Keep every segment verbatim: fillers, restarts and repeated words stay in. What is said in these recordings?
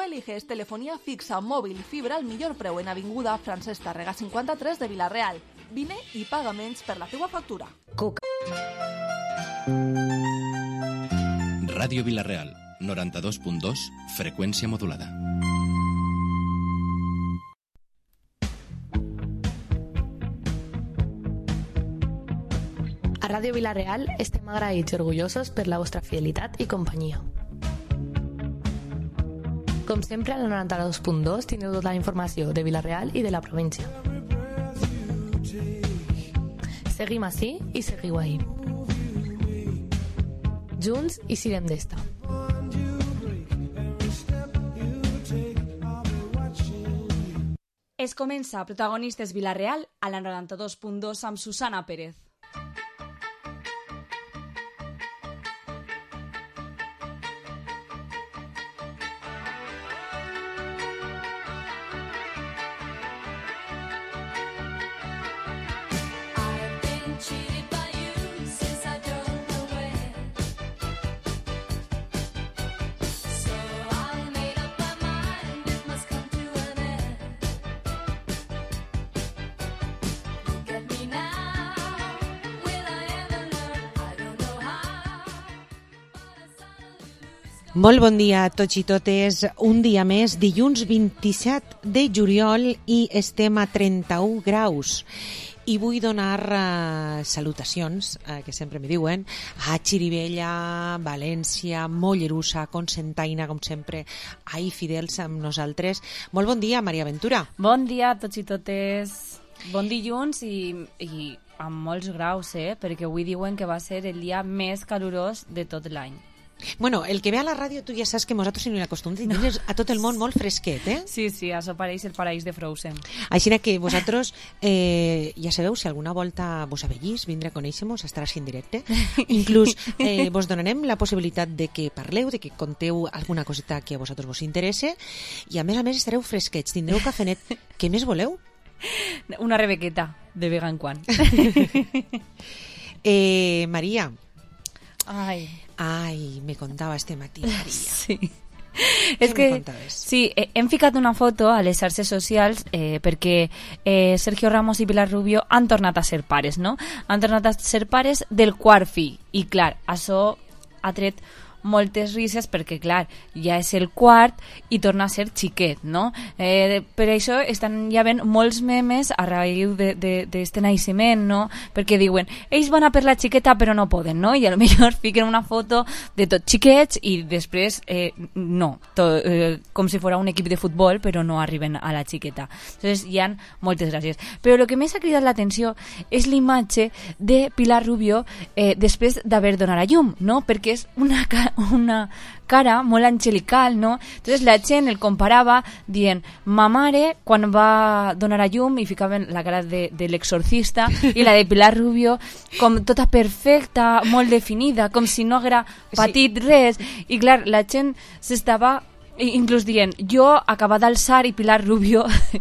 eliges telefonía fixa, móvil i fibra al millor preu en Avinguda Francesc Tàrrega cinquanta-tres de Vila-real. Vine i paga menys per la teua factura. Coca. Ràdio Vila-real, noranta-dos punt dos, freqüència modulada. A Ràdio Vila-real estem agraïts i orgullosos per la vostra fidelitat i companyia. Com sempre, al noranta-dos punt dos teniu tota la informació de Vila-real i de la província. Seguim ací i seguiu ahí. Junts i sirem d'esta. Es comença Protagonistes Vila-real a la noranta-dos punt dos amb Susana Pérez. Molt bon dia a tots i totes. Un dia més, dilluns vint-i-set de juliol i estem a trenta-u graus. I vull donar uh, salutacions, uh, que sempre me diuen, a Xirivella, València, Mollerussa, Cocentaina, com sempre, ahí fidels amb nosaltres. Molt bon dia, Maria Ventura. Bon dia a tots i totes. Bon dilluns i, i amb molts graus, eh? Perquè avui diuen que va ser el dia més calorós de tot l'any. Bueno, el que ve a la ràdio tu ja saps que nosaltres no hi acostumem no. a tot el món molt fresquet, eh? Sí, sí, això pareix el paraís de Frozen. Així que vosaltres, eh, ja sabeu, si alguna volta vos avellís, vindre a conèixer-nos, estarà així en directe. Inclús eh, vos donarem la possibilitat de que parleu, de que conteu alguna coseta que a vosaltres vos interesse i a més a més estareu fresquets, tindreu cafenet. Què més voleu? Una rebequeta, de vega en quan. eh, Maria. Ai... Ai, me contava este matí, Maria. Sí. Què és que, me contaves? sí, hem ficat una foto a les xarxes socials eh, perquè eh, Sergio Ramos i Pilar Rubio han tornat a ser pares, no? Han tornat a ser pares del quart fill. I, clar, això ha tret moltes rises perquè, clar, ja és el quart i torna a ser xiquet, no? Eh, per això estan ja havent molts memes a raïu d'este naixement, no? Perquè diuen, ells van a per la xiqueta però no poden, no? I a lo millor fiquen una foto de tots xiquets i després, eh, no, tot, eh, com si fos un equip de futbol però no arriben a la xiqueta. Entonces hi ha moltes gràcies. Però el que més ha cridat l'atenció és l'imatge de Pilar Rubio eh, després d'haver donat a llum, no? Perquè és una cara una cara molt angelical, no? Entonces la gent el comparava dient, ma mare quan va donar a llum i ficaven la cara de, de l'exorcista i la de Pilar Rubio com tota perfecta, molt definida, com si no haguera patit sí. res. I clar, la gent s'estava inclús dient, jo acaba d'alçar i Pilar Rubio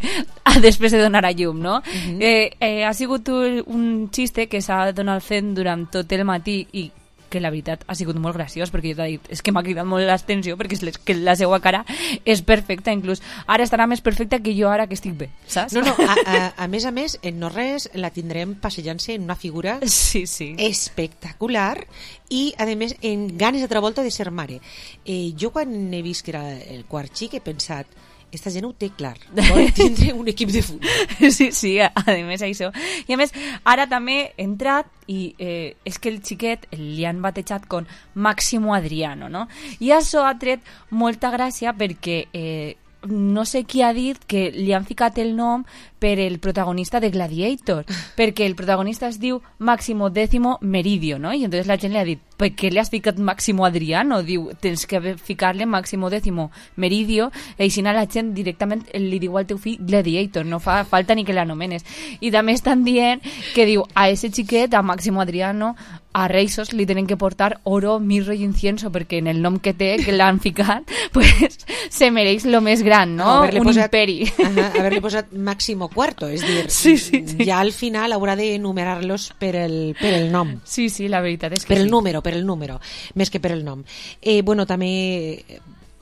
després de donar a llum, no? Uh-huh. eh, eh, ha sigut un xiste que s'ha donat fent durant tot el matí i que la veritat ha sigut molt graciós perquè jo t'he dit, és que m'ha cridat molt l'atenció perquè és que la seva cara és perfecta, inclús ara estarà més perfecta que jo ara que estic bé, saps? No, no, a, a, a més a més, en no res la tindrem passejant-se en una figura sí, sí. espectacular i, a més, en ganes de volta de ser mare. Eh, jo quan he vist que era el quart xic he pensat, esta gent ho té clar, vol tindre un equip de futbol. Sí, sí, a, a més això. I a més, ara també he entrat i eh, és que el xiquet li han batejat con Máximo Adriano, no? I això ha tret molta gràcia perquè eh, no sé qui ha dit que li han ficat el nom per el protagonista de Gladiator, perquè el protagonista es diu Máximo Décimo Meridio, no? I entonces la gent li ha dit, per què li has ficat Máximo Adriano? Diu, tens que ficar-li Máximo Décimo Meridio, i així la gent directament li diu al teu fill Gladiator, no fa falta ni que l'anomenes. I també estan dient que diu, a ese xiquet, a Máximo Adriano, a Reisos li tenen que portar oro, mirro i incienso, perquè en el nom que té, que l'han ficat, pues se mereix lo més gran, no? Un posat, imperi. Uh-huh, haver-li posat Máximo Cuarto, és dir, sí, sí, sí. ja al final haurà de numerar-los per el, per el nom. Sí, sí, la veritat és que per el sí. número, per el número, més que per el nom. Eh, bueno, també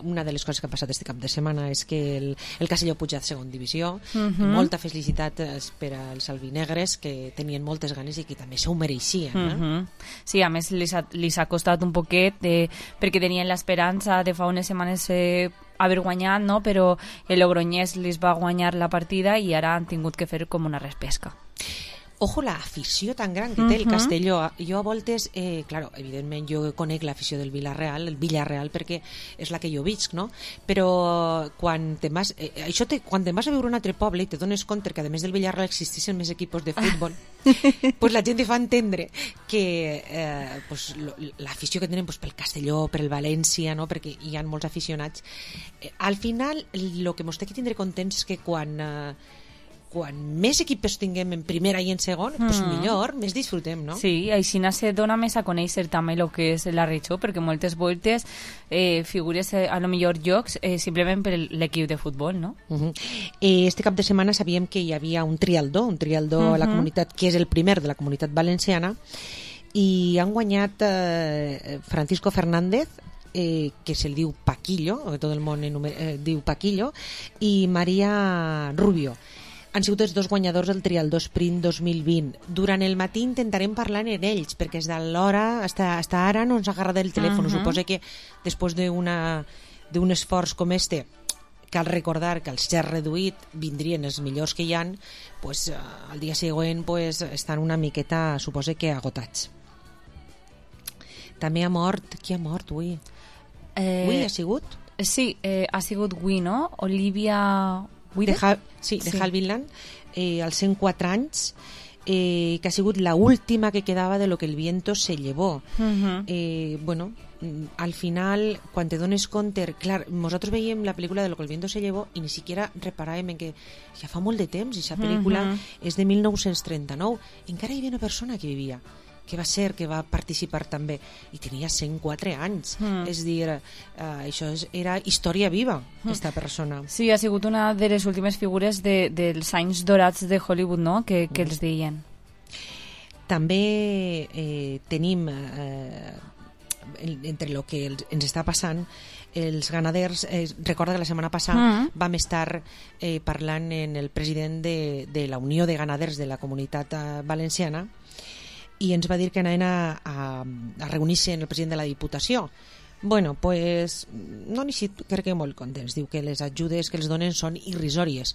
una de les coses que ha passat este cap de setmana és que el, el Castelló puja a segon divisió. Mhm. Molta felicitat per als albinegres, que tenien moltes ganes i que també s'ho mereixien. Eh? Mhm. Sí, a més li s'ha li s'ha costat un poquet eh, perquè tenien l'esperança de fa unes setmanes eh, haver guanyat, no? Però el Logroñés les va guanyar la partida i ara han tingut que fer com una repesca. Ojo la afició tan gran que té el Mhm. Castelló. Jo a voltes, eh, claro, evidentment jo conec l'afició del Villarreal, el Villarreal, perquè és la que jo visc, no? Però quan te'n vas, eh, això te, quan te'n vas a viure un altre poble i te dones compte que a més del Villarreal existeixen més equipos de futbol, pues la gent te fa entendre que eh, pues, lo, l'afició que tenen pues, pel Castelló, per el València, no? Perquè hi ha molts aficionats. Eh, al final, el que mos té que tindre contents és que quan... Eh, quan més equipos tinguem en primera i en segon, mm. pues millor, més disfrutem, no? Sí, així se dona més a conèixer també el que és la regió, perquè moltes voltes eh, figures a lo millor llocs eh, simplement per l'equip de futbol, no? Uh -huh. eh, este cap de setmana sabíem que hi havia un trialdó, un trialdó uh -huh. a la comunitat, que és el primer de la comunitat valenciana, i han guanyat eh, Francisco Fernández, Eh, que se'l diu Paquillo, que tot el món eh, diu Paquillo, i Maria Rubio. Han sigut els dos guanyadors del Trialdó Sprint dos mil vint. Durant el matí intentarem parlar en ells, perquè és de l'hora, hasta, hasta ara no ens ha agarrat el telèfon. Uh -huh. Suposa que després d'una d'un esforç com este, cal recordar que al ser reduït vindrien els millors que hi han, pues, eh, al dia següent pues, estan una miqueta, suposa que agotats. També ha mort, qui ha mort avui? Eh, Avui ha sigut? Sí, eh, ha sigut avui, no? Olivia... De ha, sí, de sí. Halvinland, eh, als cent quatre anys, eh, que ha sigut la última que quedava de lo que el viento se llevó. Uh -huh. eh, bueno, al final, quan te dones compte, clar, nosaltres veiem la pel·lícula de lo que el viento se llevó i ni siquiera reparàvem en que ja fa molt de temps, i aquesta pel·lícula uh -huh. és de mil nou-cents trenta-nou, encara hi havia una persona que vivia, que va ser, que va participar també, i tenia cent quatre anys. Mm. És dir, eh, això és, era història viva, aquesta persona. Sí, ha sigut una de les últimes figures de, dels anys dorats de Hollywood, no?, que, que els deien. També eh, tenim, eh, entre el que ens està passant, els ganaders, eh, recorda que la setmana passada mm. vam estar eh, parlant en el president de, de la Unió de Ganaders de la Comunitat eh, Valenciana, i ens va dir que anaven a, a, a reunir-se en el president de la Diputació. Bueno, pues no n'hi sigut, crec que molt contents. Diu que les ajudes que els donen són irrisòries.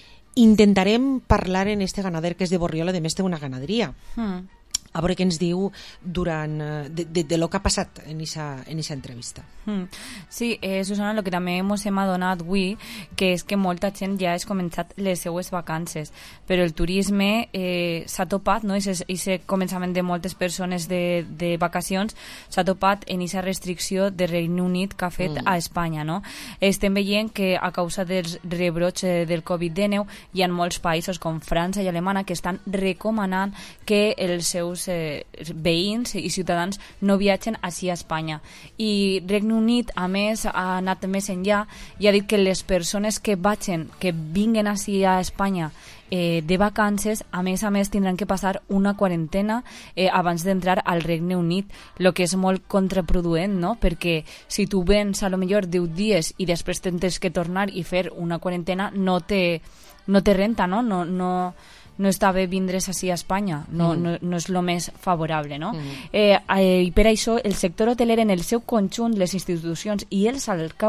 Intentarem parlar en este ganader que és de Borriola, de més té una ganaderia. Mm. A veure què ens diu durant de, de, de lo que ha passat en aquesta en entrevista. Mm. Sí, eh, Susana, el que també ens hem adonat avui, que és que molta gent ja ha començat les seues vacances, però el turisme eh, s'ha topat, no? I aquest començament de moltes persones de, de vacacions s'ha topat en aquesta restricció de Regne Unit que ha fet mm. a Espanya, no? Estem veient que a causa dels rebrots eh, del covid dinou hi ha molts països com França i Alemanya que estan recomanant que els seus eh, veïns i ciutadans no viatgen així a Espanya. I Regne Unit, a més, ha anat més enllà i ha dit que les persones que vagin, que vinguen així a Espanya eh, de vacances, a més a més tindran que passar una quarantena eh, abans d'entrar al Regne Unit, el que és molt contraproduent, no? Perquè si tu vens a lo millor deu dies i després tens que tornar i fer una quarantena, no te, no te renta, no? No, no no està bé vindre's així a Espanya, no, mm. no, no és el més favorable, no? Mm. Eh, eh, I per això el sector hoteler en el seu conjunt, les institucions i els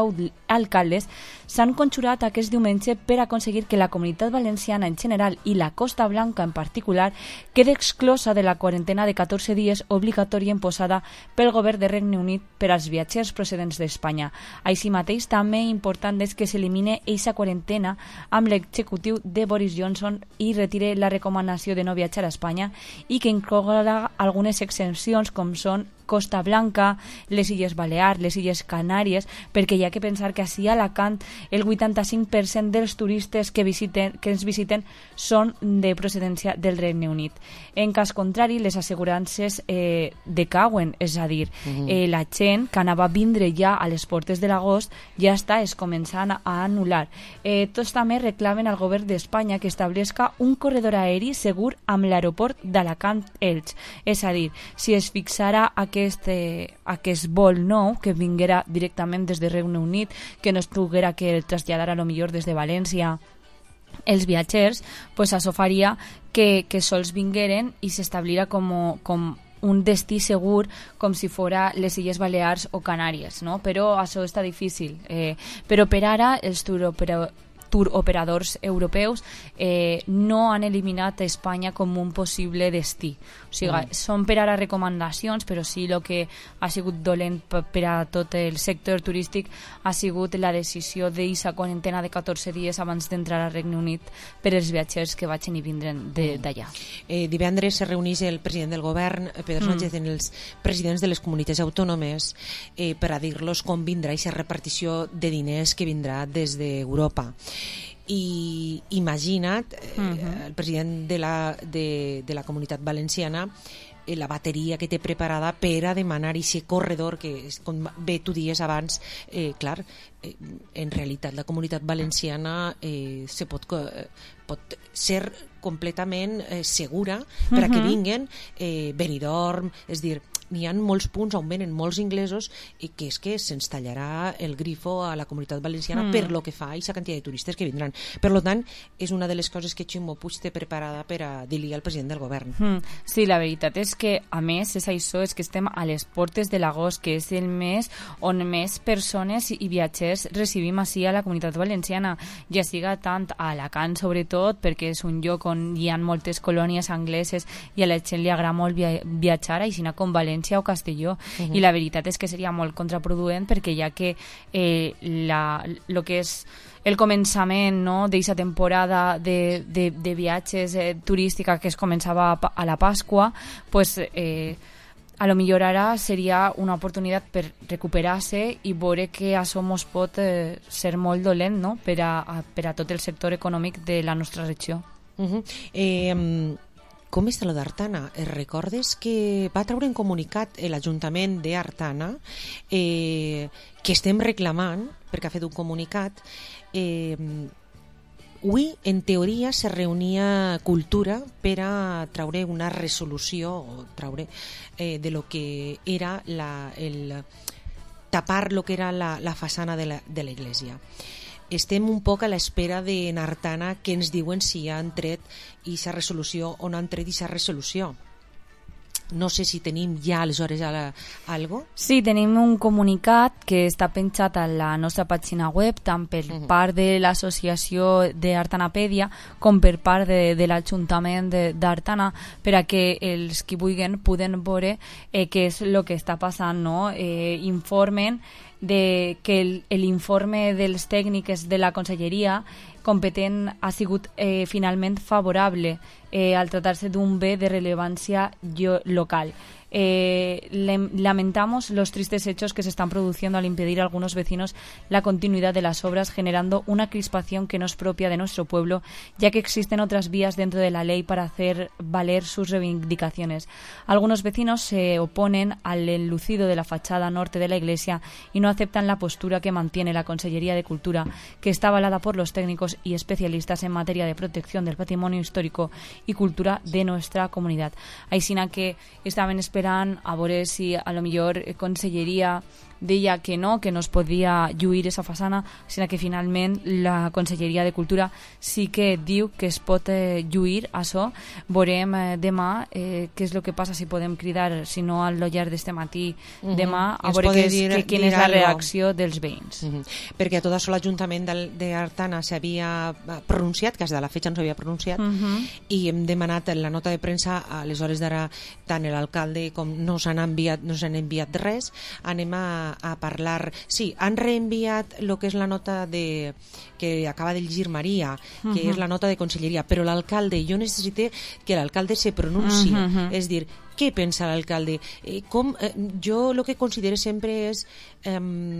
alcaldes s'han conjurat aquest diumenge per aconseguir que la Comunitat Valenciana en general i la Costa Blanca en particular quede exclosa de la quarantena de catorze dies obligatòria imposada pel govern de Regne Unit per als viatgers procedents d'Espanya. Així mateix, també important és que s'elimine eixa quarantena amb l'executiu de Boris Johnson i retire la recomanació de no viatjar a Espanya i que inclourà algunes exempcions com són Costa Blanca, les Illes Balears, les Illes Canàries, perquè hi ha que pensar que així a Alacant el vuitanta-cinc per cent dels turistes que visiten que ens visiten són de procedència del Regne Unit. En cas contrari, les assegurances eh, decauen, és a dir, uh-huh. eh, la gent que anava a vindre ja a les portes de l'agost ja està es començant a anul·lar. Eh, tots també reclamen al govern d'Espanya que establesca un corredor aeri segur amb l'aeroport d'Alacant-Elx, és a dir, si es fixarà a aquest, eh, aquest vol nou que vinguera directament des de Regne Unit, que no es poguera que traslladar a lo millor des de València els viatgers, pues això faria que, que sols vingueren i s'establirà com, com un destí segur com si fora les Illes Balears o Canàries, no? Però això està difícil. Eh, però per ara els tour opera tour operadors europeus eh, no han eliminat Espanya com un possible destí. O sigui, mm. són per ara recomanacions, però sí el que ha sigut dolent per a tot el sector turístic ha sigut la decisió d'eixa quarantena de catorze dies abans d'entrar al Regne Unit per als viatgers que vagin i vindren d'allà. Eh, divendres se reuneix el president del govern, Pedro Sánchez, mm. en els presidents de les comunitats autònomes eh, per a dir-los com vindrà aquesta repartició de diners que vindrà des d'Europa. I imagina't eh, uh-huh. el president de la, de, de la Comunitat Valenciana eh, la bateria que té preparada per a demanar aquest corredor que, com bé tu dies abans, eh, clar, eh, en realitat la Comunitat Valenciana eh, se pot, eh, pot ser completament eh, segura per a que vinguen eh, Benidorm, és dir, n'hi ha molts punts on venen molts inglesos i que és que se'ns tallarà el grifo a la Comunitat Valenciana mm. per lo que fa i la quantitat de turistes que vindran. Per tant, és una de les coses que Ximo Puig té preparada per a dir-li al president del govern. Mm. Sí, la veritat és que, a més, és això, és que estem a les portes de l'agost, que és el mes on més persones i viatgers recibim així a la Comunitat Valenciana, ja siga tant a Alacant, sobretot, perquè és un lloc on hi ha moltes colònies angleses i a la gent li agrada molt via viatjar, així com València o Castelló, uh-huh. i la veritat és que seria molt contraproduent perquè ja que eh, la, lo que és el començament, no, d'aquesta temporada de, de, de viatges eh, turística que es començava a, a la Pasqua, pues eh, a lo millor ara seria una oportunitat per recuperar-se i veure que això mos pot eh, ser molt dolent, no?, per a, a, per a tot el sector econòmic de la nostra regió. Uh-huh. Eh, Com està lo d'Artana? Recordes que va treure un comunicat l'Ajuntament d'Artana eh, que estem reclamant, perquè ha fet un comunicat, eh, avui, en teoria, se reunia Cultura per a treure una resolució o treure eh, de lo que era la, el, tapar lo que era la, la façana de la, de la iglesia. Estem un poc a l'espera de Artana que ens diuen si han tret aquesta resolució o no han tret aquesta resolució. No sé si tenim ja aleshores algo. Sí, tenim un comunicat que està penjat a la nostra pàgina web, tant per uh-huh. part de l'associació d'Artanapèdia com per part de, de l'Ajuntament d'Artana, per a que els que vulguin poden veure eh, què és el que està passant, no? Eh, informen de que l'informe dels tècnics de la Conselleria competent ha sigut eh, finalment favorable eh, al tratar-se d'un bé de relevancia local. Eh, lamentamos los tristes hechos que se están produciendo al impedir a algunos vecinos la continuidad de las obras, generando una crispación que no es propia de nuestro pueblo, ya que existen otras vías dentro de la ley para hacer valer sus reivindicaciones. Algunos vecinos se oponen al enlucido de la fachada norte de la iglesia y no aceptan la postura que mantiene la Consellería de Cultura, que está avalada por los técnicos y especialistas en materia de protección del patrimonio histórico y cultura de nuestra comunidad. Aixina que estaven esperant a veure si a lo millor Conselleria deia que no, que no es podia lluir esa façana, sinó que finalment la Conselleria de Cultura sí que diu que es pot eh, lluir això. Veurem eh, demà eh, què és el que passa, si podem cridar, si no al llarg d'este matí, uh-huh. demà, a veure que és, dir, que, quina és la reacció algo. dels veïns. Uh-huh. Perquè a tot això l'Ajuntament d'Artana s'havia pronunciat, que fins a la fetge no s'havia pronunciat, uh-huh. i hem demanat la nota de premsa, a les hores d'ara tant l'alcalde com no s'han enviat, no s'han enviat res, anem a a parlar. Sí, han reenviat el que és la nota de, que acaba de llegir Maria, que uh-huh. és la nota de Conselleria, però l'alcalde, jo necessite que l'alcalde se pronunci, uh-huh. és dir, què pensa l'alcalde? Eh, com, eh, jo el que considero sempre és eh,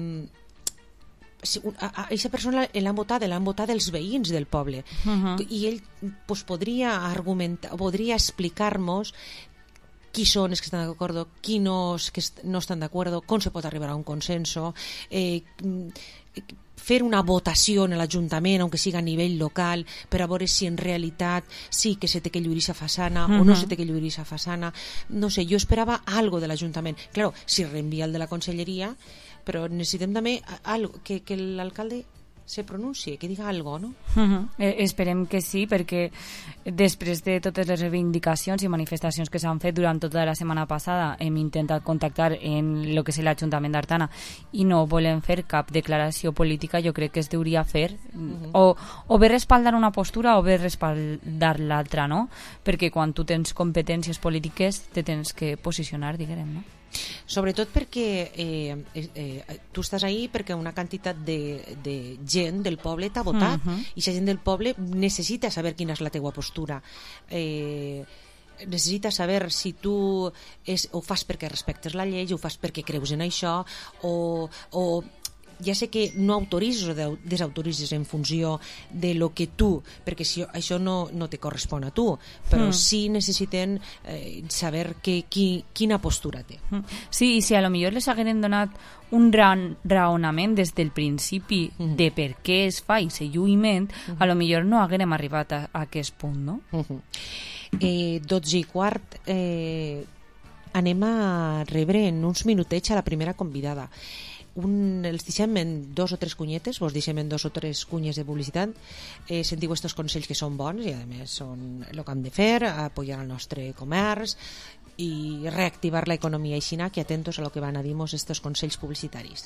a aquesta persona l'han votat, l'han votat els veïns del poble, uh-huh. i ell pues, podria argumentar, podria explicar-nos qui són els que estan d'acord, qui no, que no estan d'acord, com se pot arribar a un consenso, eh, fer una votació en l'Ajuntament, aunque siga a nivell local, per a veure si en realitat sí que se té que lluir esa façana uh-huh. o no se té que lluir esa façana. No sé, jo esperava algo de l'Ajuntament. Claro, si reenvia el de la Conselleria, però necessitem també algo, que, que l'alcalde se pronuncie, que diga algo, no? Uh-huh. Eh, esperem que sí, perquè després de totes les reivindicacions i manifestacions que s'han fet durant tota la setmana passada hem intentat contactar en el que és l'Ajuntament d'Artana i no volem fer cap declaració política. Jo crec que es deuria fer uh-huh. o, o bé respaldar una postura o bé respaldar l'altra, no? Perquè quan tu tens competències polítiques te tens que posicionar, diguem, no? Sobretot perquè eh, eh, tu estàs ahí perquè una quantitat de, de gent del poble t'ha votat uh-huh. i la gent del poble necessita saber quina és la teua postura, eh, necessita saber si tu és, ho fas perquè respectes la llei, ho fas perquè creus en això o, o ja sé que no autoritzes o desautoritzes en funció de lo que tu, perquè si això no, no te correspon a tu, però mm. sí necessiten eh, saber que, qui, quina postura té. Sí, i si a lo millor les hagueren donat un ra raonament des del principi mm. de per què es fa aquest lluïment, mm. a lo millor no haguérem arribat a, a aquest punt, no? Mm-hmm. eh, dotze i quart eh, anem a rebre en uns minutets a la primera convidada. Un, els deixem en dos o tres cunyetes, vos deixem en dos o tres cunyes de publicitat. Eh, sentiu estos consells que són bons i a més són el que hem de fer, apoyar el nostre comerç i reactivar la economia aixina, que atentos a lo que van a dir-nos estos consells publicitaris.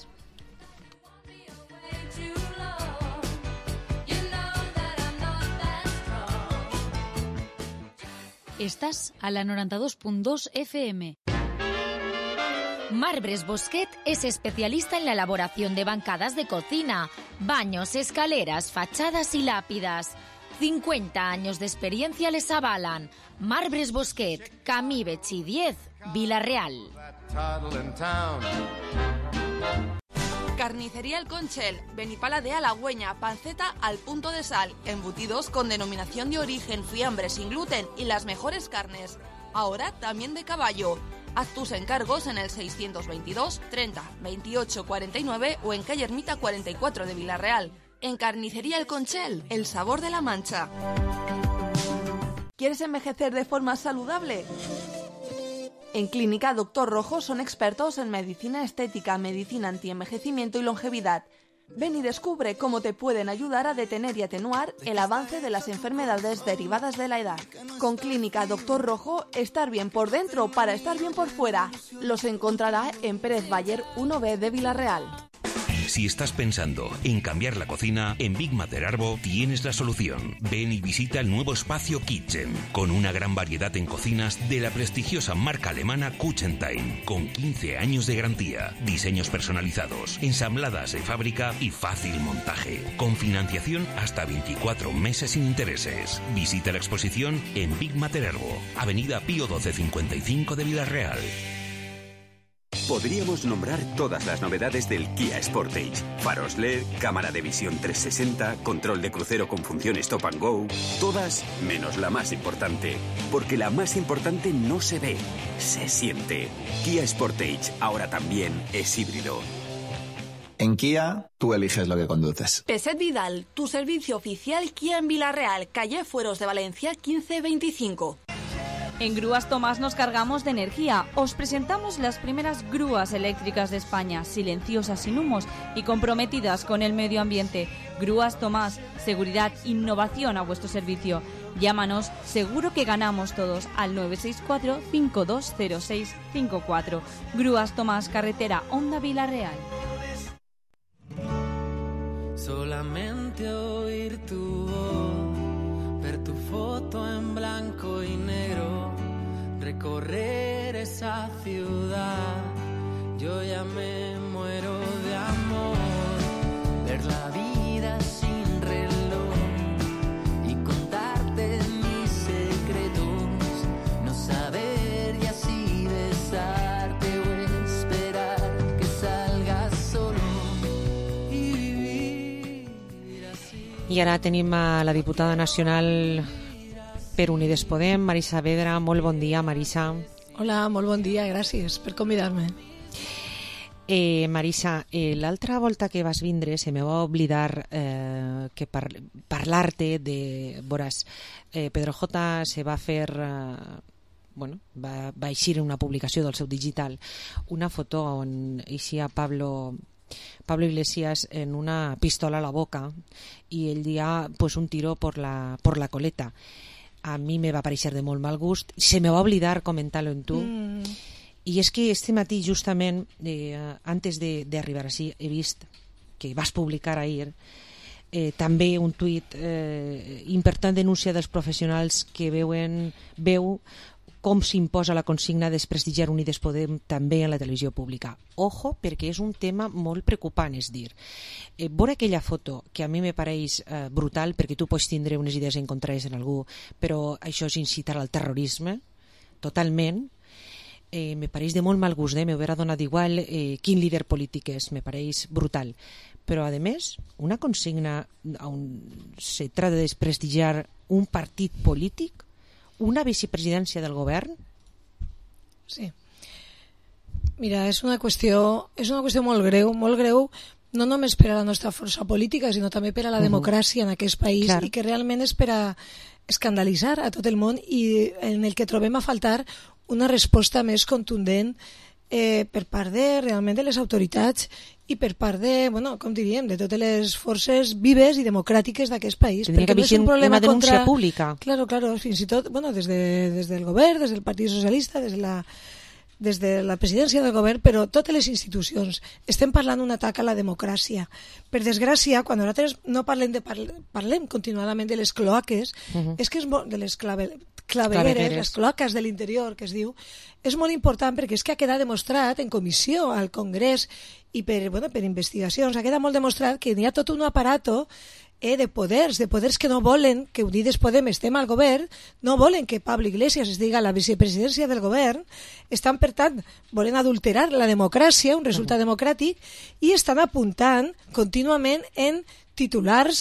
Estás a la noranta-dos punt dos F M. Marbres Bosquet es especialista en la elaboración de bancadas de cocina, baños, escaleras, fachadas y lápidas. cincuenta años de experiencia les avalan. Marbres Bosquet, Camí Betxí diez, Vila-real. Carnicería El Conchel, Benipala de Halagüeña, panceta al punto de sal, embutidos con denominación de origen, fiambre sin gluten y las mejores carnes. Ahora también de caballo. Haz tus encargos en el seiscientos veintidós treinta veintiocho cuarenta y nueve o en calle Ermita cuarenta y cuatro de Vila-real. En Carnicería El Conchel, el sabor de la Mancha. ¿Quieres envejecer de forma saludable? En Clínica Doctor Rojo son expertos en medicina estética, medicina antienvejecimiento y longevidad. Ven y descubre cómo te pueden ayudar a detener y atenuar el avance de las enfermedades derivadas de la edad. Con Clínica Doctor Rojo, estar bien por dentro para estar bien por fuera. Los encontrará en Pérez Bayer uno B de Vila-real. Si estás pensando en cambiar la cocina, en Big Mater Arbo tienes la solución. Ven y visita el nuevo espacio Kitchen, con una gran variedad en cocinas de la prestigiosa marca alemana Kuchentime, con quince años de garantía, diseños personalizados, ensambladas de fábrica y fácil montaje, con financiación hasta veinticuatro meses sin intereses. Visita la exposición en Big Mater Arbo, Avenida Pío doce cincuenta y cinco de Vila-real. Podríamos nombrar todas las novedades del Kia Sportage. Faros L E D, cámara de visión trescientos sesenta, control de crucero con función Stop and Go. Todas menos la más importante. Porque la más importante no se ve, se siente. Kia Sportage ahora también es híbrido. En Kia, tú eliges lo que conduces. Peset Vidal, tu servicio oficial Kia en Vila-real, calle Fueros de Valencia quince veinticinco. En Grúas Tomás nos cargamos de energía. Os presentamos las primeras grúas eléctricas de España, silenciosas, sin humos y comprometidas con el medio ambiente. Grúas Tomás, seguridad, innovación a vuestro servicio. Llámanos, seguro que ganamos todos, al nueve seis cuatro, cinco dos cero seis cinco cuatro. Grúas Tomás, carretera Honda Vila-real. Solamente oír tu voz, ver tu foto en blanco y negro, recorrer esa ciudad, yo ya me muero de amor, ver la vida sin reloj y contarte mis secretos, no saber y así besarte o esperar que salgas solo y vivir así. I ara tenim a la diputada nacional per Unides Podem, Marisa Vedra. Molt bon dia, Marisa. Hola, molt bon dia, gràcies per convidar-me. Eh, Marisa, eh, l'altra volta que vas vindre se me va oblidar eh, que par parlar-te de... Veuràs, eh, Pedro J se va fer... Eh, bueno, va, va eixir una publicació del seu digital una foto on eixia Pablo... Pablo Iglesias en una pistola a la boca y el día pues un tiro por la, por la coleta. A mí me va parecer de molt mal gust. Se me va oblidar comentar-lo en tu. Mm. I és que este matí justament eh, antes d'arribar així he vist que vas publicar ahir eh, també un tuit eh, important denúncia dels professionals que veuen veu com s'imposa la consigna desprestigiar Unides Podem també en la televisió pública. Ojo, perquè és un tema molt preocupant, és dir, eh, veure aquella foto que a mi me pareix eh, brutal, perquè tu pots tindre unes idees encontrades en algú, però això és incitar al terrorisme, totalment. Eh, me pareix de molt mal gust, eh? m'haurà donat igual eh, quin líder polític és, me pareix brutal. Però, a més, una consigna on se trata de desprestigiar un partit polític, una vicepresidència del govern? Sí. Mira, és una qüestió, és una qüestió molt greu, molt greu, no només per a la nostra força política, sinó també per a la uh-huh. democràcia en aquest país, clar. I que realment és per a escandalitzar a tot el món i en el que trobem a faltar una resposta més contundent eh, per part de, realment de les autoritats i per part de, bueno, com diríem, de totes les forces vives i democràtiques d'aquest país. Tendria que haver no una denúncia contra... pública. Claro, claro, fins i tot, bueno, des, de, des del govern, des del Partit Socialista, des de la des de la presidència del govern, però totes les institucions. Estem parlant d'un atac a la democràcia. Per desgràcia, quan nosaltres no parlem de parle, parlem continuadament de les cloaques, uh-huh. és que és molt, de les clave, clavegueres, les cloaques de l'interior, que es diu, és molt important perquè és que ha quedat demostrat en comissió al Congrés i per, bueno, per investigacions, ha quedat molt demostrat que hi ha tot un aparato Eh, de poders, de poders que no volen que Unides Podem estem al govern, no volen que Pablo Iglesias es diga la vicepresidència del govern, estan, per tant, volen adulterar la democràcia, un resultat democràtic, i estan apuntant contínuament en titulars,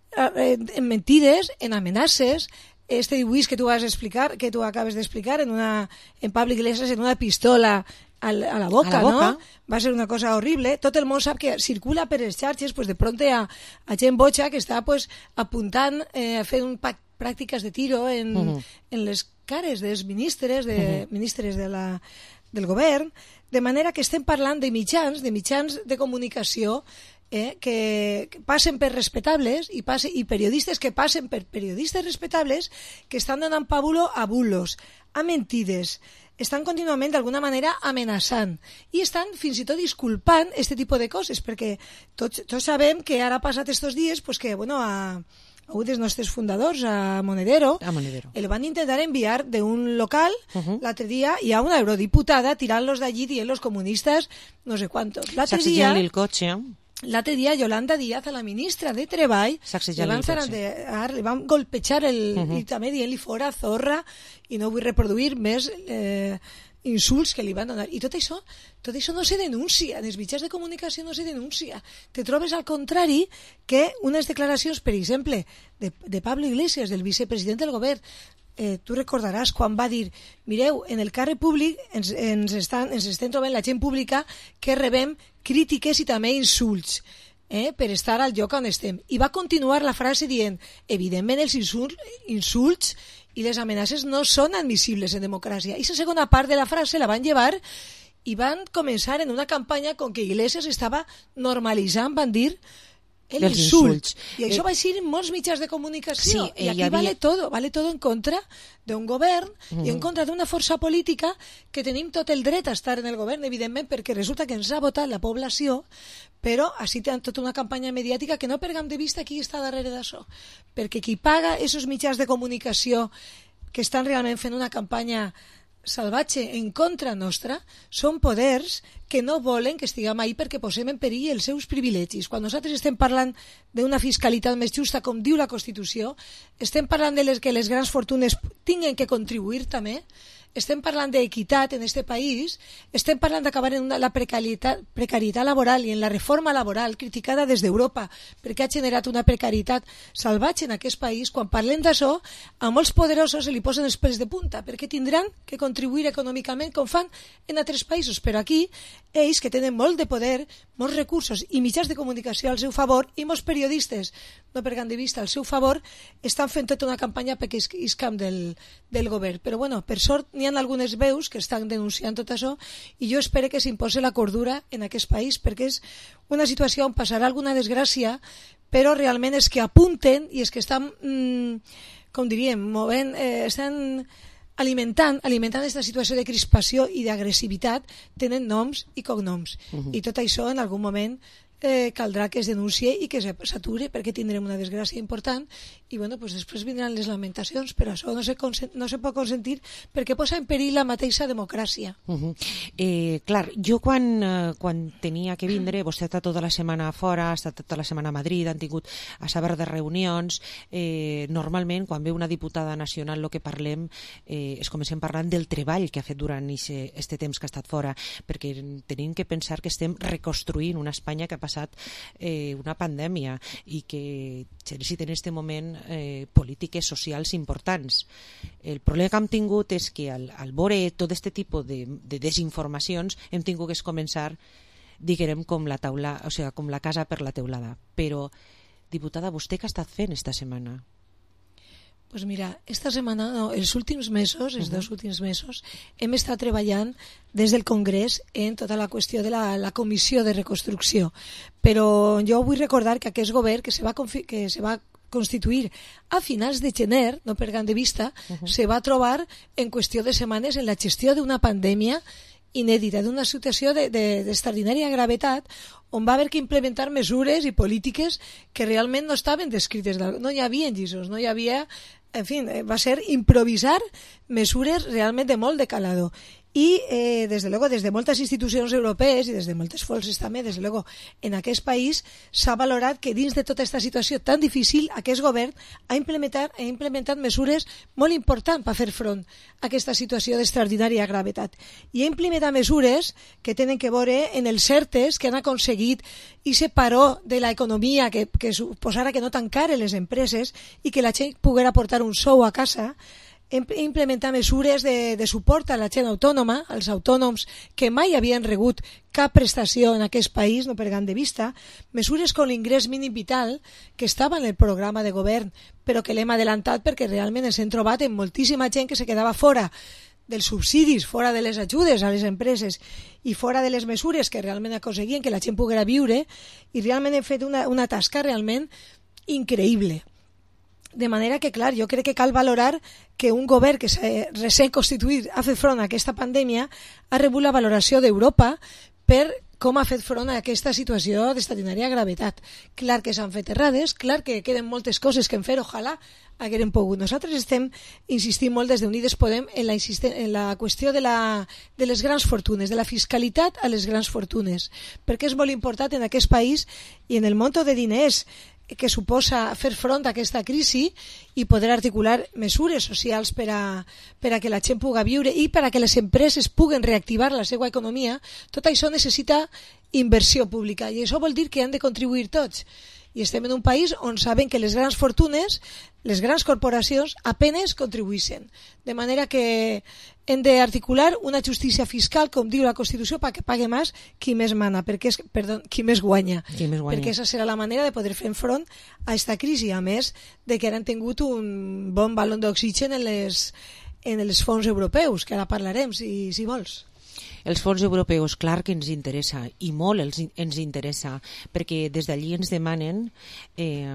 en, en mentides, en amenaces. Este dibuix que tu vas explicar, que tu acabes d'explicar, en, una, en Pablo Iglesias en una pistola a la boca, a la boca, ¿no? Va a ser una cosa horrible. Tot el món sap que circula per les xarxes, pues de pronto a, a gent boja que està pues, apuntant, eh, fent pràctiques de tiro en, uh-huh. en les cares dels ministres, de, uh-huh. ministres de la, del govern, de manera que estem parlant de mitjans, de mitjans de comunicació eh, que, que passen per respectables i, passe, i periodistes que passen per periodistes respectables que estan donant pàbulo a bulos, a mentides, estan contínuament d'alguna manera amenaçant i estan fins i tot disculpant aquest tipus de coses, perquè tots, tots sabem que ara ha passat estos dies pues que bueno, a, a un dels nostres fundadors, a Monedero, a Monedero. el van intentar enviar d'un local uh-huh. l'altre dia i a una eurodiputada tirant-los d'allí dient los comunistes no sé quantos. L'altre dia... el cotxe. L'altre dia Yolanda Díaz, a la ministra de Treball, li van, zarandear, li van golpejar el, uh-huh. i també dient-li fora zorra i no vull reproduir més eh, insults que li van donar. I tot això, tot això no se denuncia, en els mitjans de comunicació no se denuncia. Te trobes al contrari que unes declaracions, per exemple, de, de Pablo Iglesias, del vicepresident del govern, Eh, tu recordaràs quan va dir mireu, en el carrer públic ens, ens, estan, ens estem trobant la gent pública que rebem crítiques i també insults eh, per estar al lloc on estem, i va continuar la frase dient evidentment els insults, insults i les amenaces no són admissibles en democràcia, i la segona part de la frase la van llevar i van començar en una campanya com que Iglesias estava normalitzant, van dir l'insult. I això eh, va ser en molts mitjans de comunicació. Sí, I aquí havia... vale todo, vale todo en contra d'un govern mm. i en contra d'una força política que tenim tot el dret a estar en el govern, evidentment, perquè resulta que ens ha votat la població, però així tenen tota una campanya mediàtica que no perdem de vista qui està darrere d'això. Perquè qui paga aquests mitjans de comunicació que estan realment fent una campanya salvatge en contra nostra són poders que no volen que estiguem ahí perquè posem en perill els seus privilegis. Quan nosaltres estem parlant d'una fiscalitat més justa, com diu la Constitució, estem parlant de les, que les grans fortunes tinguen que contribuir també, estem parlant d'equitat en aquest país, estem parlant d'acabar en una, la precarietat, precarietat laboral i en la reforma laboral criticada des d'Europa perquè ha generat una precarietat salvatge en aquest país. Quan parlem d'això, a molts poderosos se li posen els pèls de punta perquè tindran que contribuir econòmicament com fan en altres països, però aquí ells que tenen molt de poder, molts recursos i mitjans de comunicació al seu favor i molts periodistes, no per gran de vista, al seu favor, estan fent tota una campanya perquè és camp del, del govern. Però bueno, per sort n'hi ha algunes veus que estan denunciant tot això i jo espero que s'imposi la cordura en aquest país perquè és una situació on passarà alguna desgràcia, però realment és que apunten i és que estan, mmm, com diríem, movent, eh, estan alimentant alimentant aquesta situació de crispació i d'agressivitat, tenen noms i cognoms. Uh-huh. I tot això en algun moment eh, caldrà que es denuncie i que s'ature perquè tindrem una desgràcia important i bueno, pues després vindran les lamentacions, però això no se, no se pot consentir perquè posa en perill la mateixa democràcia. Uh-huh. eh, clar, jo quan, eh, quan tenia que vindre, vostè està tota la setmana fora, ha estat tota la setmana a Madrid, han tingut a saber de reunions, eh, normalment quan ve una diputada nacional el que parlem eh, és comencem parlant del treball que ha fet durant aquest temps que ha estat fora, perquè tenim que pensar que estem reconstruint una Espanya que ha passat eh, una pandèmia i que se necessita en aquest moment eh, polítiques socials importants. El problema que hem tingut és que al, al veure tot aquest tipus de, de desinformacions hem tingut que començar, diguem, com la taula, o sigui, com la casa per la teulada. Però, diputada, vostè què ha estat fent esta setmana? Pues mira, esta setmana, no, els últims mesos, els uh-huh. dos últims mesos, hem estat treballant des del Congrés en tota la qüestió de la, la Comissió de Reconstrucció. Però jo vull recordar que aquest govern que se va, confi- que se va constituir a finals de gener, no per gran de vista, uh-huh. se va trobar en qüestió de setmanes en la gestió d'una pandèmia inèdita, d'una situació de, de, d'extraordinària gravetat, on va haver que implementar mesures i polítiques que realment no estaven descrites, no hi havia lliços, no hi havia, en fi, va ser improvisar mesures realment de molt de calado. I, eh, des de luego, des de moltes institucions europees i des de moltes forces també, des de luego, en aquest país s'ha valorat que dins de tota aquesta situació tan difícil aquest govern ha implementat, ha implementat mesures molt importants per fer front a aquesta situació d'extraordinària gravetat. I ha implementat mesures que tenen que veure en els certes que han aconseguit i se paró de l'economia que, que suposara que no tancaren les empreses i que la gent poguera portar un sou a casa, implementar mesures de, de suport a la gent autònoma, als autònoms que mai havien rebut cap prestació en aquest país, no per gran de vista, mesures com l'ingrés mínim vital, que estava en el programa de govern, però que l'hem adelantat perquè realment ens hem trobat amb moltíssima gent que se quedava fora dels subsidis, fora de les ajudes a les empreses i fora de les mesures que realment aconseguien que la gent poguera viure, i realment hem fet una, una tasca realment increïble. De manera que, clar, jo crec que cal valorar que un govern que s'ha recent constituït ha fet front a aquesta pandèmia ha rebut la valoració d'Europa per com ha fet front a aquesta situació d'extraordinària gravetat. Clar que s'han fet errades, clar que queden moltes coses que en fer, ojalà haguérem pogut. Nosaltres estem insistint molt des d'Unides Podem en la, en la qüestió de, la, de les grans fortunes, de la fiscalitat a les grans fortunes, perquè és molt important en aquest país i en el monto de diners que suposa fer front a aquesta crisi i poder articular mesures socials per a, per a que la gent pugui viure i per a que les empreses puguen reactivar la seva economia. Tot això necessita inversió pública i això vol dir que han de contribuir tots. I estem en un país on saben que les grans fortunes, les grans corporacions, apenes contribueixen. De manera que hem d'articular una justícia fiscal, com diu la Constitució, perquè pague més qui més mana, perquè és, perdó, qui més guanya. Qui més guanya. Perquè aquesta serà la manera de poder fer front a aquesta crisi, a més de que ara han tingut un bon balon d'oxigen en les, en els fons europeus, que ara parlarem, si, si vols. Els fons europeus, clar que ens interessa, i molt els, ens interessa, perquè des d'allí ens demanen eh,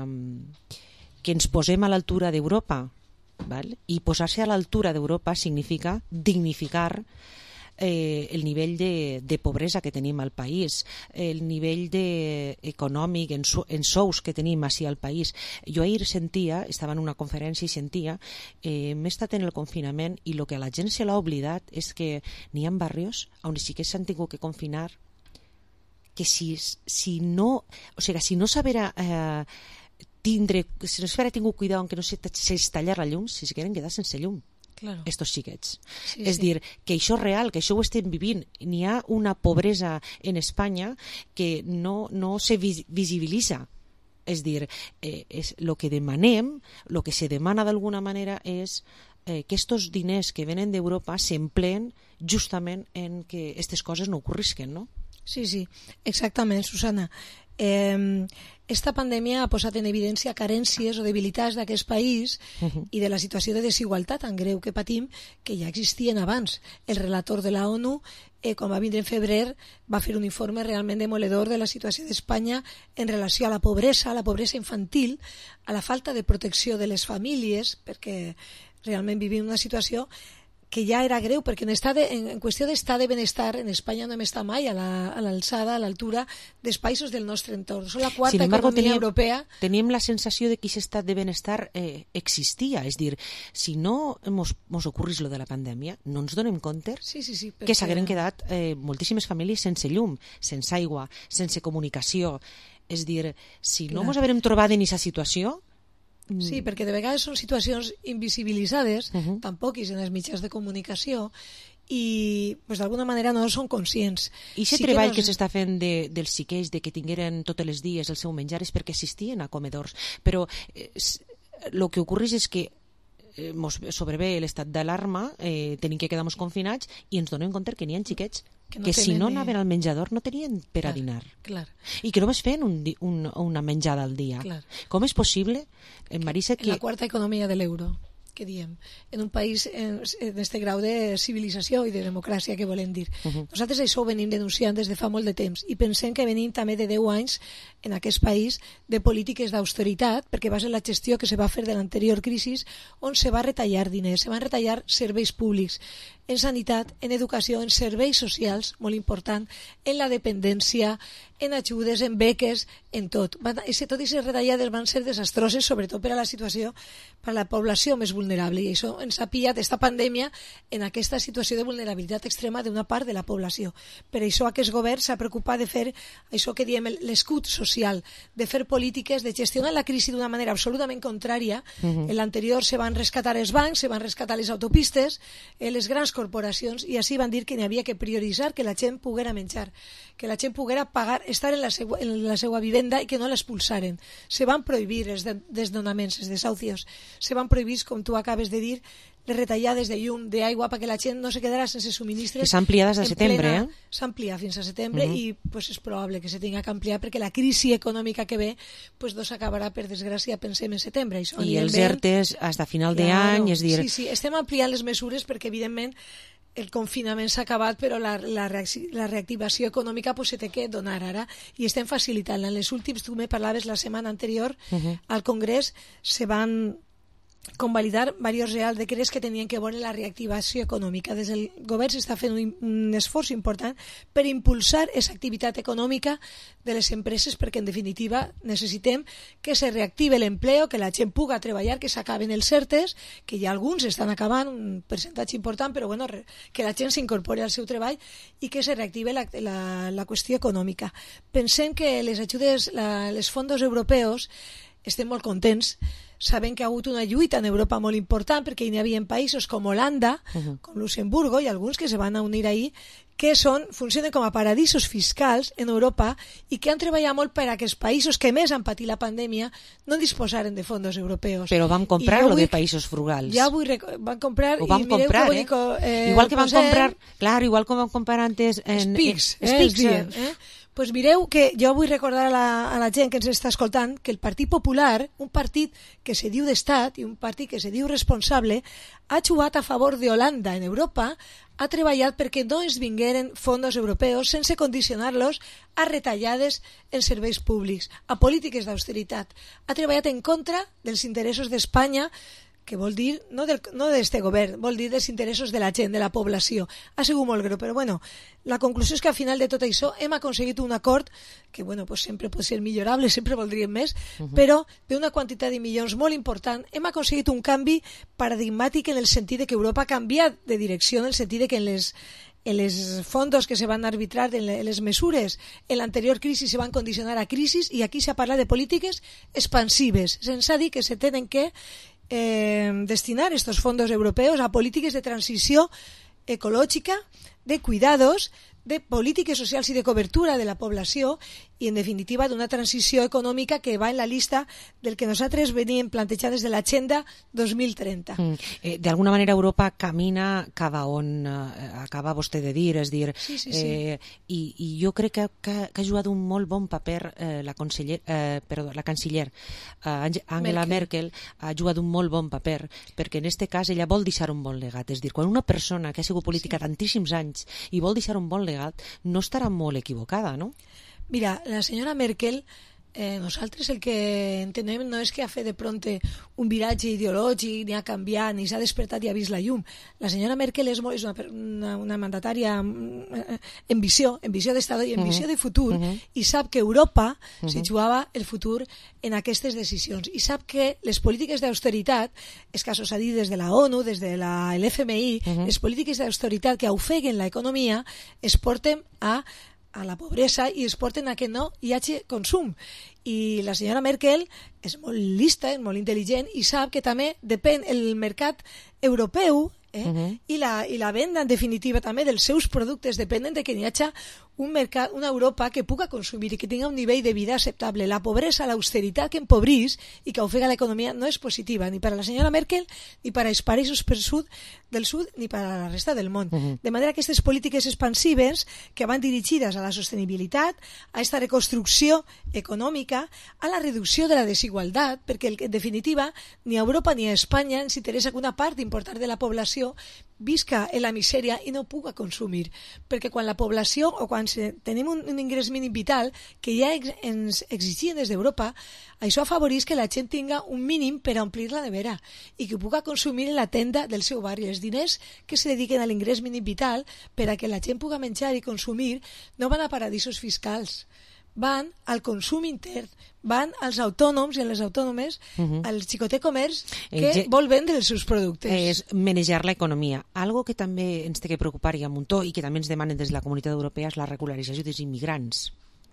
que ens posem a l'altura d'Europa, val? I posar-se a l'altura d'Europa significa dignificar eh, el nivell de, de pobresa que tenim al país, el nivell de, econòmic en, so, en sous que tenim així al país. Jo ahir sentia, estava en una conferència i sentia, eh, m'he estat en el confinament i el que a la gent se l'ha oblidat és que n'hi ha barrios on sí que s'han tingut que confinar que si, si no, o sigui, si no sabera eh, tindre, si no s'haguera tingut cuidado en que no s'estallar la llum, si se queden quedar sense llum. claro. estos xiquets. Sí, és sí. dir, que això és real, que això ho estem vivint. N'hi ha una pobresa en Espanya que no, no se vis visibilitza. És dir, eh, és lo que demanem, lo que se demana d'alguna manera és eh, que estos diners que venen d'Europa s'empleen justament en que aquestes coses no ocorrisquen, no? Sí, sí, exactament, Susana. Eh, esta pandèmia ha posat en evidència carències o debilitats d'aquest país uh-huh. i de la situació de desigualtat tan greu que patim, que ja existien abans. El relator de la ONU, eh, quan va vindre en febrer, va fer un informe realment demoledor de la situació d'Espanya en relació a la pobresa, a la pobresa infantil, a la falta de protecció de les famílies, perquè realment vivim una situació que ja era greu, perquè en, de, en, en qüestió d'estat de benestar en Espanya no hem estat mai a l'alçada, a l'altura dels països del nostre entorn. Som la quarta embargo, economia teníem, europea. Teníem la sensació de que aquest estat de benestar eh, existia, és dir, si no mos, mos ocorrís lo de la pandèmia, no ens donem compte sí, sí, sí, perquè... que s'hagueren quedat eh, moltíssimes famílies sense llum, sense aigua, sense comunicació. És dir, si no Clar. mos haguérem trobat en aquesta situació, sí, perquè de vegades són situacions invisibilitzades, uh-huh. tampoc és en els mitjans de comunicació, i pues, d'alguna manera no són conscients. I aquest sí treball que, no... que s'està fent de, dels xiquets, de que tingueren tots els dies el seu menjar, és perquè assistien a comedors. Però eh, el que ocorreix és que eh, mos sobrevé l'estat d'alarma, eh, tenim que quedar confinats i ens donem compte que n'hi ha xiquets que, no que si no anaven al menjador no tenien per clar, a dinar. Clar. I que només feien un, un, una menjada al dia. Clar. Com és possible, Marisa, que... En la quarta economia de l'euro, que diem, en un país en, en este grau de civilització i de democràcia, que volem dir. Uh-huh. Nosaltres això ho venim denunciant des de fa molt de temps i pensem que venim també de deu anys en aquest país de polítiques d'austeritat, perquè va ser la gestió que se va fer de l'anterior crisi on se va retallar diners, se van retallar serveis públics en sanitat, en educació, en serveis socials, molt important, en la dependència, en ajudes, en beques, en tot. Van, ese, tot aquestes retallades van ser desastroses, sobretot per a la situació, per a la població més vulnerable, i això ens ha pillat esta pandèmia en aquesta situació de vulnerabilitat extrema d'una part de la població. Per això aquest govern s'ha preocupat de fer això que diem l'escut social, de fer polítiques, de gestionar la crisi d'una manera absolutament contrària. Uh-huh. En l'anterior se van rescatar els bancs, se van rescatar les autopistes, eh, les grans corporacions, i així van dir que n'hi havia que prioritzar que la gent poguera menjar, que la gent poguera pagar, estar en la, seu, en la seva vivenda i que no l'expulsaren. Se van prohibir els desnonaments, els desahucios, se van prohibir, com tu acabes de dir, les retallades de llum, d'aigua, perquè la gent no se quedarà sense subministres. Que s'ha ampliat des de setembre, plena, eh? S'ha ampliat fins a setembre uh-huh. i pues, és probable que se tinga que ampliar perquè la crisi econòmica que ve pues, no s'acabarà, per desgràcia, pensem en setembre. Això, I els ERTEs fins a final d'any, és dir... Sí, sí, estem ampliant les mesures perquè, evidentment, el confinament s'ha acabat, però la, la, la reactivació econòmica pues, se té que donar ara i estem facilitant-la. En les últims, tu me parlaves la setmana anterior, uh-huh. al Congrés se van convalidar diversos reals decrets que tenien que veure la reactivació econòmica. Des del govern s'està fent un, un esforç important per impulsar aquesta activitat econòmica de les empreses, perquè en definitiva necessitem que se reactive l'empleo, que la gent puga treballar, que s'acaben els ERTEs, que ja alguns estan acabant, un percentatge important, però bueno, que la gent s'incorpori al seu treball i que se reactive la, la, la qüestió econòmica. Pensem que les ajudes, la, les fondos europeus, estem molt contents. Sabem que ha hagut una lluita en Europa molt important perquè hi havia països com Holanda, uh-huh. com Luxemburgo i alguns que se van a unir ahí, que són, funcionen com a paradisos fiscals en Europa i que han treballat molt per a que els països que més han patit la pandèmia no disposaren de fondos europeus. Però van comprar lo de països frugals. Ja vull rec- van comprar Ho van i mireu comprar, que eh? Bonico, eh, igual que van posem, comprar, clar, igual com van comprar antes en Spics, eh, eh, Spics, dien, eh? Pues mireu que jo vull recordar a la, a la gent que ens està escoltant que el Partit Popular, un partit que se diu d'estat i un partit que se diu responsable, ha jugat a favor d'Holanda en Europa, ha treballat perquè no es vingueren fondos europeus sense condicionar-los a retallades en serveis públics, a polítiques d'austeritat. Ha treballat en contra dels interessos d'Espanya, que vol dir, no del, no d'este govern, vol dir dels interessos de la gent, de la població. Ha sigut molt greu, però bueno, la conclusió és que al final de tot això hem aconseguit un acord que, bueno, pues sempre pot ser millorable, sempre voldríem més, uh-huh. però d'una quantitat de milions molt important, hem aconseguit un canvi paradigmàtic en el sentit de que Europa ha canviat de direcció, en el sentit de que en les en les fondos que se van arbitrar, en les mesures en l'anterior crisi se van condicionar a crisis i aquí s'ha parlat de polítiques expansives, sense dir que se tenen que eh, destinar estos fondos europeos a polítiques de transició ecològica, de cuidados, de polítiques socials i de cobertura de la població i, en definitiva, d'una transició econòmica que va en la lista del que nosaltres veníem plantejant des de l'Agenda dos mil trenta. Mm. Eh, D'alguna manera Europa camina cap a on eh, acaba vostè de dir, és dir, sí, sí, sí. Eh, i, i jo crec que, que, que ha jugat un molt bon paper eh, la, conseller, eh, perdó, la canciller eh, Angela Merkel. Merkel ha jugat un molt bon paper, perquè en aquest cas ella vol deixar un bon legat, és dir, quan una persona que ha sigut política sí. tantíssims anys i vol deixar un bon legat, no estarà molt equivocada, no? Mira, la senyora Merkel, eh, nosaltres el que entenem no és que ha fet de pronte un viratge ideològic, ni ha canviat, ni s'ha despertat i ha vist la llum. La senyora Merkel és, molt, és una, una, una mandatària en visió, en visió d'estat i en visió de futur, uh -huh. i sap que Europa uh -huh. se jugava el futur en aquestes decisions. I sap que les polítiques d'austeritat, és que s'ha dit des de la ONU, des de l'F M I, uh -huh. les polítiques d'austeritat que ofeguen l'economia es porten a a la pobresa i es porten a que no hi hagi consum. I la senyora Merkel és molt lista, és molt intel·ligent i sap que també depèn el mercat europeu eh? uh -huh. I, la, i la venda, en definitiva, també dels seus productes depenen de que hi hagi un mercat, una Europa que puga consumir i que tingui un nivell de vida acceptable. La pobresa, l'austeritat que empobrís i que ofega l'economia no és positiva ni per a la senyora Merkel, ni per als països per sud, del sud, ni per a la resta del món. Uh -huh. De manera que aquestes polítiques expansives que van dirigides a la sostenibilitat, a aquesta reconstrucció econòmica, a la reducció de la desigualtat, perquè en definitiva ni a Europa ni a Espanya ens interessa que una part important de la població visca en la misèria i no puga consumir, perquè quan la població o quan tenim un, un ingrés mínim vital que ja ex, ens exigien des d'Europa, això afavoreix que la gent tinga un mínim per a omplir la nevera i que puga consumir en la tenda del seu barri. Els diners que se dediquen a l'ingrés mínim vital per a que la gent puga menjar i consumir no van a paradisos fiscals, van al consum intern, van als autònoms i a les autònomes, uh -huh. al xicotet comerç que eh, vol vendre els seus productes. És manejar l'economia. Algo que també ens té que preocupar i a muntó i que també ens demanen des de la Comunitat Europea és la regularització dels immigrants.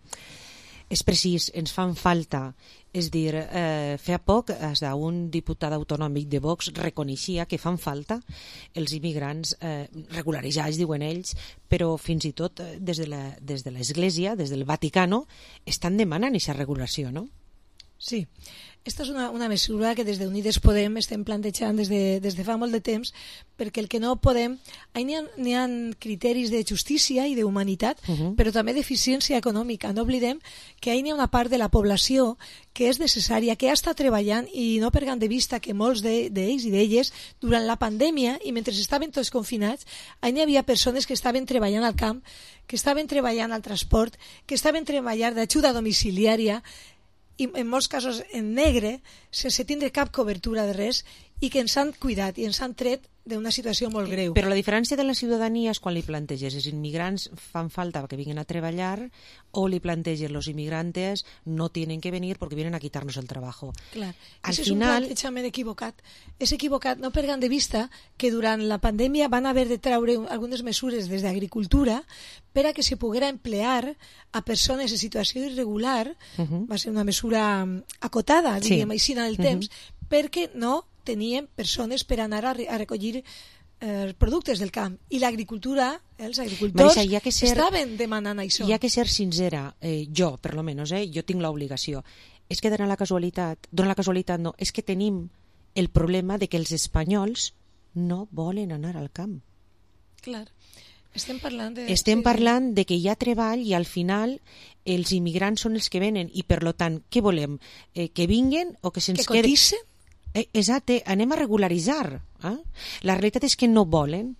És precís, ens fan falta. És dir, eh, fa poc un diputat autonòmic de Vox reconeixia que fan falta els immigrants eh, regularitzats, diuen ells, però fins i tot des de la, des de l'Església, des del Vaticano, estan demanant aquesta regulació, no? Sí. Aquesta és una, una mesura que des de Unides Podem estem plantejant des de, des de fa molt de temps, perquè el que no podem... N'hi ha, n'hi ha criteris de justícia i d'humanitat, uh -huh. però també d'eficiència econòmica. No oblidem que n'hi ha una part de la població que és necessària, que ha estat treballant, i no perdem de vista que molts d'ells de, i d'elles, durant la pandèmia, i mentre estaven tots confinats, n'hi havia persones que estaven treballant al camp, que estaven treballant al transport, que estaven treballant d'ajuda domiciliària, i en molts casos en negre, sense tindre cap cobertura de res, i que ens han cuidat i ens han tret d'una situació molt greu. Però la diferència de la ciutadania és quan li planteges els immigrants fan falta que vinguin a treballar, o li planteges los inmigrantes no tienen que venir porque vienen a quitarnos el trabajo. Clar, al és final... un plantejament equivocat. És equivocat, no perdem de vista que durant la pandèmia van haver de treure algunes mesures des d'agricultura per a que se poguera emplear a persones en situació irregular, uh -huh. va ser una mesura acotada, diríem, sí. així en el temps, uh -huh. perquè no tenien persones per anar a, re a recollir eh, productes del camp. I l'agricultura, eh, els agricultors, Marisa, que ser, estaven demanant això. Hi ha que ser sincera, eh, jo, per lo menos, eh, jo tinc l'obligació. És que dona la casualitat, dona la casualitat no, és que tenim el problema de que els espanyols no volen anar al camp. Clar. Estem parlant de... Estem parlant de que hi ha treball i al final els immigrants són els que venen i per lo tant, què volem? Eh, que vinguen o que se'ns que cotitzen? Eh, exacte, anem a regularitzar. Eh? La realitat és que no volen.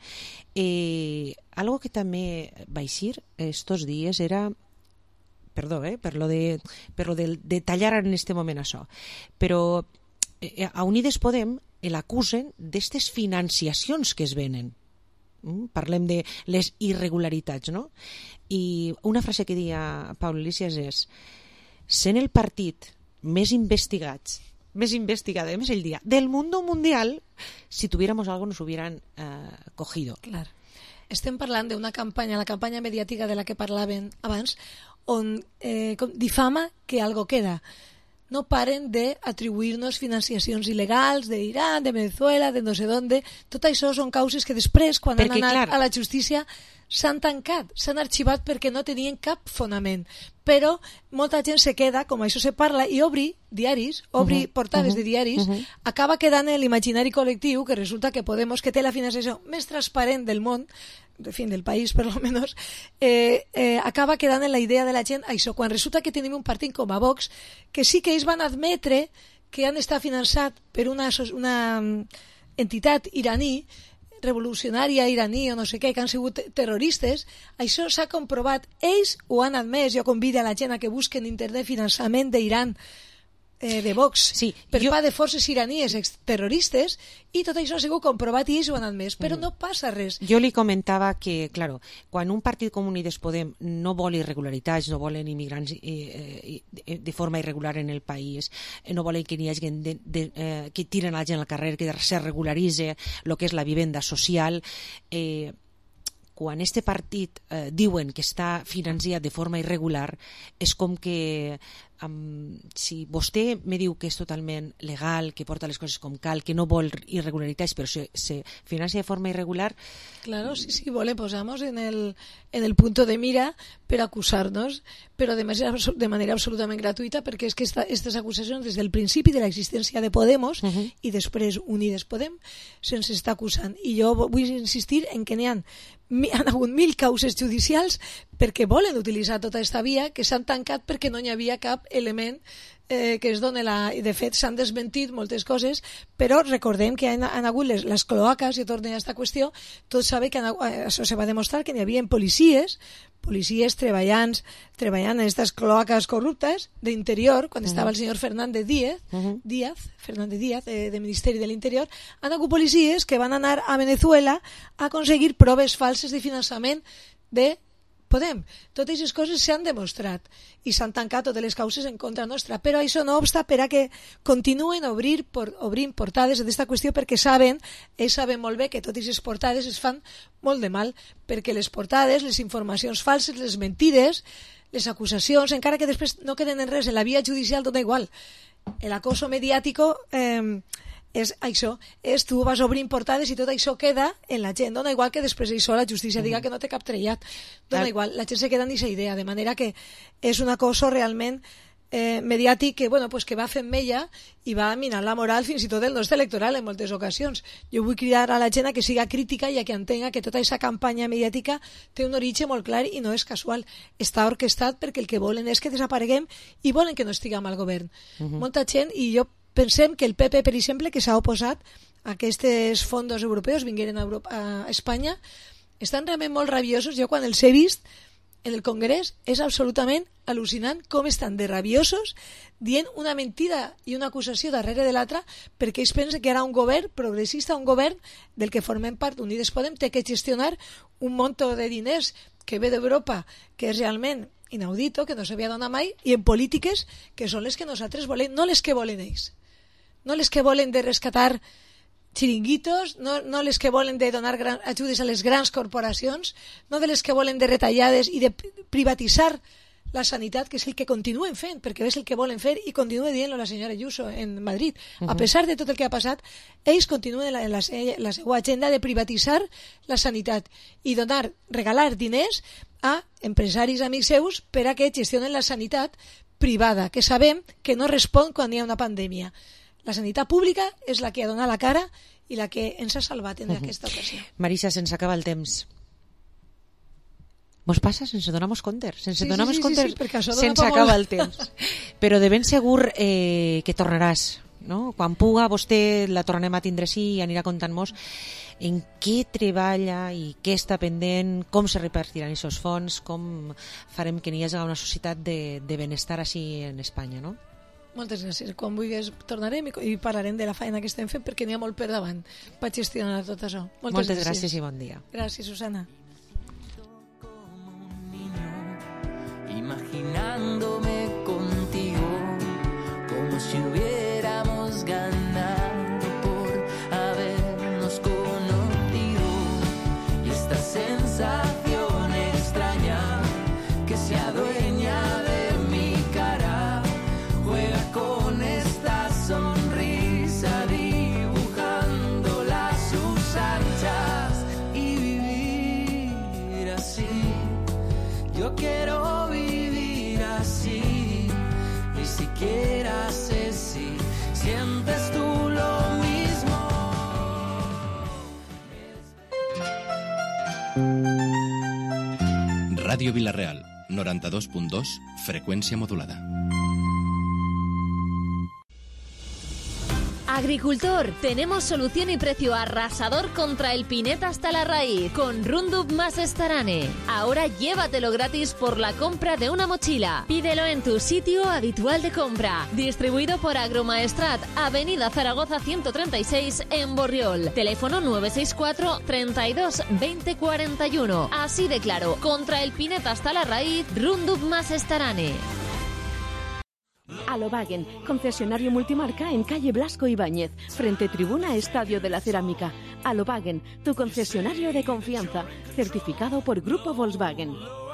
Eh, algo que també va eixir estos dies era... Perdó, eh, per lo de, per lo de, de tallar en este moment això. Però eh, a Unides Podem l'acusen d'estes financiacions que es venen. Mm? Parlem de les irregularitats, no? I una frase que deia Pablo Iglesias és: sent el partit més investigats més investigada, més el dia del mundo mundial, si tuviéramos algo nos hubieran eh, cogido. Clar. Estem parlant d'una campanya, la campanya mediàtica de la que parlaven abans, on eh, difama que algo queda. no paren d'atribuir-nos financiacions il·legals d'Iran, de Venezuela, de no sé d'on. Tot això són causes que després, quan perquè, han anat clar, a la justícia, s'han tancat, s'han arxivat perquè no tenien cap fonament. Però molta gent se queda, com això se parla, i obri diaris, obri uh -huh, portades uh -huh, de diaris, uh -huh. acaba quedant en l'imaginari col·lectiu que resulta que Podemos, que té la financiació més transparent del món, en fin, del país per lo menos, eh, eh, acaba quedant en la idea de la gent això, quan resulta que tenim un partit com a Vox, que sí que ells van admetre que han estat finançat per una, una entitat iraní, revolucionària iraní o no sé què, que han sigut terroristes. Això s'ha comprovat, ells ho han admès. Jo convido a la gent a que busquen en internet finançament d'Iran, eh, de Vox, sí, per jo... part de forces iraníes terroristes, i tot això ha sigut comprovat i ells ho han admès, però mm. no passa res. Jo li comentava que, claro, quan un partit com Unides Podem no vol irregularitats, no volen immigrants eh, eh, de forma irregular en el país, eh, no volen que n'hi hagi de, de, eh, que tiren la gent al carrer, que se regularitzi el que és la vivenda social, eh, quan este partit eh, diuen que està financiat de forma irregular, és com que um, si vostè me diu que és totalment legal, que porta les coses com cal, que no vol irregularitats, però se, se financia de forma irregular... Claro, sí, sí, vole, posamos en el, en el punto de mira per acusar-nos, però de manera, de manera absolutament gratuïta, perquè és que aquestes acusacions des del principi de l'existència de Podemos uh -huh. i després Unides Podem se'ns està acusant. I jo vull insistir en que n'hi ha han hagut mil causes judicials perquè volen utilitzar tota aquesta via, que s'han tancat perquè no hi havia cap element eh, que es doni la... De fet, s'han desmentit moltes coses, però recordem que han, han hagut les, les cloaques, i tornem a aquesta qüestió, tots saben que han, això se va demostrar que n'hi havia policies, policies treballant, treballant en aquestes cloaques corruptes d'interior, quan uh -huh. estava el senyor Fernández Díaz, uh -huh. Díaz Fernández Díaz, eh, de Ministeri de l'Interior, han hagut policies que van anar a Venezuela a aconseguir proves falses de finançament de Podem. Totes aquestes coses s'han demostrat i s'han tancat totes les causes en contra nostra, però això no obsta per a que continuen a obrir por, obrint portades d'aquesta qüestió, perquè saben, ells saben molt bé que totes aquestes portades es fan molt de mal, perquè les portades, les informacions falses, les mentides, les acusacions, encara que després no queden en res en la via judicial, dona igual. El acoso mediàtico eh, és això, és tu vas obrint portades i tot això queda en la gent, dona igual que després això la justícia diga que no té cap trellat, dona igual, la gent se queda en aquesta idea, de manera que és un acoso realment eh, mediàtic que, bueno, pues que va fent mella i va minant la moral fins i tot del nostre electoral en moltes ocasions. Jo vull cridar a la gent a que siga crítica i a que entenga que tota aquesta campanya mediàtica té un origen molt clar i no és casual, està orquestat perquè el que volen és que desapareguem i volen que no estiguem al govern. Uh-huh. Molta gent, i jo pensem que el P P, per exemple, que s'ha oposat a aquests fons europeus vingueren a, Europa, a Espanya, estan realment molt rabiosos. Jo quan els he vist en el Congrés és absolutament al·lucinant com estan de rabiosos dient una mentida i una acusació darrere de l'altra, perquè ells pensen que ara un govern progressista, un govern del que formem part, Unides Podem, té que gestionar un monto de diners que ve d'Europa, que és realment inaudito, que no s'havia donat mai, i en polítiques que són les que nosaltres volem, no les que volen ells. No les que volen de rescatar xiringuitos, no, no les que volen de donar gran, ajudes a les grans corporacions, no de les que volen de retallades i de privatitzar la sanitat, que és el que continuen fent, perquè és el que volen fer i continua dient-lo la senyora Ayuso en Madrid. Uh-huh. A pesar de tot el que ha passat, ells continuen en la, en la, la seva agenda de privatitzar la sanitat i donar, regalar diners a empresaris amics seus per a que gestionen la sanitat privada, que sabem que no respon quan hi ha una pandèmia. La sanitat pública és la que ha donat la cara i la que ens ha salvat en uh-huh. aquesta ocasió. Marisa, se'ns acaba el temps. Mos passa sense donar-nos compte. Sense sí, donar-nos sí, sí, compte, sí, sí, se'ns acaba molt el temps. Però de ben segur eh, que tornaràs. No? Quan puga, vostè la tornem a tindre sí i anirà contant-nos en què treballa i què està pendent, com se repartiran aquests fons, com farem que n'hi hagi una societat de, de benestar així en Espanya, no? Moltes gràcies. Quan vulguis tornarem i parlarem de la feina que estem fent perquè n'hi ha molt per davant per gestionar tot això. Moltes, Moltes gràcies. gràcies i bon dia. Gràcies, Susana. Imaginándome contigo como si hubiéramos ganado por habernos conocido y esta sensación extraña que se adueña de mi cara juega con Radio Vilareal, noranta dos punt dos, frecuencia modulada. Agricultor, tenemos solución y precio arrasador contra el pineta hasta la raíz con Roundup más Starane. Ahora llévatelo gratis por la compra de una mochila. Pídelo en tu sitio habitual de compra. Distribuido por Agromaestrat, Avenida Zaragoza ciento treinta y seis en Borriol. Teléfono nueve seis cuatro, treinta y dos, veinte cuarenta y uno. Así de claro, contra el pineta hasta la raíz, Roundup más Starane. Alobagen, concesionario multimarca en calle Blasco Ibáñez, frente tribuna Estadio de la Cerámica. Alobagen, tu concesionario de confianza, certificado por Grupo Volkswagen.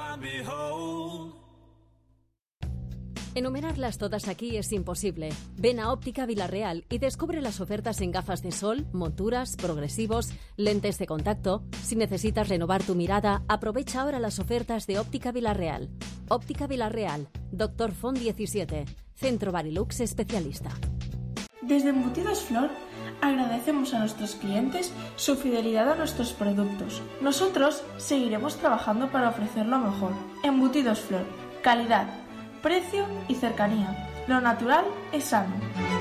Enumerarlas todas aquí es imposible. Ven a Óptica Vilareal y descubre las ofertas en gafas de sol, monturas, progresivos, lentes de contacto. Si necesitas renovar tu mirada, aprovecha ahora las ofertas de Óptica Vilareal. Óptica Vilareal, Doctor Font diecisiete, Centro Barilux especialista. Desde Embutidos Flor agradecemos a nuestros clientes su fidelidad a nuestros productos. Nosotros seguiremos trabajando para ofrecer lo mejor. Embutidos Flor, calidad, precio y cercanía. Lo natural es sano.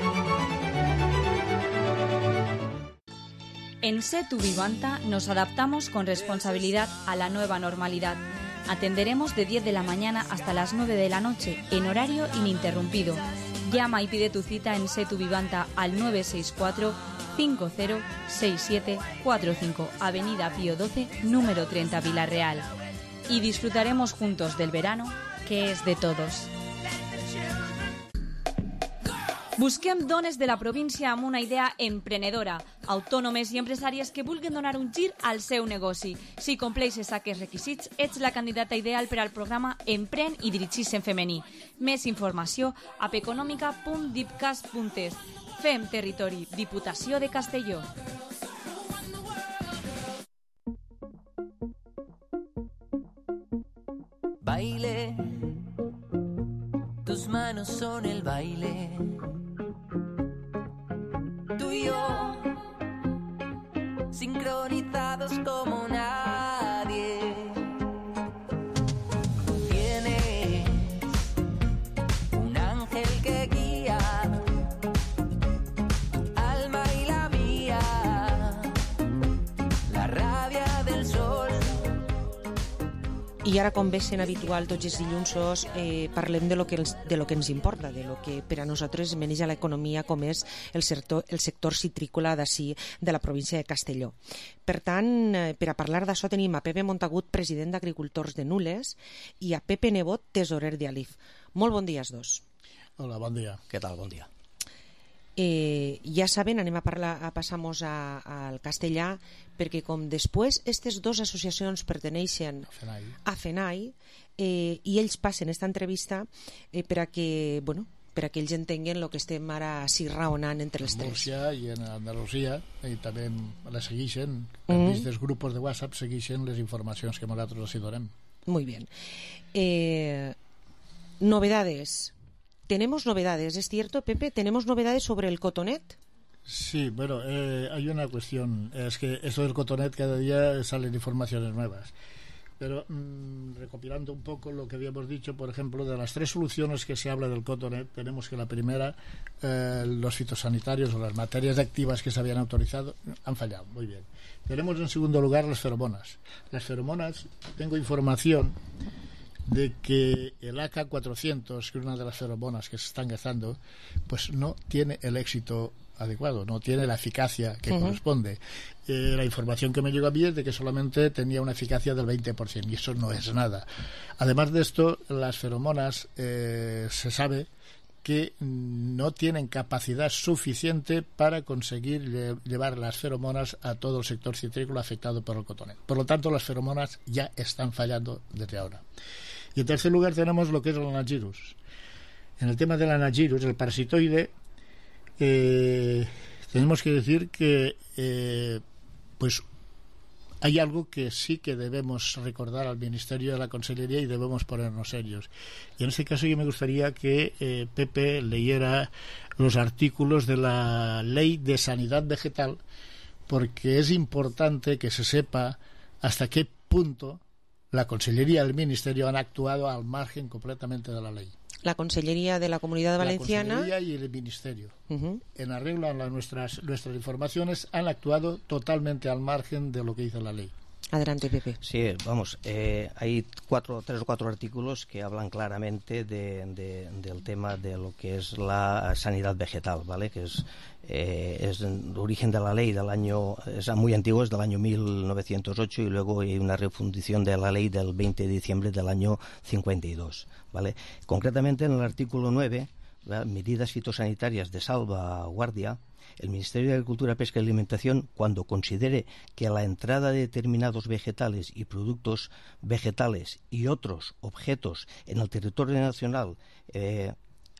En Setu Vivanta nos adaptamos con responsabilidad a la nueva normalidad. Atenderemos de diez de la mañana hasta las nueve de la noche, en horario ininterrumpido. Llama y pide tu cita en Setu Vivanta al nueve seis cuatro, cinco cero seis siete cuatro cinco, Avenida Pío doce, número treinta, Vilareal. Y disfrutaremos juntos del verano, que és de todos. Busquem dones de la província amb una idea emprenedora, autònomes i empresàries que vulguin donar un gir al seu negoci. Si compleixes aquests requisits, ets la candidata ideal per al programa Empren i dirigir-se en femení. Més informació a peconòmica punt dipcas punt es. Fem territori, Diputació de Castelló. Baile, tus manos son el baile. Tú y yo, sincronizados como nadie. Tienes un ángel que guía tu alma y la mía, la rabia del sol. I ara, com bé sent habitual tots els dillunsos, eh, parlem de lo, que ens, de lo que ens importa, de lo que per a nosaltres maneja l'economia, com és el sector, el sector citrícola d'ací, de la província de Castelló. Per tant, eh, per a parlar d'això tenim a Pepe Montagut, president d'Agricultors de Nules, i a Pepe Nebot, tesorer d'Alif. Molt bon dia als dos. Hola, bon dia. Què tal? Bon dia. Eh, ja saben, anem a, parlar, a passar-nos al castellà, perquè com després aquestes dues associacions perteneixen FENAI. a FENAI, eh, i ells passen esta entrevista eh, per a que, bueno, per a que ells entenguen el que estem ara així raonant entre els en tres. Múrcia i en Andalusia, i també la segueixen, per mm. -hmm. dels grups de WhatsApp segueixen les informacions que nosaltres els donem. Muy bien. Eh, novedades. Tenemos novedades, ¿es cierto, Pepe? ¿Tenemos novedades sobre el cotonet? Sí, bueno, eh, hay una cuestión. Es que eso del cotonet cada día salen informaciones nuevas. Pero mmm, recopilando un poco lo que habíamos dicho, por ejemplo, de las tres soluciones que se habla del cotonet, tenemos que la primera, eh, los fitosanitarios o las materias activas que se habían autorizado han fallado, muy bien. Tenemos en segundo lugar las feromonas. Las feromonas, tengo información de que el A K cuatrocientos, que es una de las feromonas que se están gastando, pues no tiene el éxito adecuado, no tiene la eficacia que uh-huh. corresponde. Eh, la información que me llegó a mí es de que solamente tenía una eficacia del veinte por ciento, y eso no es nada. Además de esto, las feromonas eh, se sabe que no tienen capacidad suficiente para conseguir lle- llevar las feromonas a todo el sector citrícola afectado por el cotonet. Por lo tanto, las feromonas ya están fallando desde ahora. Y en tercer lugar tenemos lo que es el Anagirus. En el tema del Anagirus, el parasitoide, eh, tenemos que decir que eh, pues hay algo que sí que debemos recordar al Ministerio de la Consellería y debemos ponernos serios. Y en este caso yo me gustaría que eh, Pepe leyera los artículos de la Ley de Sanidad Vegetal, porque es importante que se sepa hasta qué punto la Consellería del Ministerio han actuado al margen completamente de la ley. La Consellería de la Comunidad Valenciana. La Consellería y el Ministerio. Uh-huh. En arreglo a nuestras, nuestras informaciones, han actuado totalmente al margen de lo que dice la ley. Adelante, Pepe. Sí, vamos, eh, hay cuatro, tres o cuatro artículos que hablan claramente de, de, del tema de lo que es la sanidad vegetal, ¿vale? Que es, eh, es el origen de la ley del año, es muy antiguo, es del año mil novecientos ocho, y luego hay una refundición de la ley del veinte de diciembre del año cincuenta y dos, ¿vale? Concretamente en el artículo nueve, ¿verdad? Medidas fitosanitarias de salvaguardia. El Ministerio de Agricultura, Pesca y Alimentación, cuando considere que la entrada de determinados vegetales y productos vegetales y otros objetos en el territorio nacional eh,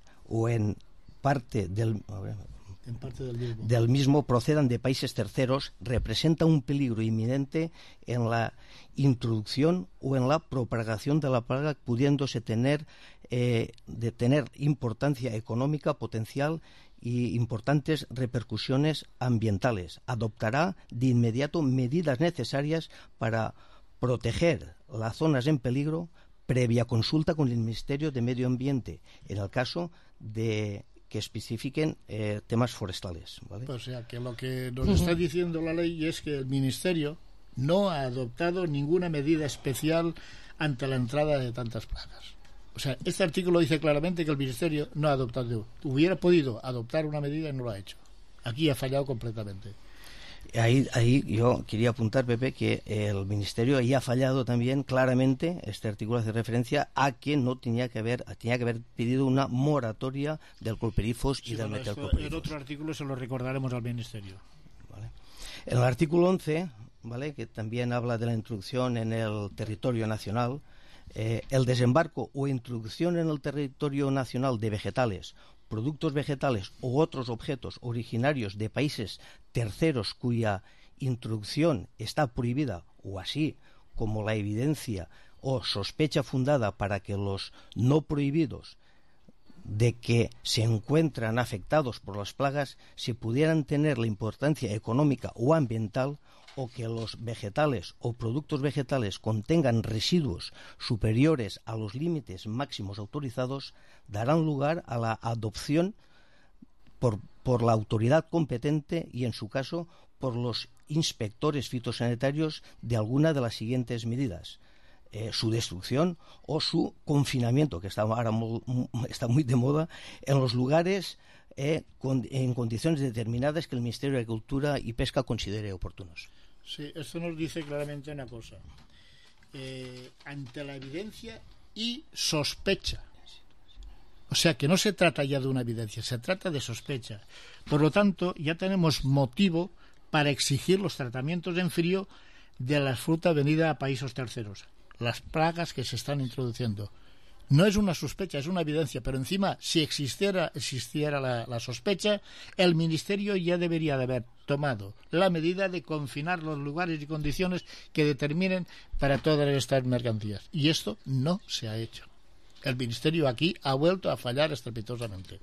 o en parte del... A ver, en parte del mismo. del mismo procedan de países terceros, representa un peligro inminente en la introducción o en la propagación de la plaga, pudiéndose tener, eh, de tener importancia económica potencial y importantes repercusiones ambientales. Adoptará de inmediato medidas necesarias para proteger las zonas en peligro, previa consulta con el Ministerio de Medio Ambiente, en el caso de que especifiquen eh, temas forestales, ¿vale? O sea, que lo que nos está diciendo la ley es que el Ministerio no ha adoptado ninguna medida especial ante la entrada de tantas plagas. O sea, este artículo dice claramente que el Ministerio no ha adoptado, hubiera podido adoptar una medida y no lo ha hecho. Aquí ha fallado completamente. Ahí, ahí yo quería apuntar, Pepe, que el Ministerio ahí ha fallado también claramente. Este artículo hace referencia a que no tenía que haber tenía que haber pedido una moratoria del clorpirifos y sí, del bueno, metilclorpirifos. En otro artículo se lo recordaremos al Ministerio. ¿Vale? En el artículo once, ¿vale?, que también habla de la introducción en el territorio nacional, eh, el desembarco o introducción en el territorio nacional de vegetales, productos vegetales u otros objetos originarios de países terceros cuya introducción está prohibida, o así como la evidencia o sospecha fundada para que los no prohibidos de que se encuentran afectados por las plagas si pudieran tener la importancia económica o ambiental, o que los vegetales o productos vegetales contengan residuos superiores a los límites máximos autorizados, darán lugar a la adopción por, por la autoridad competente y, en su caso, por los inspectores fitosanitarios de alguna de las siguientes medidas. Eh, su destrucción o su confinamiento, que está ahora muy, está muy de moda, en los lugares eh, con, en condiciones determinadas que el Ministerio de Agricultura y Pesca considere oportunos. Sí, esto nos dice claramente una cosa. Eh, ante la evidencia y sospecha. O sea, que no se trata ya de una evidencia, se trata de sospecha. Por lo tanto, ya tenemos motivo para exigir los tratamientos en frío de la fruta venida a países terceros. Las plagas que se están introduciendo. No es una sospecha, es una evidencia, pero encima, si existiera, existiera la, la sospecha, el Ministerio ya debería de haber tomado la medida de confinar los lugares y condiciones que determinen para todas estas mercancías. Y esto no se ha hecho. El Ministerio aquí ha vuelto a fallar estrepitosamente.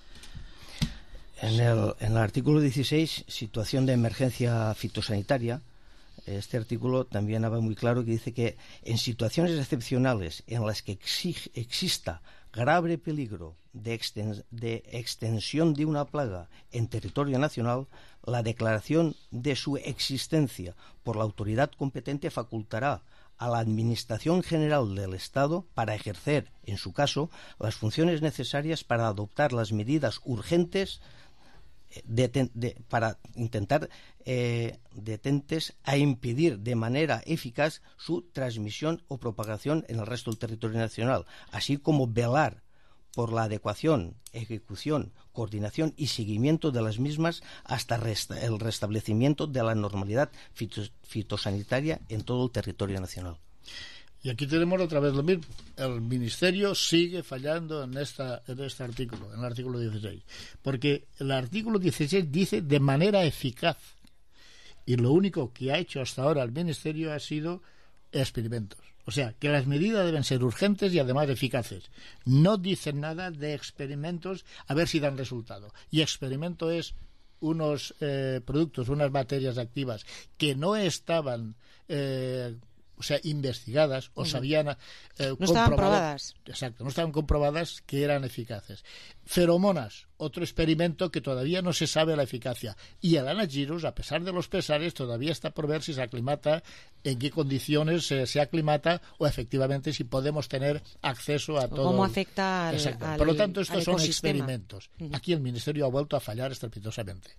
En el, en el artículo dieciséis, situación de emergencia fitosanitaria, este artículo también habla muy claro, que dice que en situaciones excepcionales en las que exige, exista grave peligro de, extens, de extensión de una plaga en territorio nacional, la declaración de su existencia por la autoridad competente facultará a la Administración General del Estado para ejercer, en su caso, las funciones necesarias para adoptar las medidas urgentes De, de, para intentar eh, detentes a impedir de manera eficaz su transmisión o propagación en el resto del territorio nacional, así como velar por la adecuación, ejecución, coordinación y seguimiento de las mismas hasta resta, el restablecimiento de la normalidad fitos, fitosanitaria en todo el territorio nacional. Y aquí tenemos otra vez lo mismo. El Ministerio sigue fallando en, esta, en este artículo, en el artículo dieciséis. Porque el artículo dieciséis dice de manera eficaz. Y lo único que ha hecho hasta ahora el Ministerio ha sido experimentos. O sea, que las medidas deben ser urgentes y además eficaces. No dicen nada de experimentos a ver si dan resultado. Y experimento es unos eh, productos, unas materias activas que no estaban... Eh, o sea, investigadas o Uh-huh. sabían eh, no estaban comprobado- probadas. Exacto, no estaban comprobadas que eran eficaces. Feromonas, otro experimento que todavía no se sabe la eficacia. Y el anagirus, a pesar de los pesares, todavía está por ver si se aclimata, en qué condiciones se, se aclimata o efectivamente si podemos tener acceso a todo. ¿Cómo el- afecta al, Exacto. al- Por lo tanto, estos al son ecosistema? experimentos. Uh-huh. Aquí el Ministerio ha vuelto a fallar estrepitosamente.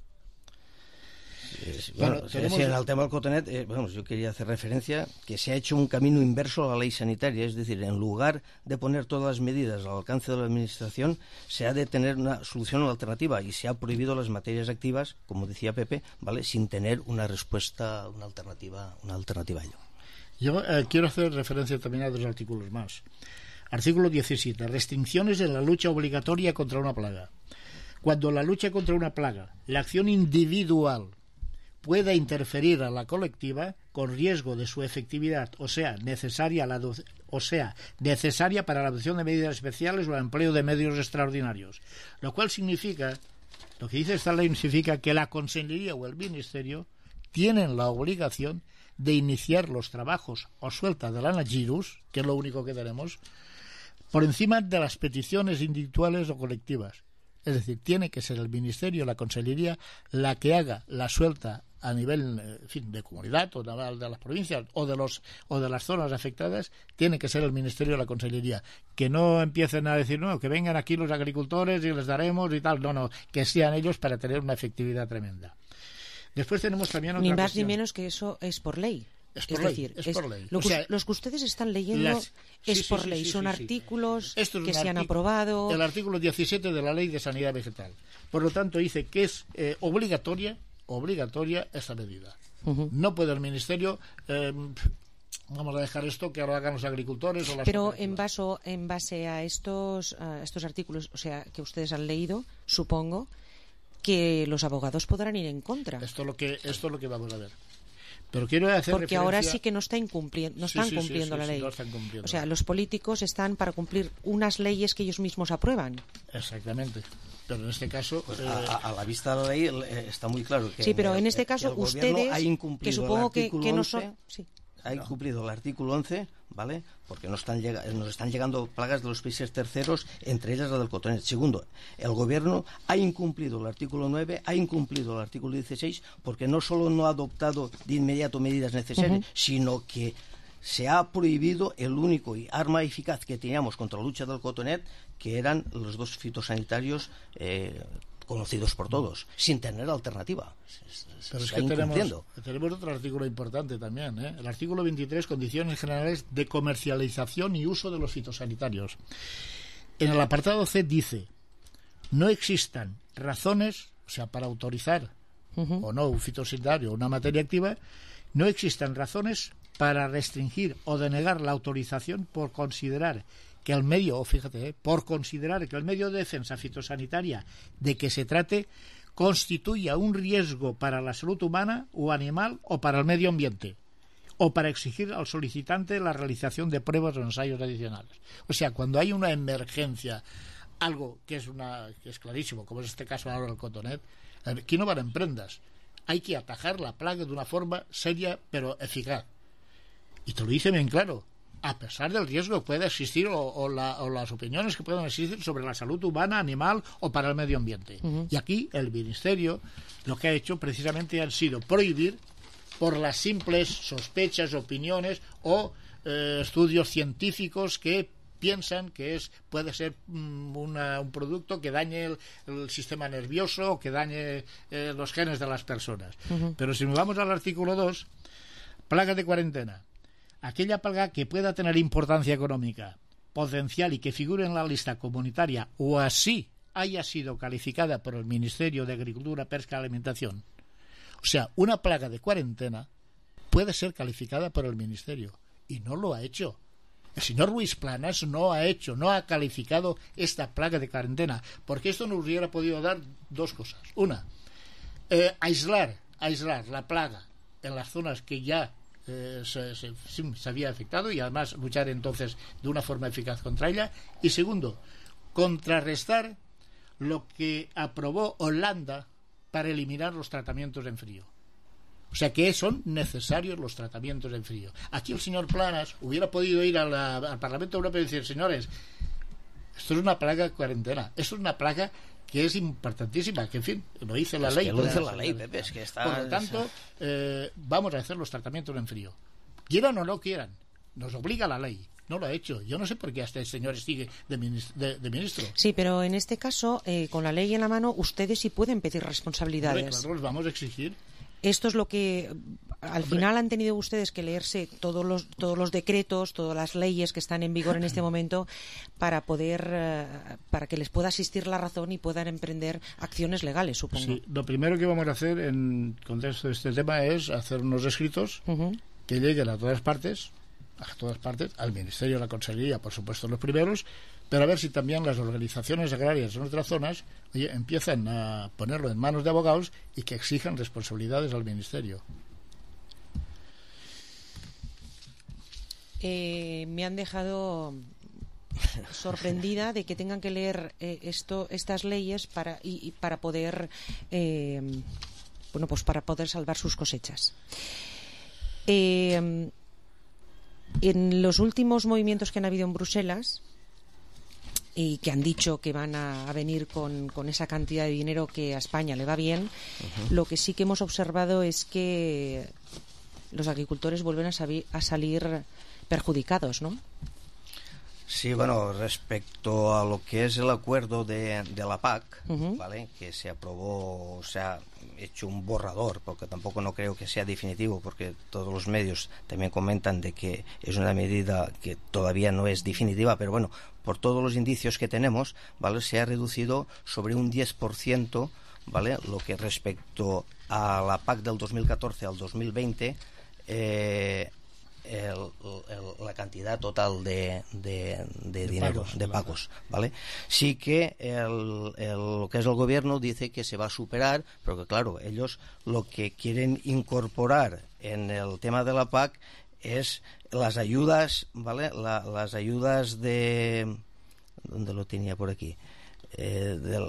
Es- Bueno, bueno, tenemos- sí, en el tema del cotonet, eh, vamos, yo quería hacer referencia que se ha hecho un camino inverso a la ley sanitaria, es decir, en lugar de poner todas las medidas al alcance de la administración, se ha de tener una solución alternativa y se ha prohibido las materias activas, como decía Pepe, vale, sin tener una respuesta, una alternativa, una alternativa a ello. Yo eh, quiero hacer referencia también a dos artículos más. Artículo diecisiete. Restricciones en la lucha obligatoria contra una plaga. Cuando la lucha contra una plaga, la acción individual pueda interferir a la colectiva con riesgo de su efectividad, o sea, necesaria la ado- o sea, necesaria para la adopción de medidas especiales o el empleo de medios extraordinarios. Lo cual significa, lo que dice esta ley significa que la Consellería o el Ministerio tienen la obligación de iniciar los trabajos o suelta del anagirus, que es lo único que tenemos, por encima de las peticiones individuales o colectivas. Es decir, tiene que ser el Ministerio, la Consellería, la que haga la suelta a nivel, eh, en fin, de comunidad o de, de las provincias o de los o de las zonas afectadas. Tiene que ser el Ministerio, la Consellería, que no empiecen a decir no, que vengan aquí los agricultores y les daremos y tal. No, no, que sean ellos para tener una efectividad tremenda. Después tenemos también otra Ni más cuestión. ni menos que eso es por ley. Es por ley, decir, es por ley. Lo O que, sea, los que ustedes están leyendo las- es sí, sí, por sí, ley. sí, Son sí, sí. artículos Esto es que un se han arti- aprobado. El artículo diecisiete de la Ley de Sanidad Vegetal. Por lo tanto, dice que es eh, obligatoria, obligatoria esta medida. Uh-huh. No puede el Ministerio, eh, vamos a dejar esto que ahora hagan los agricultores o las Pero cooperativas. en base, en base a estos, a estos artículos, o sea, que ustedes han leído, supongo que los abogados podrán ir en contra. Esto es lo que, esto es lo que vamos a ver. Pero quiero hacer Porque ahora referencia- sí que no está incumpliendo, no Sí, están sí, sí, cumpliendo sí, la sí, ley. no están cumpliendo. O sea, los políticos están para cumplir unas leyes que ellos mismos aprueban. Exactamente. Pero en este caso... Pues eh, a, a- a la vista de la ley eh, está muy claro que Sí, pero el- en este que caso el gobierno ustedes, ha incumplido que el supongo que, artículo que no once, son... Sí. ha incumplido el artículo once, ¿vale? Porque no están llega- nos están llegando plagas de los países terceros, entre ellas la del cotonet. Segundo, el gobierno ha incumplido el artículo nueve, ha incumplido el artículo dieciséis, porque no solo no ha adoptado de inmediato medidas necesarias, Ujú. sino que se ha prohibido el único y arma eficaz que teníamos contra la lucha del cotonet, que eran los dos fitosanitarios eh, conocidos por todos, sin tener alternativa. Se- se- Pero es se que va tenemos, incumpliendo. tenemos otro artículo importante también, ¿eh? El artículo veintitrés, condiciones generales de comercialización y uso de los fitosanitarios. En el apartado C dice, no existan razones, o sea, para autorizar o no un fitosanitario o una materia activa, no existan razones para restringir o denegar la autorización por considerar que el medio, o fíjate, eh, por considerar que el medio de defensa fitosanitaria de que se trate constituya un riesgo para la salud humana o animal o para el medio ambiente, o para exigir al solicitante la realización de pruebas o ensayos adicionales. O sea, cuando hay una emergencia, algo que es una que es clarísimo, como es este caso ahora del cotonet, aquí no van en prendas. Hay que atajar la plaga de una forma seria pero eficaz. Y te lo dice bien claro. A pesar del riesgo que pueda existir o, o, la, o las opiniones que puedan existir sobre la salud humana, animal o para el medio ambiente. Ujú. Y aquí el Ministerio lo que ha hecho precisamente han sido prohibir por las simples sospechas, opiniones o eh, estudios científicos que piensan que es puede ser mm, una, un producto que dañe el, el sistema nervioso o que dañe eh, los genes de las personas. Ujú. Pero si nos vamos al artículo dos, plaga de cuarentena. Aquella plaga que pueda tener importancia económica, potencial y que figure en la lista comunitaria o así haya sido calificada por el Ministerio de Agricultura, Pesca y Alimentación. O sea, una plaga de cuarentena puede ser calificada por el Ministerio y no lo ha hecho. El señor Ruiz Planas no ha hecho, no ha calificado esta plaga de cuarentena, porque esto nos hubiera podido dar dos cosas. Una, eh, aislar, aislar la plaga en las zonas que ya eh, se, se, se había afectado y además luchar entonces de una forma eficaz contra ella. Y segundo, contrarrestar lo que aprobó Holanda para eliminar los tratamientos en frío. O sea que son necesarios los tratamientos en frío. Aquí el señor Planas hubiera podido ir a la, al Parlamento Europeo y decir, señores, esto es una plaga de cuarentena, esto es una plaga que es importantísima, que en fin, lo dice la es ley. Que lo dice la ley, Pepe, es que está... Por lo tanto, eh, vamos a hacer los tratamientos en frío. Quieran o no quieran, nos obliga la ley. No lo ha hecho. Yo no sé por qué hasta el señor sigue de ministro. De, de ministro. Sí, pero en este caso, eh, con la ley en la mano, ustedes sí pueden pedir responsabilidades. Hombre, claro, los vamos a exigir. Esto es lo que al Hombre. final han tenido ustedes que leerse todos los todos los decretos, todas las leyes que están en vigor en este momento para poder eh, para que les pueda asistir la razón y puedan emprender acciones legales, supongo. Sí, lo primero que vamos a hacer en contexto de este tema es hacer unos escritos uh-huh. que lleguen a todas partes, a todas partes, al Ministerio, a la Consejería, por supuesto los primeros, pero a ver si también las organizaciones agrarias en otras zonas, oye, empiezan a ponerlo en manos de abogados y que exijan responsabilidades al Ministerio. Eh, me han dejado sorprendida de que tengan que leer eh, esto, estas leyes para y, y para poder eh, bueno, pues para poder salvar sus cosechas. Eh, en los últimos movimientos que han habido en Bruselas y que han dicho que van a, a venir con, con esa cantidad de dinero que a España le va bien, uh-huh. lo que sí que hemos observado es que los agricultores vuelven a, sabi- a salir perjudicados, ¿no? Sí, bueno, respecto a lo que es el acuerdo de, de la P A C, uh-huh. ¿vale? Que se aprobó, se ha hecho un borrador, porque tampoco no creo que sea definitivo, porque todos los medios también comentan de que es una medida que todavía no es definitiva, pero bueno, por todos los indicios que tenemos, ¿vale? Se ha reducido sobre un diez por ciento, ¿vale? Lo que respecto a la P A C del dos mil catorce al dos mil veinte, eh, El, el, la cantidad total de, de, de, de dinero, pagos, de pagos, ¿vale? Sí que el, el, lo que es el gobierno dice que se va a superar, pero que claro, ellos lo que quieren incorporar en el tema de la P A C es las ayudas, ¿vale? La, las ayudas de... ¿Dónde lo tenía por aquí? Eh, del,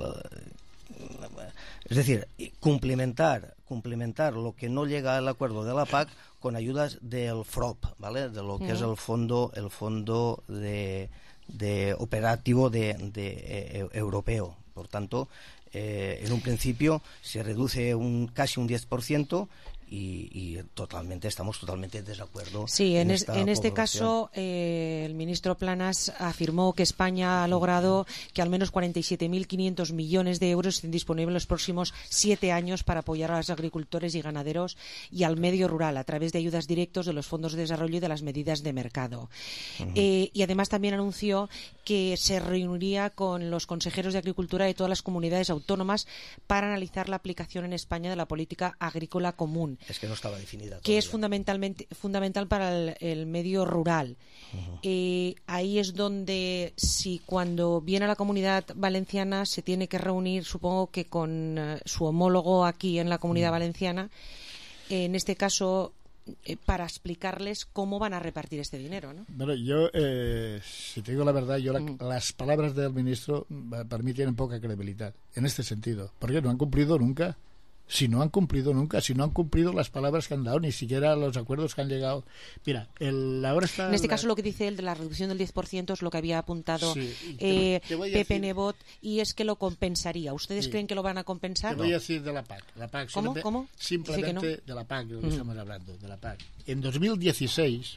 es decir, cumplimentar, cumplimentar lo que no llega al acuerdo de la P A C con ayudas del F R O P, ¿vale? De lo que mm. es el fondo, el fondo de, de operativo de, de eh, europeo. Por tanto, eh, en un principio se reduce un casi un diez por ciento. Y, y totalmente estamos totalmente en desacuerdo. Sí, en, en, es, en este caso eh, el ministro Planas afirmó que España ha logrado que al menos cuarenta y siete mil quinientos millones de euros estén disponibles en los próximos siete años para apoyar a los agricultores y ganaderos y al medio rural a través de ayudas directas de los fondos de desarrollo y de las medidas de mercado. Uh-huh. Eh, y además también anunció que se reuniría con los consejeros de Agricultura de todas las comunidades autónomas para analizar la aplicación en España de la política agrícola común. Es que no estaba definida todavía. Que es fundamentalmente fundamental para el, el medio rural. Uh-huh. Eh, ahí es donde, si cuando viene a la Comunidad Valenciana se tiene que reunir, supongo que con uh, su homólogo aquí en la Comunidad uh-huh. Valenciana, eh, en este caso, eh, para explicarles cómo van a repartir este dinero, ¿no? Bueno, yo, eh, si te digo la verdad, yo la, uh-huh. las palabras del ministro para mí tienen poca credibilidad en este sentido, porque no han cumplido nunca. Si no han cumplido nunca, si no han cumplido las palabras que han dado, ni siquiera los acuerdos que han llegado. Mira, el, ahora está... En este la... caso lo que dice él de la reducción del diez por ciento es lo que había apuntado sí, eh, te, te Pepe decir... Nebot, y es que lo compensaría. ¿Ustedes sí. creen que lo van a compensar? Te voy a decir de la P A C. La P A C ¿Cómo? Simplemente, ¿Cómo? simplemente no. de la P A C, de lo que uh-huh. estamos hablando, de la P A C. En dos mil dieciséis,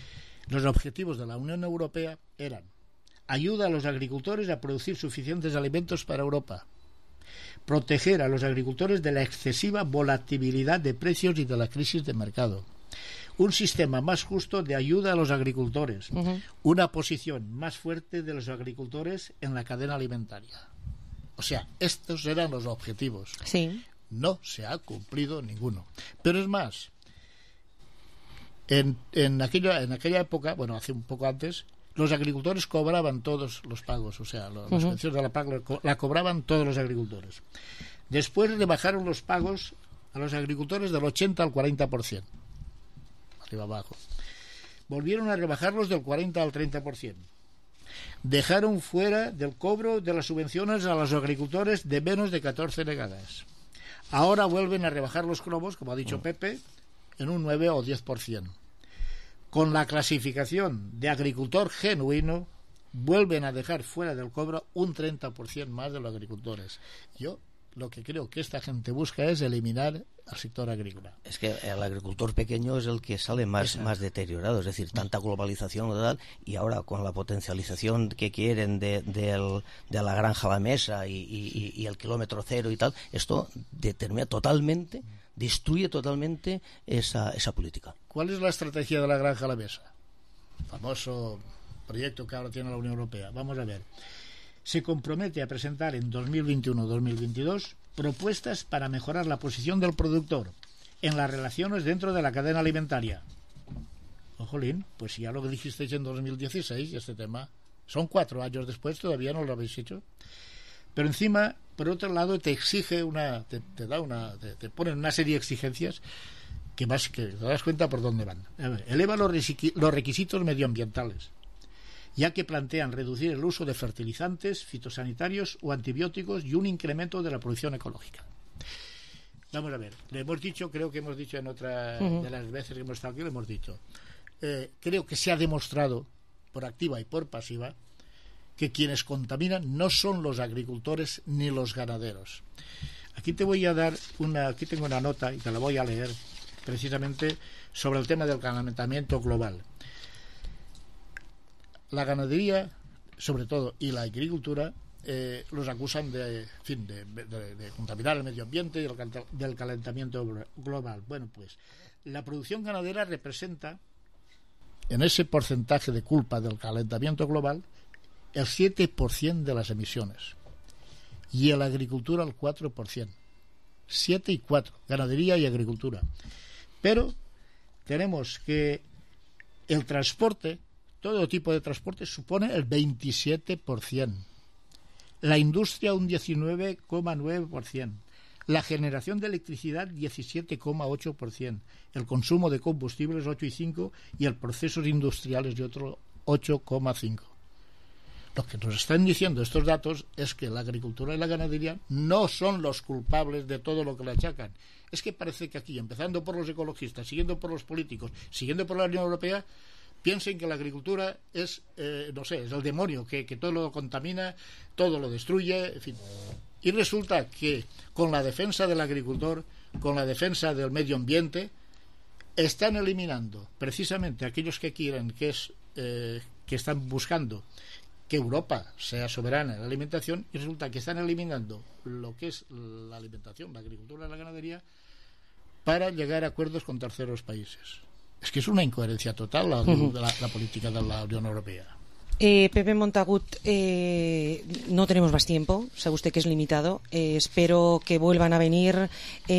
los objetivos de la Unión Europea eran ayuda a los agricultores a producir suficientes alimentos para Europa, proteger a los agricultores de la excesiva volatilidad de precios y de la crisis de mercado, un sistema más justo de ayuda a los agricultores, uh-huh. una posición más fuerte de los agricultores en la cadena alimentaria. O sea, estos eran los objetivos. Sí. No se ha cumplido ninguno. Pero es más, en, en, aquella, en aquella época, bueno, hace un poco antes, los agricultores cobraban todos los pagos, o sea, lo, uh-huh. las pensiones de la P A C la cobraban todos los agricultores. Después le bajaron los pagos a los agricultores del ochenta al cuarenta por ciento. Arriba abajo. Volvieron a rebajarlos del cuarenta al treinta por ciento. Dejaron fuera del cobro de las subvenciones a los agricultores de menos de catorce legadas. Ahora vuelven a rebajar los cromos, como ha dicho Pepe, en un nueve o diez por ciento. Con la clasificación de agricultor genuino, vuelven a dejar fuera del cobro un treinta por ciento más de los agricultores. Yo lo que creo que esta gente busca es eliminar al sector agrícola. Es que el agricultor pequeño es el que sale más, más deteriorado, es decir, tanta globalización total, y ahora con la potencialización que quieren de, de, el, de la granja a la mesa y, y, y el kilómetro cero y tal, esto determina totalmente, destruye totalmente esa, esa política. ¿Cuál es la estrategia de la granja a la mesa? El famoso proyecto que ahora tiene la Unión Europea. Vamos a ver. Se compromete a presentar en dos mil veintiuno dos mil veintidós propuestas para mejorar la posición del productor en las relaciones dentro de la cadena alimentaria. Ojolín, pues ya lo que dijisteis en dos mil dieciséis, este tema, son cuatro años después, todavía no lo habéis hecho. Pero encima, por otro lado, te exige una, te, te da una, te, te ponen una serie de exigencias que más que te das cuenta por dónde van. A ver, eleva los, los requisitos medioambientales, ya que plantean reducir el uso de fertilizantes, fitosanitarios o antibióticos y un incremento de la producción ecológica. Vamos a ver, le hemos dicho, creo que hemos dicho en otra uh-huh. de las veces que hemos estado aquí, le hemos dicho, eh, creo que se ha demostrado por activa y por pasiva que quienes contaminan no son los agricultores ni los ganaderos. Aquí te voy a dar una, aquí tengo una nota y te la voy a leer precisamente sobre el tema del calentamiento global. La ganadería, sobre todo, y la agricultura eh, los acusan de, en fin, de, de, de contaminar el medio ambiente y el, del calentamiento global. Bueno, pues la producción ganadera representa, en ese porcentaje de culpa del calentamiento global, el siete por ciento de las emisiones y la agricultura el cuatro por ciento. siete y cuatro, ganadería y agricultura. Pero tenemos que el transporte, todo tipo de transporte, supone el veintisiete por ciento. La industria un diecinueve coma nueve por ciento. La generación de electricidad diecisiete coma ocho por ciento. El consumo de combustibles ocho coma cinco por ciento y el procesos industriales de otro ocho coma cinco por ciento. Lo que nos están diciendo estos datos es que la agricultura y la ganadería no son los culpables de todo lo que le achacan. Es que parece que aquí, empezando por los ecologistas, siguiendo por los políticos, siguiendo por la Unión Europea, piensen que la agricultura es, eh, no sé, es el demonio, que, que todo lo contamina, todo lo destruye, en fin. Y resulta que con la defensa del agricultor, con la defensa del medio ambiente, están eliminando precisamente aquellos que quieren, que es eh, que están buscando que Europa sea soberana en la alimentación, y resulta que están eliminando lo que es la alimentación, la agricultura y la ganadería para llegar a acuerdos con terceros países. Es que es una incoherencia total la, uh-huh. la, la política de la Unión Europea. Eh, Pepe Montagut, eh, no tenemos más tiempo, sabe usted que es limitado. Eh, espero que vuelvan a venir.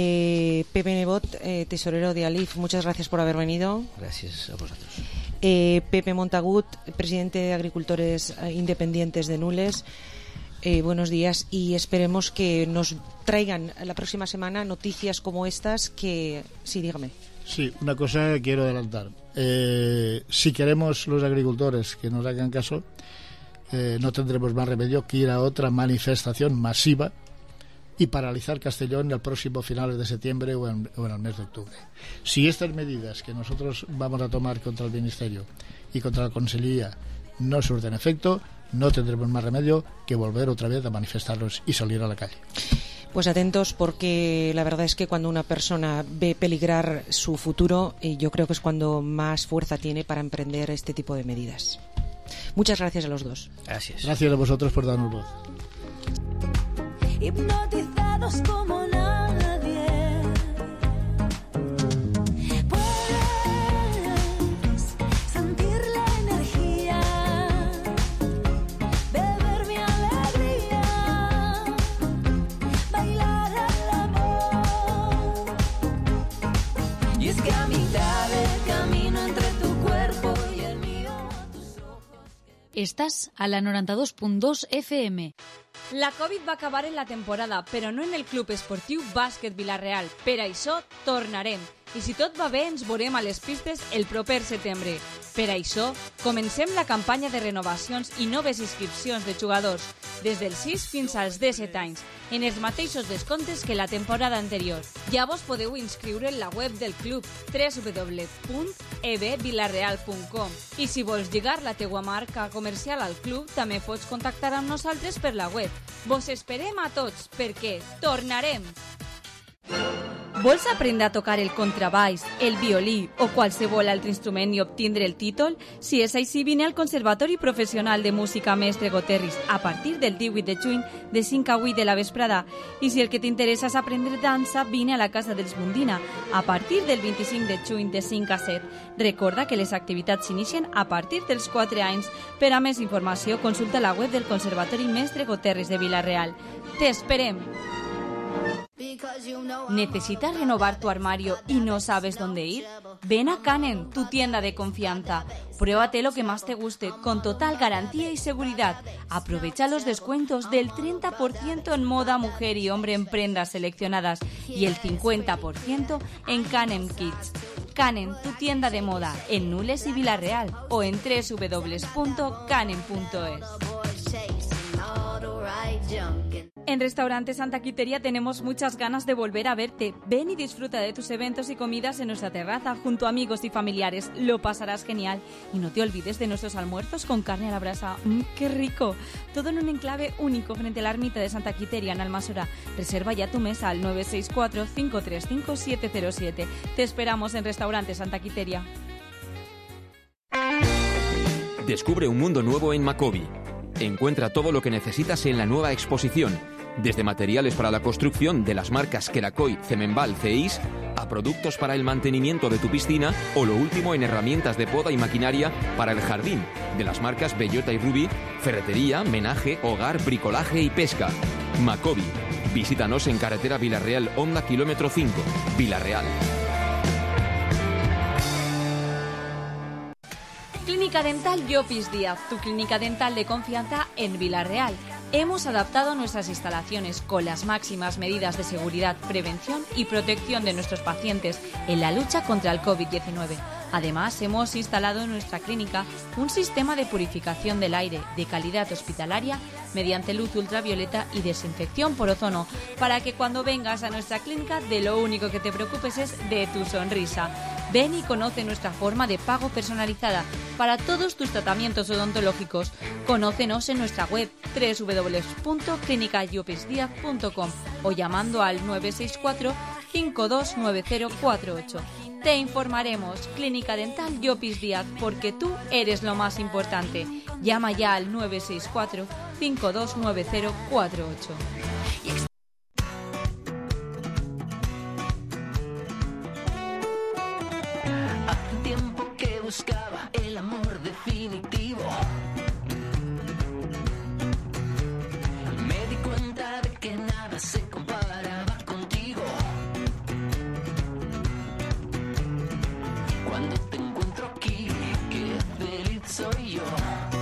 Eh, Pepe Nebot, eh, tesorero de Alif, muchas gracias por haber venido. Gracias a vosotros. Eh, Pepe Montagut, presidente de Agricultores Independientes de Nules. Eh, buenos días y esperemos que nos traigan la próxima semana noticias como estas que... Sí, dígame. Sí, una cosa que quiero adelantar. Eh, si queremos los agricultores que nos hagan caso, eh, no tendremos más remedio que ir a otra manifestación masiva y paralizar Castellón el próximo finales de septiembre o en, o en el mes de octubre. Si estas medidas que nosotros vamos a tomar contra el Ministerio y contra la Consellería no surten efecto, no tendremos más remedio que volver otra vez a manifestarnos y salir a la calle. Pues atentos, porque la verdad es que cuando una persona ve peligrar su futuro, eh, yo creo que es cuando más fuerza tiene para emprender este tipo de medidas. Muchas gracias a los dos. Gracias. Gracias a vosotros por darnos voz. Hipnotizados como nadie. Puedes sentir la energía, beber mi alegría, bailar el amor. Y es que a mitad del camino entre tu cuerpo y el mío, tus ojos. Estás a la noranta-dos punt dos F M. La Covid va acabar en la temporada, però no en el Club Esportiu Bàsquet Vila-real. Per això tornarem. I si tot va bé, ens veurem a les pistes el proper setembre. Per això, comencem la campanya de renovacions i noves inscripcions de jugadors des dels sis fins als disset anys, en els mateixos descomptes que la temporada anterior. Ja vos podeu inscriure en la web del club w w w punt e b vilareal punt com i si vols lligar la teua marca comercial al club també pots contactar amb nosaltres per la web. Vos esperem a tots perquè tornarem! Vols aprendre a tocar el contrabaix, el violí o qualsevol altre instrument i obtindre el títol? Si és així, vine al Conservatori Professional de Música Mestre Goterris a partir del divuit de juny de cinc a vuit de la vesprada. I si el que t'interessa és aprendre dansa, vine a la Casa dels Mundina a partir del vint-i-cinc de juny de cinc a set. Recorda que les activitats s'inicien a partir dels quatre anys. Per a més informació, consulta la web del Conservatori Mestre Goterris de Vila-real. Te esperem! ¿Necesitas renovar tu armario y no sabes dónde ir? Ven a Canem, tu tienda de confianza. Pruébate lo que más te guste, con total garantía y seguridad. Aprovecha los descuentos del treinta por ciento en moda mujer y hombre en prendas seleccionadas y el cincuenta por ciento en Canem Kids. Canem, tu tienda de moda, en Nules y Vila-real o en w w w punto canem punto es. En Restaurante Santa Quiteria tenemos muchas ganas de volver a verte. Ven y disfruta de tus eventos y comidas en nuestra terraza junto a amigos y familiares. Lo pasarás genial. Y no te olvides de nuestros almuerzos con carne a la brasa. ¡Mmm, qué rico! Todo en un enclave único frente a la ermita de Santa Quiteria en Almasora. Reserva ya tu mesa al nueve seis cuatro, cinco tres cinco, siete cero siete. Te esperamos en Restaurante Santa Quiteria. Descubre un mundo nuevo en Macobi. Encuentra todo lo que necesitas en la nueva exposición, desde materiales para la construcción de las marcas Kerakoy, Cemenbal, Ceis, a productos para el mantenimiento de tu piscina o lo último en herramientas de poda y maquinaria para el jardín, de las marcas Bellota y Ruby, ferretería, menaje, hogar, bricolaje y pesca. Macobi. Visítanos en carretera Vila-real, Honda kilómetro cinco, Vila-real. Clínica Dental Llopis Díaz, tu clínica dental de confianza en Vila-real. Hemos adaptado nuestras instalaciones con las máximas medidas de seguridad, prevención y protección de nuestros pacientes en la lucha contra el covid diecinueve. Además, hemos instalado en nuestra clínica un sistema de purificación del aire de calidad hospitalaria mediante luz ultravioleta y desinfección por ozono, para que cuando vengas a nuestra clínica de lo único que te preocupes es de tu sonrisa. Ven y conoce nuestra forma de pago personalizada para todos tus tratamientos odontológicos. Conócenos en nuestra web w w w punto clínica llopis díaz punto com o llamando al nueve seis cuatro, cinco dos nueve cero cuatro ocho. Te informaremos. Clínica Dental Llopis Díaz, porque tú eres lo más importante. Llama ya al nueve seis cuatro, cinco dos nueve cero cuatro ocho. Hace tiempo que buscaba el amor definitivo. Me di cuenta de que nada se comparaba contigo. Cuando te encuentro aquí, qué feliz soy yo.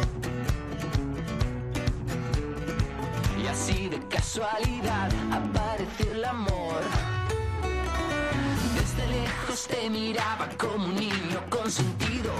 Y así de casualidad apareció el amor. Desde lejos te mirava como un niño consentido.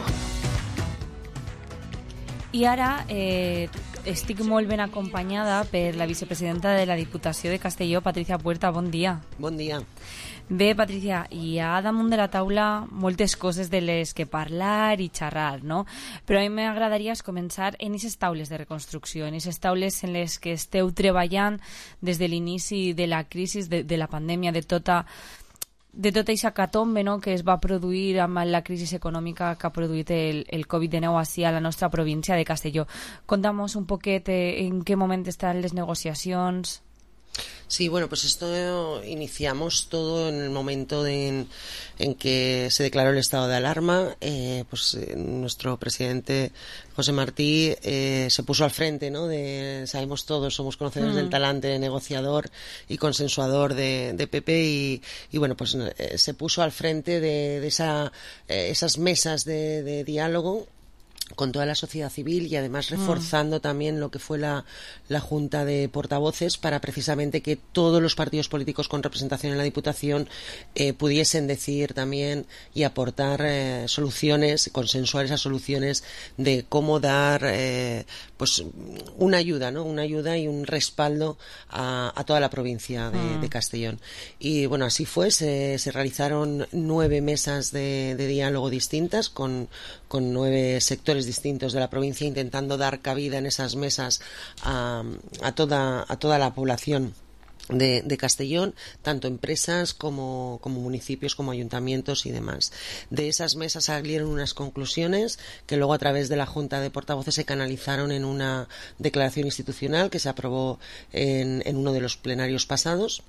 I ara eh, estic molt ben acompanyada per la vicepresidenta de la Diputació de Castelló, Patricia Puerta. Bon dia. Bon dia. Bé, Patricia, hi ha damunt de la taula moltes coses de les que parlar i xerrar, no? Però a mi m'agradaria començar en aquestes taules de reconstrucció, en aquestes taules en les que esteu treballant des de l'inici de la crisi, de, de la pandèmia, de tota de tota aquesta catombe, no?, que es va produir amb la crisi econòmica que ha produït el, el covid diecinueve així a la nostra província de Castelló. Contamos un poquet eh, en què moment estan les negociacions. Sí, bueno, pues esto iniciamos todo en el momento de, en, en que se declaró el estado de alarma. Eh, pues eh, nuestro presidente José Martí eh, se puso al frente, ¿no? De, sabemos todos, somos conocedores mm. del talante negociador y consensuador de, de Pepe y, y bueno, pues eh, se puso al frente de, de esa, eh, esas mesas de, de diálogo. con toda la sociedad civil y además reforzando mm. también lo que fue la, la Junta de Portavoces para precisamente que todos los partidos políticos con representación en la Diputación eh, pudiesen decir también y aportar eh, soluciones, consensuar esas soluciones de cómo dar eh, pues una ayuda, ¿no? Una ayuda y un respaldo a, a toda la provincia de, mm. de Castellón. Y bueno, así fue, se, se realizaron nueve mesas de, de diálogo distintas con, con nueve sectores distintos de la provincia, intentando dar cabida en esas mesas a, a toda a toda la población de, de Castellón, tanto empresas como, como municipios, como ayuntamientos y demás. De esas mesas salieron unas conclusiones que luego a través de la Junta de Portavoces se canalizaron en una declaración institucional que se aprobó en, en uno de los plenarios pasados.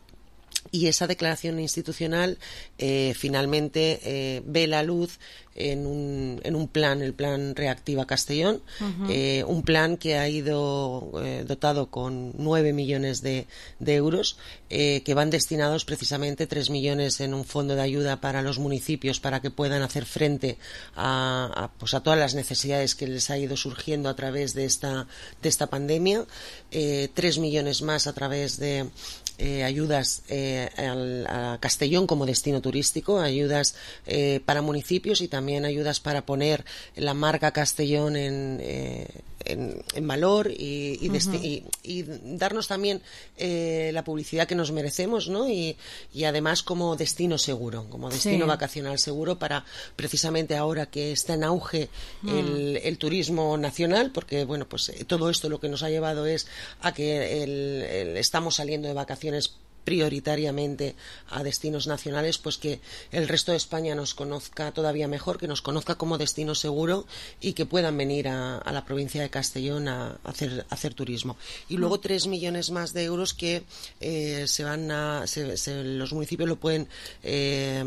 Y esa declaración institucional eh, finalmente eh, ve la luz en un, en un plan, el plan Reactiva Castellón, uh-huh. eh, un plan que ha ido eh, dotado con nueve millones de, de euros, eh, que van destinados precisamente tres millones en un fondo de ayuda para los municipios para que puedan hacer frente a, a, pues a todas las necesidades que les ha ido surgiendo a través de esta, de esta pandemia, eh, tres millones más a través de Eh, ayudas eh, al, a Castellón como destino turístico, ayudas eh, para municipios y también ayudas para poner la marca Castellón en, eh, en, en valor y, y, uh-huh. y, y darnos también eh, la publicidad que nos merecemos, ¿no? Y, y además como destino seguro, como destino sí. vacacional seguro para precisamente ahora que está en auge uh-huh. el, el turismo nacional, porque bueno, pues todo esto lo que nos ha llevado es a que el, el, estamos saliendo de vacaciones prioritariamente a destinos nacionales, pues que el resto de España nos conozca todavía mejor, que nos conozca como destino seguro y que puedan venir a, a la provincia de Castellón a, a, hacer, a hacer turismo. Y luego mm. tres millones más de euros que eh, se van a, se, se, los municipios lo pueden eh,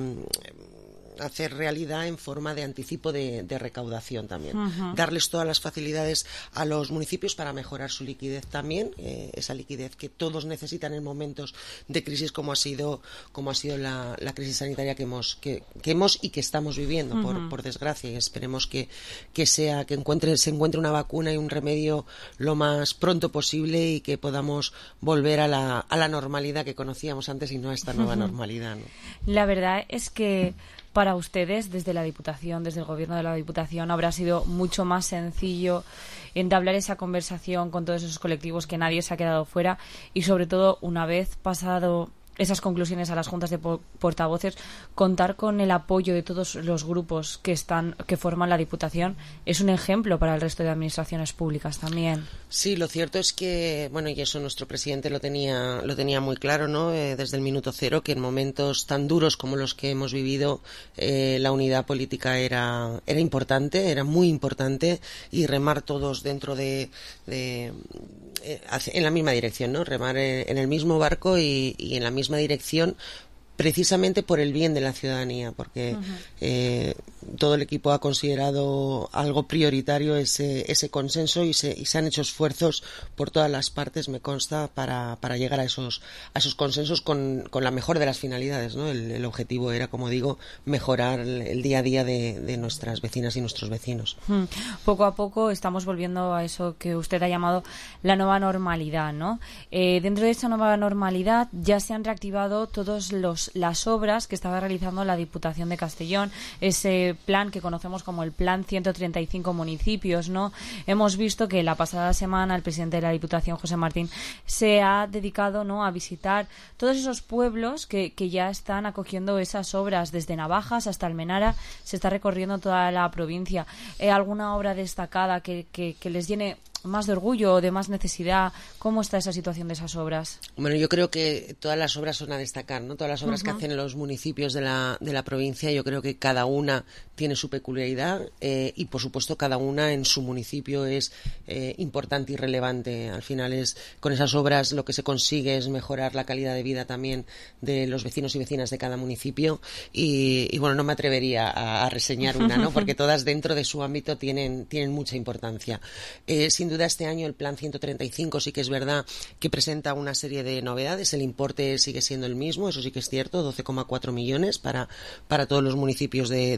hacer realidad en forma de anticipo de, de recaudación también. Uh-huh. Darles todas las facilidades a los municipios para mejorar su liquidez también, eh, esa liquidez que todos necesitan en momentos de crisis como ha sido como ha sido la, la crisis sanitaria que hemos que, que hemos y que estamos viviendo, uh-huh. por, por desgracia, y esperemos que, que sea que encuentre se encuentre una vacuna y un remedio lo más pronto posible y que podamos volver a la, a la normalidad que conocíamos antes y no a esta nueva uh-huh. normalidad, ¿no? La verdad es que para ustedes, desde la Diputación, desde el Gobierno de la Diputación, habrá sido mucho más sencillo entablar esa conversación con todos esos colectivos, que nadie se ha quedado fuera y, sobre todo, una vez pasado esas conclusiones a las juntas de portavoces, contar con el apoyo de todos los grupos que están que forman la Diputación es un ejemplo para el resto de administraciones públicas también. Sí, lo cierto es que, bueno, y eso nuestro presidente lo tenía lo tenía muy claro, ¿no? Eh, desde el minuto cero, que en momentos tan duros como los que hemos vivido, eh, la unidad política era era importante, era muy importante, y remar todos dentro de, de eh, en la misma dirección, ¿no? Remar en, en el mismo barco y, y en la misma misma dirección, precisamente por el bien de la ciudadanía, porque uh-huh. eh, todo el equipo ha considerado algo prioritario ese, ese consenso y se, y se han hecho esfuerzos por todas las partes, me consta, para, para llegar a esos, a esos consensos con, con la mejor de las finalidades, ¿no? El, el objetivo era, como digo, mejorar el, el día a día de, de nuestras vecinas y nuestros vecinos. Uh-huh. Poco a poco estamos volviendo a eso que usted ha llamado la nueva normalidad, ¿no? Eh, dentro de esa nueva normalidad ya se han reactivado todos los las obras que estaba realizando la Diputación de Castellón, ese plan que conocemos como el Plan ciento treinta y cinco municipios, ¿no? Hemos visto que la pasada semana el presidente de la Diputación, José Martín, se ha dedicado, ¿no?, a visitar todos esos pueblos que, que ya están acogiendo esas obras, desde Navajas hasta Almenara, se está recorriendo toda la provincia. Eh, ¿Alguna obra destacada que, que, que les llene más de orgullo o de más necesidad? ¿Cómo está esa situación de esas obras? Bueno, yo creo que todas las obras son a destacar, ¿no? Todas las obras uh-huh. que hacen los municipios de la, de la provincia, yo creo que cada una tiene su peculiaridad eh, y, por supuesto, cada una en su municipio es eh, importante y relevante. Al final, es con esas obras lo que se consigue es mejorar la calidad de vida también de los vecinos y vecinas de cada municipio y, y bueno, no me atrevería a, a reseñar una, ¿no? Porque todas dentro de su ámbito tienen, tienen mucha importancia. Eh, sin duda, este año el Plan ciento treinta y cinco sí que es verdad que presenta una serie de novedades. El importe sigue siendo el mismo, eso sí que es cierto, doce coma cuatro millones para, para todos los municipios de, de, la,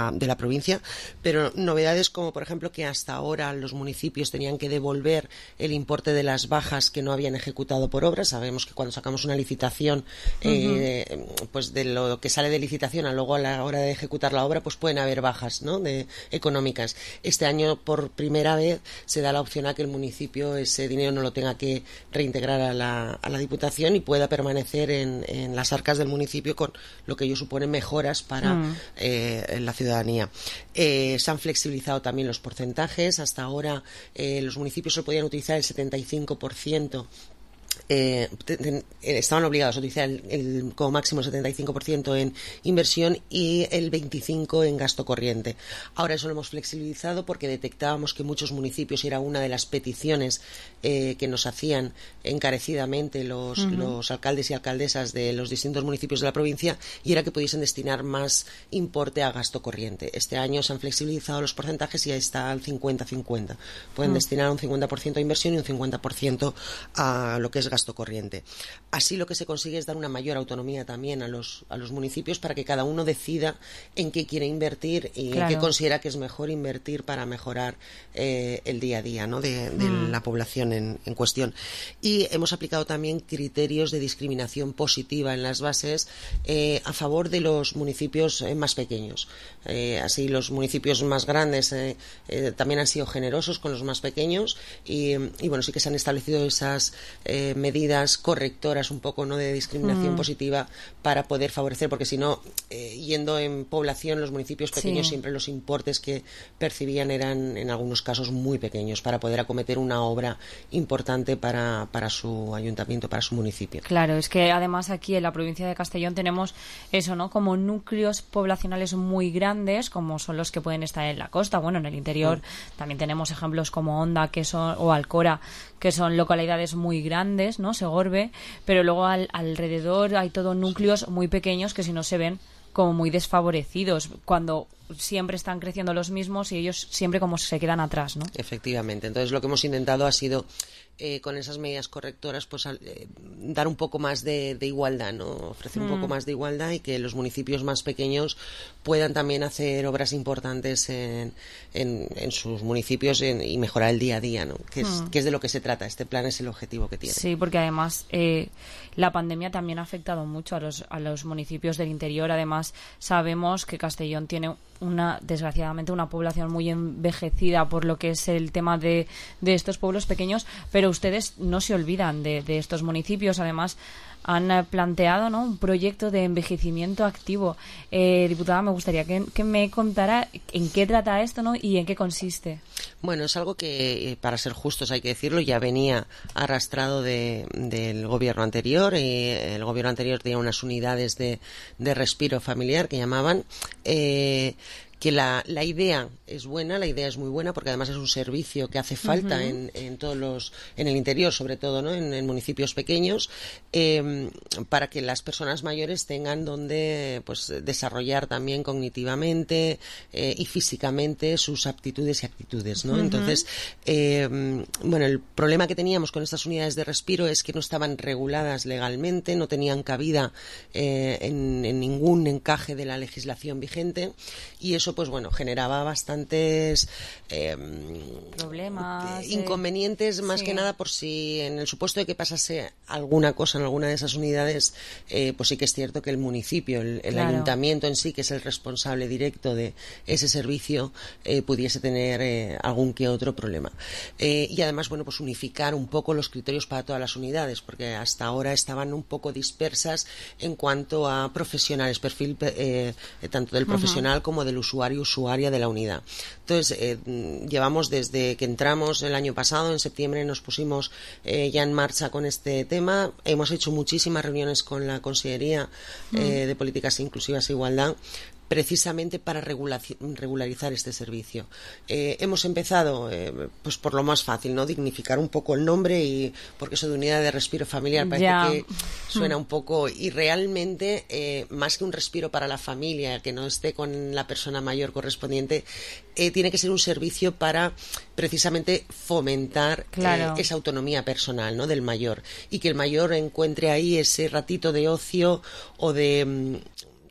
la, de la provincia, pero novedades como, por ejemplo, que hasta ahora los municipios tenían que devolver el importe de las bajas que no habían ejecutado por obra. Sabemos que cuando sacamos una licitación, eh, uh-huh. pues de lo que sale de licitación a luego a la hora de ejecutar la obra, pues pueden haber bajas, ¿no?, de, económicas. Este año, por primera vez, se da la opción a que el municipio ese dinero no lo tenga que reintegrar a la, a la Diputación y pueda permanecer en, en las arcas del municipio, con lo que ello supone mejoras para mm. eh, la ciudadanía. Eh, se han flexibilizado también los porcentajes. Hasta ahora eh, los municipios solo podían utilizar el setenta y cinco por ciento. Eh, te, te, estaban obligados a utilizar el, el, como máximo el setenta y cinco por ciento en inversión y el veinticinco por ciento en gasto corriente. Ahora eso lo hemos flexibilizado porque detectábamos que muchos municipios, y era una de las peticiones eh, que nos hacían encarecidamente los, uh-huh. los alcaldes y alcaldesas de los distintos municipios de la provincia, y era que pudiesen destinar más importe a gasto corriente. Este año se han flexibilizado los porcentajes y ya está al cincuenta cincuenta. Pueden uh-huh. destinar un cincuenta por ciento a inversión y un cincuenta por ciento a lo que es gasto corriente. Así lo que se consigue es dar una mayor autonomía también a los, a los municipios para que cada uno decida en qué quiere invertir y claro. en qué considera que es mejor invertir para mejorar eh, el día a día, ¿no?, de, de mm. la población en, en cuestión. Y hemos aplicado también criterios de discriminación positiva en las bases eh, a favor de los municipios eh, más pequeños. Eh, así los municipios más grandes eh, eh, también han sido generosos con los más pequeños y, y bueno, sí que se han establecido esas eh, medidas correctoras un poco, ¿no?, de discriminación mm. positiva para poder favorecer, porque si no, eh, yendo en población, los municipios pequeños sí. siempre los importes que percibían eran en algunos casos muy pequeños para poder acometer una obra importante para, para su ayuntamiento, para su municipio. Claro, es que además aquí en la provincia de Castellón tenemos eso, ¿no?, como núcleos poblacionales muy grandes, como son los que pueden estar en la costa. Bueno, en el interior mm. también tenemos ejemplos como Onda, que son, o Alcora, que son localidades muy grandes, ¿no?, Segorbe, pero luego al, alrededor hay todo núcleos muy pequeños que si no se ven como muy desfavorecidos, cuando siempre están creciendo los mismos y ellos siempre como se quedan atrás, ¿no? Efectivamente. Entonces lo que hemos intentado ha sido eh, con esas medidas correctoras pues eh, dar un poco más de, de igualdad, ¿no? Ofrecer mm. un poco más de igualdad y que los municipios más pequeños puedan también hacer obras importantes en, en, en sus municipios en, y mejorar el día a día, ¿no? Que es, mm. que es de lo que se trata. Este plan es el objetivo que tiene. Sí, porque además eh, la pandemia también ha afectado mucho a los, a los municipios del interior. Además sabemos que Castellón tiene una, desgraciadamente, una población muy envejecida por lo que es el tema de, de estos pueblos pequeños, pero ustedes no se olvidan de, de estos municipios. Además han planteado, ¿no?, un proyecto de envejecimiento activo. Eh, diputada, me gustaría que, que me contara en qué trata esto, ¿no?, y en qué consiste. Bueno, es algo que, para ser justos, hay que decirlo, ya venía arrastrado de, del gobierno anterior. Y el gobierno anterior tenía unas unidades de, de respiro familiar que llamaban. Eh, que la, la idea es buena, la idea es muy buena, porque además es un servicio que hace falta uh-huh. en, en todos los, en el interior, sobre todo, ¿no?, en, en municipios pequeños, eh, para que las personas mayores tengan donde pues desarrollar también cognitivamente eh, y físicamente sus aptitudes y actitudes, ¿no? Uh-huh. Entonces, eh, bueno, el problema que teníamos con estas unidades de respiro es que no estaban reguladas legalmente, no tenían cabida eh, en, en ningún encaje de la legislación vigente, y eso pues bueno, generaba bastantes eh, problemas, inconvenientes, más sí. que nada por si en el supuesto de que pasase alguna cosa en alguna de esas unidades, eh, pues sí que es cierto que el municipio, el, el claro. ayuntamiento en sí, que es el responsable directo de ese servicio, eh, pudiese tener eh, algún que otro problema. Eh, y además, bueno, pues unificar un poco los criterios para todas las unidades, porque hasta ahora estaban un poco dispersas en cuanto a profesionales, perfil eh, tanto del profesional uh-huh. como del usuario usuaria de la unidad. Entonces, eh, llevamos desde que entramos el año pasado, en septiembre nos pusimos eh, ya en marcha con este tema. Hemos hecho muchísimas reuniones con la Consellería mm. eh, de Políticas Inclusivas e Igualdad, precisamente para regularizar este servicio. Eh, hemos empezado eh, pues por lo más fácil, ¿no?, dignificar un poco el nombre, y porque eso de unidad de respiro familiar parece ya. que suena un poco, y realmente eh, más que un respiro para la familia que no esté con la persona mayor correspondiente, eh, tiene que ser un servicio para precisamente fomentar claro. eh, esa autonomía personal, ¿no?, del mayor, y que el mayor encuentre ahí ese ratito de ocio o de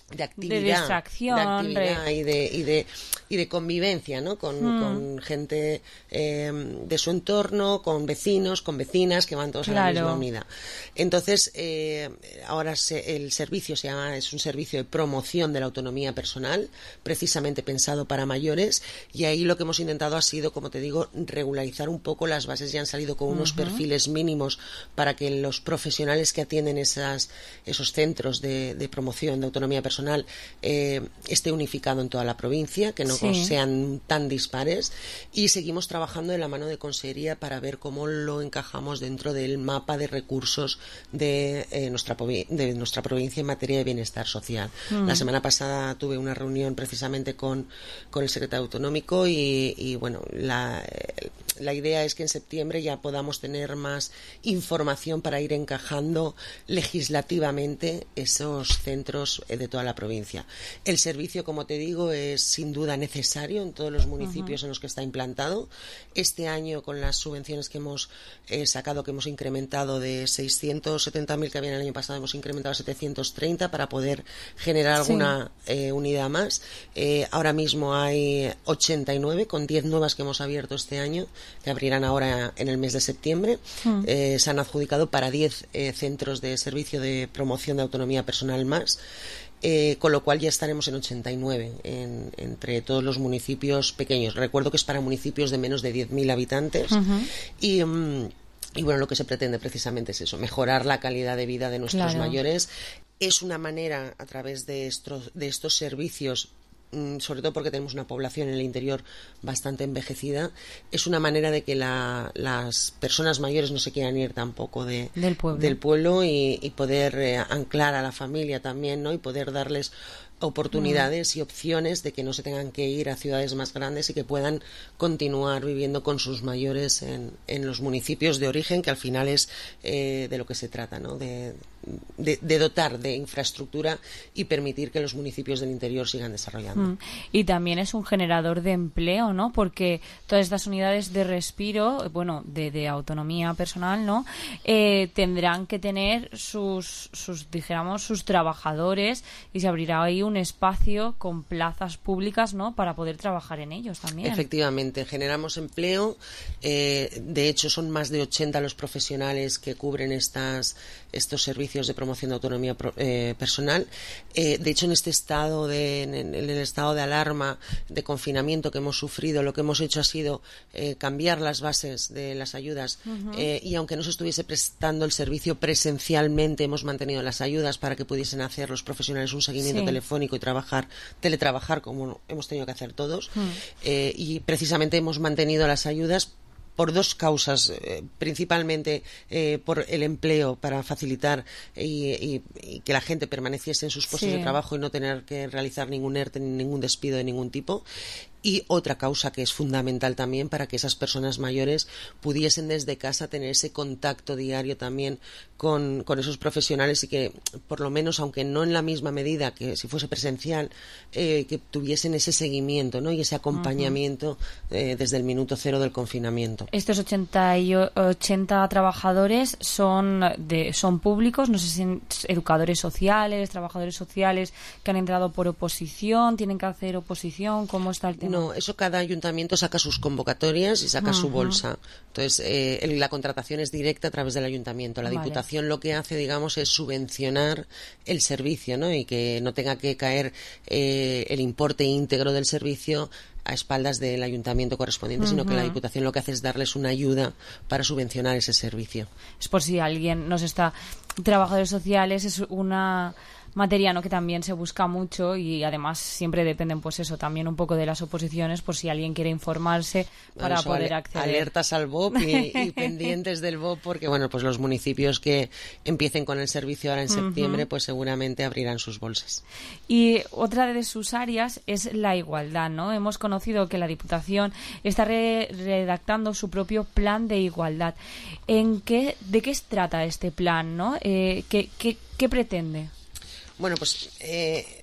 de actividad, de distracción, de actividad re... y, de, y, de, y de convivencia, ¿no? Con, mm. con gente eh, de su entorno, con vecinos, con vecinas que van todos claro. a la misma unidad. Entonces, eh, ahora se, el servicio se llama, es un servicio de promoción de la autonomía personal, precisamente pensado para mayores, y ahí lo que hemos intentado ha sido, como te digo, regularizar un poco las bases. Ya han salido con unos uh-huh. perfiles mínimos para que los profesionales que atienden esas, esos centros de, de promoción de autonomía personal Eh, esté unificado en toda la provincia, que no sí. sean tan dispares, y seguimos trabajando de la mano de Consejería para ver cómo lo encajamos dentro del mapa de recursos de, eh, nuestra, de nuestra provincia en materia de bienestar social. Mm. La semana pasada tuve una reunión precisamente con, con el secretario autonómico y, y bueno, la, la idea es que en septiembre ya podamos tener más información para ir encajando legislativamente esos centros de toda la provincia. El servicio, como te digo, es sin duda necesario en todos los municipios uh-huh. en los que está implantado. Este año, con las subvenciones que hemos eh, sacado, que hemos incrementado de seiscientos setenta mil que había el año pasado, hemos incrementado a setecientos treinta para poder generar alguna sí. eh, unidad más. Eh, ahora mismo hay ochenta y nueve, con diez nuevas que hemos abierto este año, que abrirán ahora en el mes de septiembre. Uh-huh. Eh, se han adjudicado para diez eh, centros de servicio de promoción de autonomía personal más. Eh, con lo cual ya estaremos en ochenta y nueve en, entre todos los municipios pequeños. Recuerdo que es para municipios de menos de diez mil habitantes uh-huh. y, um, y bueno, lo que se pretende precisamente es eso, mejorar la calidad de vida de nuestros claro. mayores. Es una manera, a través de estos, de estos servicios, sobre todo porque tenemos una población en el interior bastante envejecida, es una manera de que la, las personas mayores no se quieran ir tampoco de, del pueblo, del pueblo y, y poder eh, anclar a la familia también, ¿no? Y poder darles oportunidades mm. y opciones de que no se tengan que ir a ciudades más grandes y que puedan continuar viviendo con sus mayores en, en los municipios de origen, que al final es eh, de lo que se trata, ¿no? De, de, de dotar de infraestructura y permitir que los municipios del interior sigan desarrollando. Mm. Y también es un generador de empleo, ¿no? Porque todas estas unidades de respiro, bueno, de, de autonomía personal, ¿no? Eh, tendrán que tener sus, sus, dijéramos, sus trabajadores, y se abrirá ahí un espacio con plazas públicas, ¿no? Para poder trabajar en ellos también. Efectivamente, generamos empleo. Eh, de hecho, son más de ochenta los profesionales que cubren estas, estos servicios de promoción de autonomía pro, eh, personal. Eh, de hecho, en este estado de, en, en el estado de alarma, de confinamiento que hemos sufrido, lo que hemos hecho ha sido eh, cambiar las bases de las ayudas uh-huh. eh, y aunque no se estuviese prestando el servicio presencialmente, hemos mantenido las ayudas para que pudiesen hacer los profesionales un seguimiento sí. telefónico y trabajar, teletrabajar como hemos tenido que hacer todos. Uh-huh. Eh, y precisamente hemos mantenido las ayudas por dos causas, eh, principalmente eh, por el empleo, para facilitar y, y, y que la gente permaneciese en sus puestos sí. de trabajo y no tener que realizar ningún E R T ni ningún despido de ningún tipo. Y otra causa que es fundamental también para que esas personas mayores pudiesen desde casa tener ese contacto diario también con, con esos profesionales y que, por lo menos, aunque no en la misma medida que si fuese presencial, eh, que tuviesen ese seguimiento, ¿no? Y ese acompañamiento uh-huh. eh, desde el minuto cero del confinamiento. Estos ochenta, y ochenta trabajadores son, de, son públicos, no sé si educadores sociales, trabajadores sociales que han entrado por oposición, tienen que hacer oposición, ¿cómo está el tema? No, eso cada ayuntamiento saca sus convocatorias y saca uh-huh. su bolsa. Entonces, eh, la contratación es directa a través del ayuntamiento. La vale. Diputación lo que hace, digamos, es subvencionar el servicio, ¿no? Y que no tenga que caer eh, el importe íntegro del servicio a espaldas del ayuntamiento correspondiente, uh-huh. sino que la Diputación lo que hace es darles una ayuda para subvencionar ese servicio. Es por si alguien nos está... Trabajadores sociales es una materia, ¿no?, que también se busca mucho y además siempre dependen, pues eso, también un poco de las oposiciones, por si alguien quiere informarse para bueno, poder acceder. Alertas al B O P y, y pendientes del B O P, porque bueno, pues los municipios que empiecen con el servicio ahora en septiembre, uh-huh. pues seguramente abrirán sus bolsas. Y otra de sus áreas es la igualdad, ¿no? Hemos conocido que la Diputación está re- redactando su propio plan de igualdad. ¿En qué, de qué se trata este plan, no? Eh, ¿qué, qué, ¿Qué pretende? Bueno, pues eh,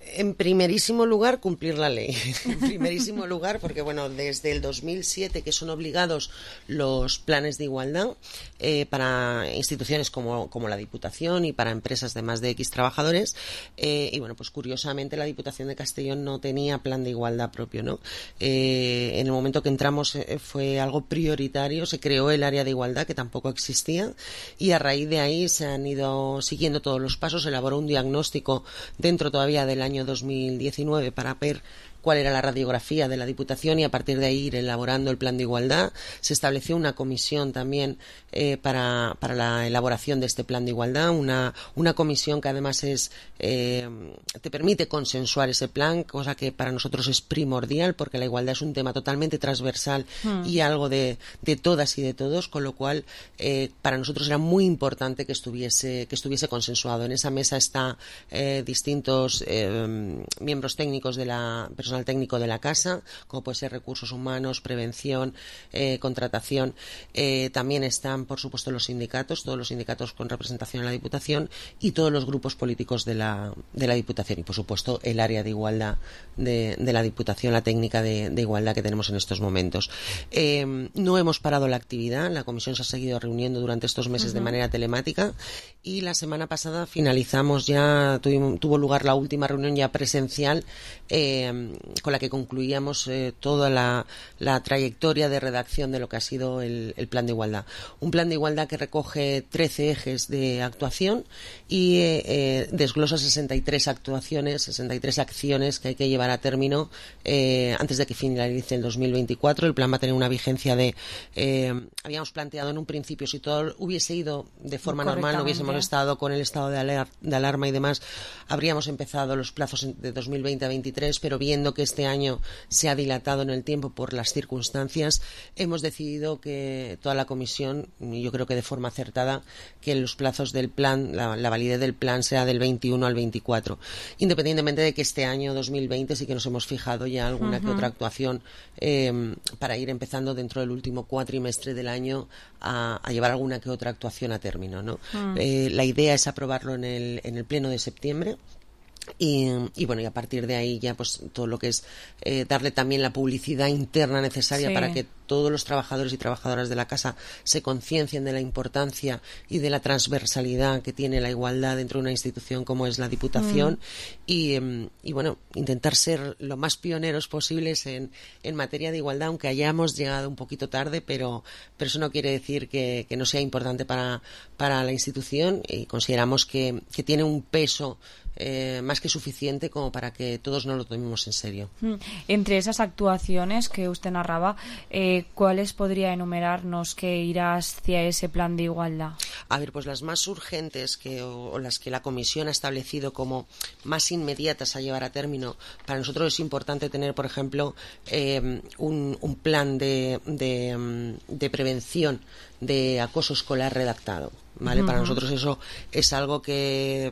En primerísimo lugar, cumplir la ley. En primerísimo lugar, porque bueno, desde el dos mil siete que son obligados los planes de igualdad eh, para instituciones como, como la Diputación y para empresas de más de X trabajadores, eh, y bueno, pues curiosamente la Diputación de Castellón no tenía plan de igualdad propio, ¿no? Eh, en el momento que entramos eh, fue algo prioritario, se creó el área de igualdad que tampoco existía y a raíz de ahí se han ido siguiendo todos los pasos, se elaboró un diagnóstico dentro todavía del año dos mil diecinueve para ver cuál era la radiografía de la Diputación y a partir de ahí ir elaborando el plan de igualdad. Se estableció una comisión también eh, para, para la elaboración de este plan de igualdad, una, una comisión que además es eh, te permite consensuar ese plan, cosa que para nosotros es primordial porque la igualdad es un tema totalmente transversal mm. y algo de, de todas y de todos, con lo cual eh, para nosotros era muy importante que estuviese, que estuviese consensuado. En esa mesa está eh, distintos eh, miembros técnicos de la personal técnico de la casa, como puede ser recursos humanos, prevención, eh, contratación. Eh, también están, por supuesto, los sindicatos, todos los sindicatos con representación en la Diputación y todos los grupos políticos de la, de la Diputación y, por supuesto, el área de igualdad de, de la Diputación, la técnica de, de igualdad que tenemos en estos momentos. Eh, no hemos parado la actividad, la comisión se ha seguido reuniendo durante estos meses uh-huh. de manera telemática y la semana pasada finalizamos ya, tuvimos, tuvo lugar la última reunión ya presencial eh, con la que concluíamos eh, toda la, la trayectoria de redacción de lo que ha sido el, el plan de igualdad. Un plan de igualdad que recoge trece ejes de actuación y eh, eh, desglosa sesenta y tres actuaciones, sesenta y tres acciones que hay que llevar a término eh, antes de que finalice el dos mil veinticuatro. El plan va a tener una vigencia de, eh, habíamos planteado en un principio, si todo hubiese ido de forma normal, no hubiésemos estado con el estado de, alar de alarma y demás, habríamos empezado los plazos de dos mil veinte a veintitrés, pero viendo que este año se ha dilatado en el tiempo por las circunstancias, hemos decidido que toda la comisión, y yo creo que de forma acertada, que los plazos del plan, la, la validez del plan sea del veintiuno al veinticuatro, independientemente de que este año dos mil veinte sí que nos hemos fijado ya alguna uh-huh. que otra actuación eh, para ir empezando dentro del último cuatrimestre del año a, a llevar alguna que otra actuación a término, ¿no? Uh-huh. Eh, la idea es aprobarlo en el, en el pleno de septiembre. Y, y bueno, y a partir de ahí ya pues todo lo que es eh, darle también la publicidad interna necesaria sí. para que todos los trabajadores y trabajadoras de la casa se conciencien de la importancia y de la transversalidad que tiene la igualdad dentro de una institución como es la Diputación mm. y, eh, y bueno, intentar ser lo más pioneros posibles en, en materia de igualdad, aunque hayamos llegado un poquito tarde, pero, pero eso no quiere decir que, que no sea importante para, para la institución y consideramos que, que tiene un peso Eh, más que suficiente como para que todos nos lo tomemos en serio. Entre esas actuaciones que usted narraba, eh, ¿cuáles podría enumerarnos que irá hacia ese plan de igualdad? A ver, pues las más urgentes que, o, o las que la Comisión ha establecido como más inmediatas a llevar a término, para nosotros es importante tener, por ejemplo, eh, un, un plan de, de, de prevención de acoso escolar redactado. ¿Vale? Uh-huh. Para nosotros eso es algo que,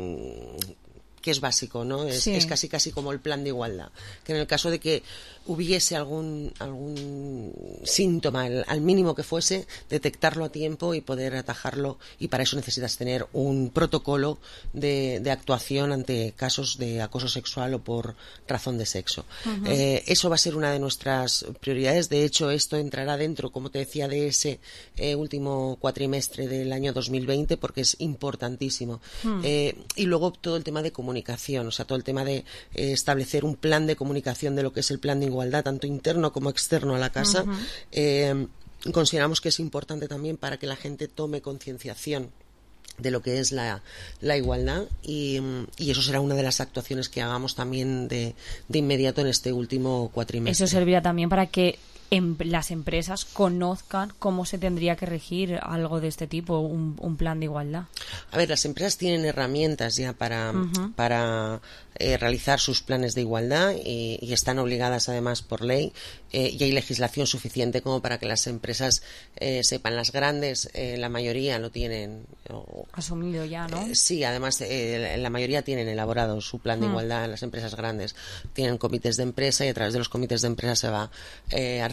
que es básico, ¿no? Es, sí. es casi casi como el plan de igualdad. Que en el caso de que hubiese algún algún síntoma, el, al mínimo que fuese, detectarlo a tiempo y poder atajarlo, y para eso necesitas tener un protocolo de, de actuación ante casos de acoso sexual o por razón de sexo. Uh-huh. Eh, eso va a ser una de nuestras prioridades. De hecho, esto entrará dentro, como te decía, de ese eh, último cuatrimestre del año dos mil veinte, porque es importantísimo. Uh-huh. Eh, y luego todo el tema de comunicación, o sea, todo el tema de eh, establecer un plan de comunicación de lo que es el plan de igualdad, tanto interno como externo a la casa. Uh-huh. eh, consideramos que es importante también para que la gente tome concienciación de lo que es la, la igualdad y, y eso será una de las actuaciones que hagamos también de, de inmediato en este último cuatrimestre. Eso servirá también para que en las empresas conozcan cómo se tendría que regir algo de este tipo, un, un plan de igualdad. A ver, las empresas tienen herramientas ya para, uh-huh. para eh, realizar sus planes de igualdad y, y están obligadas además por ley eh, y hay legislación suficiente como para que las empresas eh, sepan. Las grandes, eh, la mayoría lo tienen o, asumido ya, ¿no? Eh, sí, además eh, la mayoría tienen elaborado su plan de uh-huh. igualdad. Las empresas grandes tienen comités de empresa y a través de los comités de empresa se va eh, articulando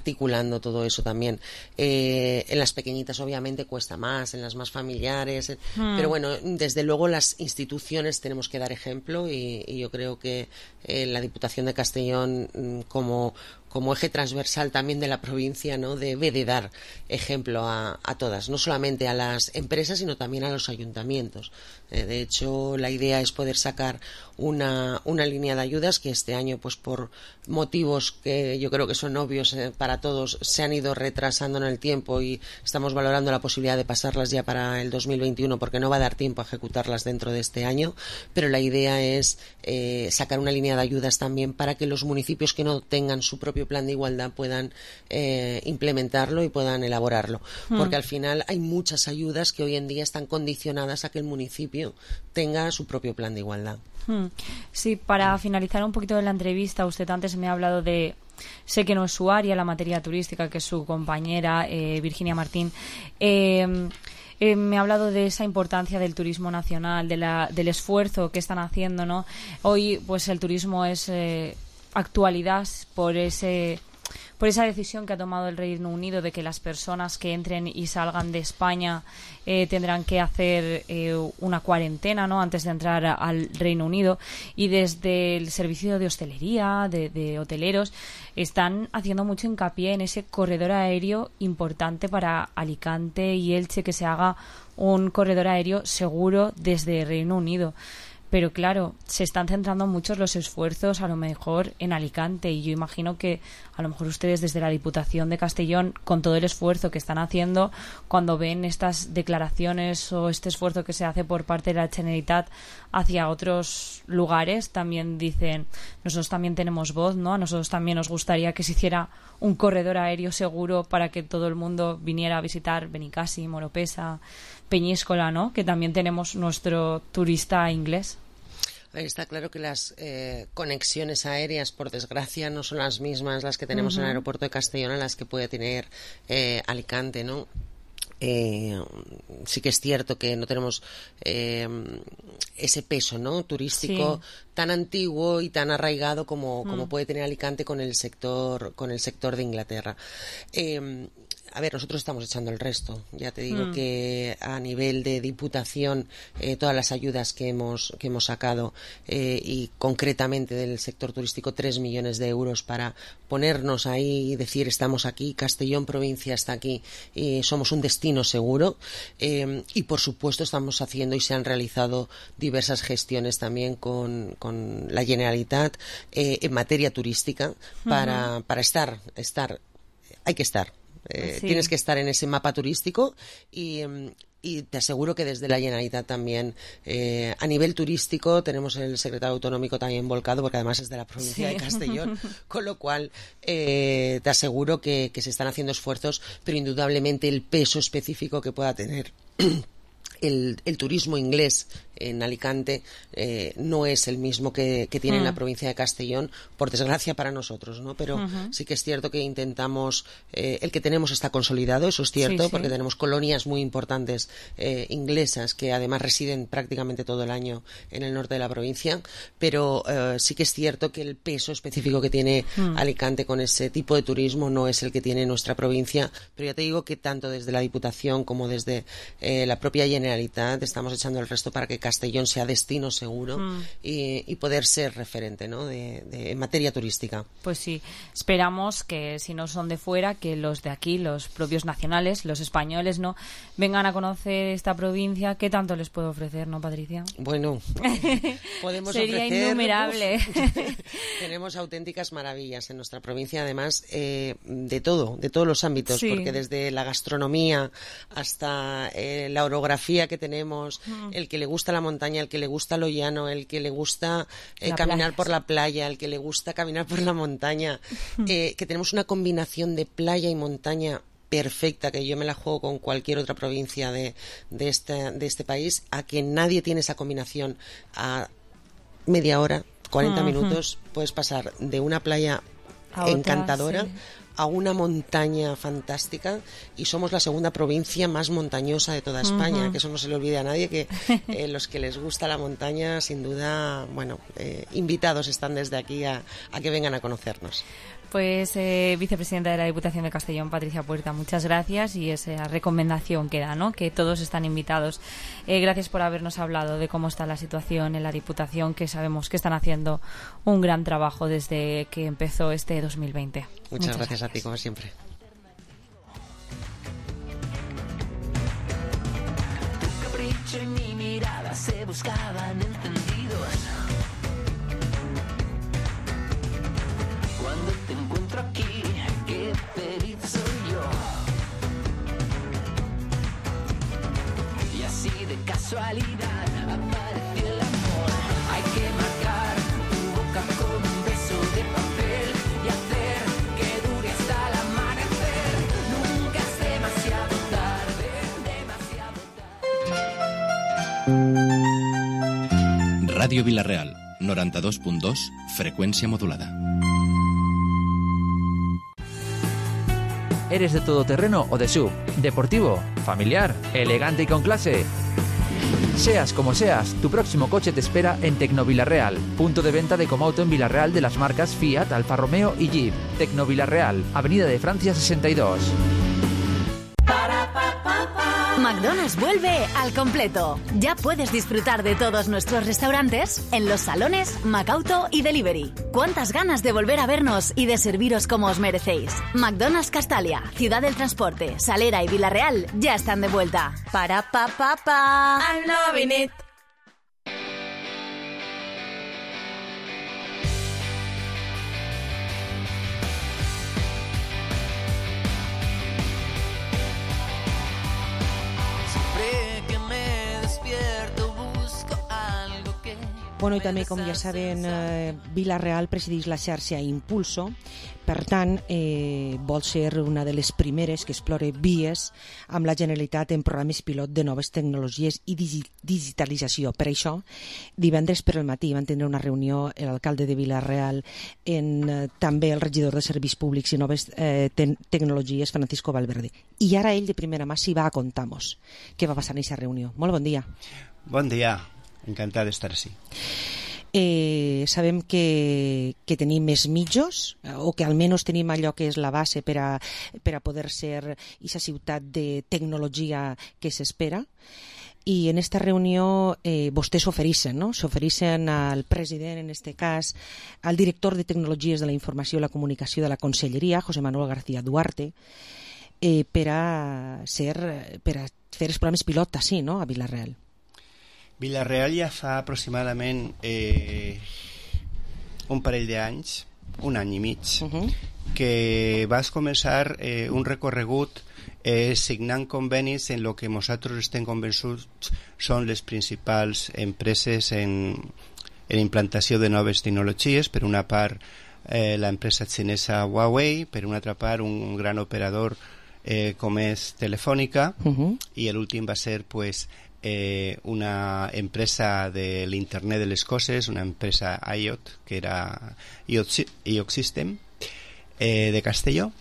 articulando todo eso también. Eh, en las pequeñitas obviamente cuesta más, en las más familiares, Hmm. pero bueno, desde luego las instituciones tenemos que dar ejemplo y, y yo creo que eh, la Diputación de Castellón mm, como como eje transversal también de la provincia, ¿no? Debe de dar ejemplo a, a todas, no solamente a las empresas, sino también a los ayuntamientos. Eh, de hecho, la idea es poder sacar una, una línea de ayudas que este año, pues por motivos que yo creo que son obvios eh, para todos, se han ido retrasando en el tiempo y estamos valorando la posibilidad de pasarlas ya para el dos mil veintiuno porque no va a dar tiempo a ejecutarlas dentro de este año, pero la idea es eh, sacar una línea de ayudas también para que los municipios que no tengan su propio plan de igualdad puedan eh, implementarlo y puedan elaborarlo, Hmm. porque al final hay muchas ayudas que hoy en día están condicionadas a que el municipio tenga su propio plan de igualdad. Hmm. Sí, para finalizar un poquito de la entrevista, usted antes me ha hablado de, sé que no es su área, la materia turística, que es su compañera eh, Virginia Martín. Eh, Eh, me ha hablado de esa importancia del turismo nacional, de la, del esfuerzo que están haciendo, ¿no? Hoy, pues el turismo es eh, actualidad por ese por esa decisión que ha tomado el Reino Unido de que las personas que entren y salgan de España eh, tendrán que hacer eh, una cuarentena, ¿no? Antes de entrar a, al Reino Unido, y desde el servicio de hostelería, de, de hoteleros, están haciendo mucho hincapié en ese corredor aéreo importante para Alicante y Elche, que se haga un corredor aéreo seguro desde Reino Unido. Pero claro, se están centrando muchos los esfuerzos a lo mejor en Alicante, y yo imagino que a lo mejor ustedes desde la Diputación de Castellón, con todo el esfuerzo que están haciendo, cuando ven estas declaraciones o este esfuerzo que se hace por parte de la Generalitat hacia otros lugares, también dicen, nosotros también tenemos voz, ¿no? A nosotros también nos gustaría que se hiciera un corredor aéreo seguro para que todo el mundo viniera a visitar Benicàssim, Moropesa, Peñíscola, ¿no? Que también tenemos nuestro turista inglés. Está claro que las eh, conexiones aéreas, por desgracia, no son las mismas las que tenemos Uh-huh. en el aeropuerto de Castellón a las que puede tener eh, Alicante, ¿no? Eh, sí que es cierto que no tenemos eh, ese peso, ¿no? turístico Sí. tan antiguo y tan arraigado como, como Mm. puede tener Alicante con el sector con el sector de Inglaterra. Eh, a ver, nosotros estamos echando el resto. Ya te digo Mm. que a nivel de diputación, eh, todas las ayudas que hemos que hemos sacado eh, y concretamente del sector turístico, tres millones de euros para ponernos ahí y decir estamos aquí, Castellón provincia está aquí y somos un destino seguro. Eh, y por supuesto estamos haciendo y se han realizado diversas gestiones también con, con la Generalitat eh, en materia turística para, Ujú. para estar, estar, hay que estar. Eh, Sí. Tienes que estar en ese mapa turístico y, em, y te aseguro que desde la Generalitat también eh, a nivel turístico tenemos el secretario autonómico también volcado, porque además es de la provincia Sí. de Castellón, con lo cual eh, te aseguro que, que se están haciendo esfuerzos, pero indudablemente el peso específico que pueda tener el, el turismo inglés en Alicante eh, no es el mismo que, que tiene en la Mm. provincia de Castellón, por desgracia para nosotros, ¿no? Pero Ujú. sí que es cierto que intentamos, eh, el que tenemos está consolidado, eso es cierto, Sí, sí. porque tenemos colonias muy importantes eh, inglesas que además residen prácticamente todo el año en el norte de la provincia, pero eh, sí que es cierto que el peso específico que tiene Mm. Alicante con ese tipo de turismo no es el que tiene nuestra provincia, pero ya te digo que tanto desde la Diputación como desde eh, la propia Generalitat estamos echando el resto para que Castellón sea destino seguro Mm. y, y poder ser referente, ¿no? de, de- en materia turística. Pues sí, esperamos que si no son de fuera, que los de aquí, los propios nacionales, los españoles, ¿no? Vengan a conocer esta provincia. ¿Qué tanto les puedo ofrecer, no, Patricia? Bueno, podemos Sería ofrecer, innumerable. uf, tenemos auténticas maravillas en nuestra provincia, además eh, de todo, de todos los ámbitos, Sí. porque desde la gastronomía hasta eh, la orografía que tenemos, Mm. el que le gusta la montaña, el que le gusta lo llano, el que le gusta eh, La caminar playa, por la playa, el que le gusta caminar por la montaña, eh, que tenemos una combinación de playa y montaña perfecta, que yo me la juego con cualquier otra provincia de, de, este, de este país, a que nadie tiene esa combinación a media hora, cuarenta Ujú. minutos, puedes pasar de una playa A otra, encantadora sí. a una montaña fantástica y somos la segunda provincia más montañosa de toda España, uh-huh. que eso no se le olvide a nadie, que eh, los que les gusta la montaña, sin duda, bueno, eh, invitados están desde aquí a, a que vengan a conocernos. Pues eh, vicepresidenta de la Diputación de Castellón, Patricia Puerta, muchas gracias, y esa recomendación que da, ¿no?, que todos están invitados. Eh, gracias por habernos hablado de cómo está la situación en la Diputación, que sabemos que están haciendo un gran trabajo desde que empezó este dos mil veinte. Muchas, muchas gracias, gracias a ti, como siempre. Tu capricho y mi mirada se buscaban encendidos. Cuando te encuentro aquí, qué feliz soy yo. Y así de casualidad apareció el amor. Hay que marcar tu boca con un beso de papel y hacer que dure hasta el amanecer. Nunca es demasiado tarde, demasiado tarde. Ràdio Vila-real, noranta-dos punt dos, freqüència modulada. ¿Eres de todoterreno o de S U V? ¿Deportivo? ¿Familiar? ¿Elegante y con clase? Seas como seas, tu próximo coche te espera en Tecnovilarreal, punto de venta de Comauto en Vilarreal de las marcas Fiat, Alfa Romeo y Jeep. Tecnovilarreal, Avenida de Francia sesenta y dos. McDonald's vuelve al completo. Ya puedes disfrutar de todos nuestros restaurantes en los salones, Macauto y Delivery. ¿Cuántas ganas de volver a vernos y de serviros como os merecéis? McDonald's Castalia, Ciudad del Transporte, Salera y Vilarreal ya están de vuelta. Para pa pa pa. I'm loving it. Bueno, i també, com ja saben, eh, Vila-real presideix la xarxa Impulso, per tant, eh, vol ser una de les primeres que explore vies amb la Generalitat en programes pilot de noves tecnologies i digi digitalització. Per això, divendres per al matí van tindre una reunió l'alcalde de Vila-real, en, eh, també el regidor de Serveis Públics i Noves eh, te Tecnologies, Francisco Valverde. I ara ell de primera mà s'hi va a contar-nos què va passar en aquesta reunió. Molt bon dia. Bon dia. Encantat d'estar així. Eh, sabem que, que tenim més mitjos, o que almenys tenim allò que és la base per a, per a poder ser aquesta ciutat de tecnologia que s'espera. I en aquesta reunió eh, vostès s'ofereixen, no? S'ofereixen al president, en aquest cas, al director de Tecnologies de la Informació i la Comunicació de la Conselleria, José Manuel García Duarte, eh, per a ser, per a fer els programes pilot així, no?, a Vila-real. Vila-real ja fa aproximadament eh, un parell d'anys, un any i mig, uh-huh. que vas començar eh, un recorregut eh, signant convenis en el que nosaltres estem convençuts són les principals empreses en, en implantació de noves tecnologies. Per una part, eh, l'empresa xinesa Huawei, per una altra part, un, un gran operador eh, com és Telefònica, uh-huh. i l'últim va ser, pues, Eh, una empresa de l'internet de les coses, una empresa I O T, que era I O T, I O T System, eh, de Castelló,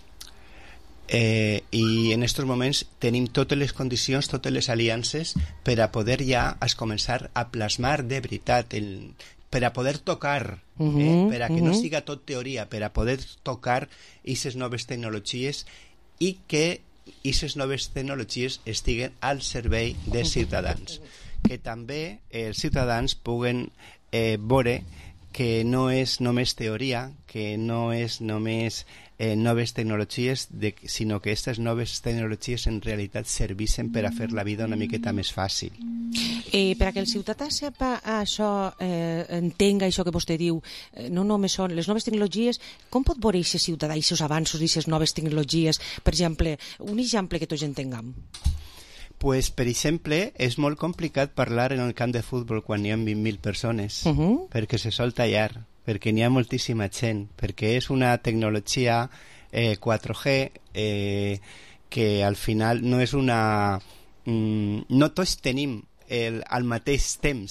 eh, i en aquests moments tenim totes les condicions, totes les aliances per a poder ja es començar a plasmar de veritat, el, per a poder tocar, uh-huh, eh, per a que uh-huh. no siga tot teoria, per a poder tocar aquestes noves tecnologies i que aquestes noves tecnologies estiguen al servei dels ciutadans, que també els ciutadans puguen eh, veure que no és només teoria, que no és només eh, noves tecnologies, de, sinó que aquestes noves tecnologies en realitat serveixen per a fer la vida una miqueta més fàcil. Eh, per a que el ciutadà sepa això, eh, entenga això que vostè diu, eh, no només són les noves tecnologies, com pot veure aquest ciutadà, aquests avanços, aquestes noves tecnologies? Per exemple, un exemple que tots entenguem. Pues, per exemple, és molt complicat parlar en el camp de futbol quan hi ha vint mil persones, uh-huh. perquè se sol tallar, perquè n'hi ha moltíssima gent, perquè és una tecnologia eh, quatre G eh, que al final no és una... Mm, no tots tenim el, al mateix temps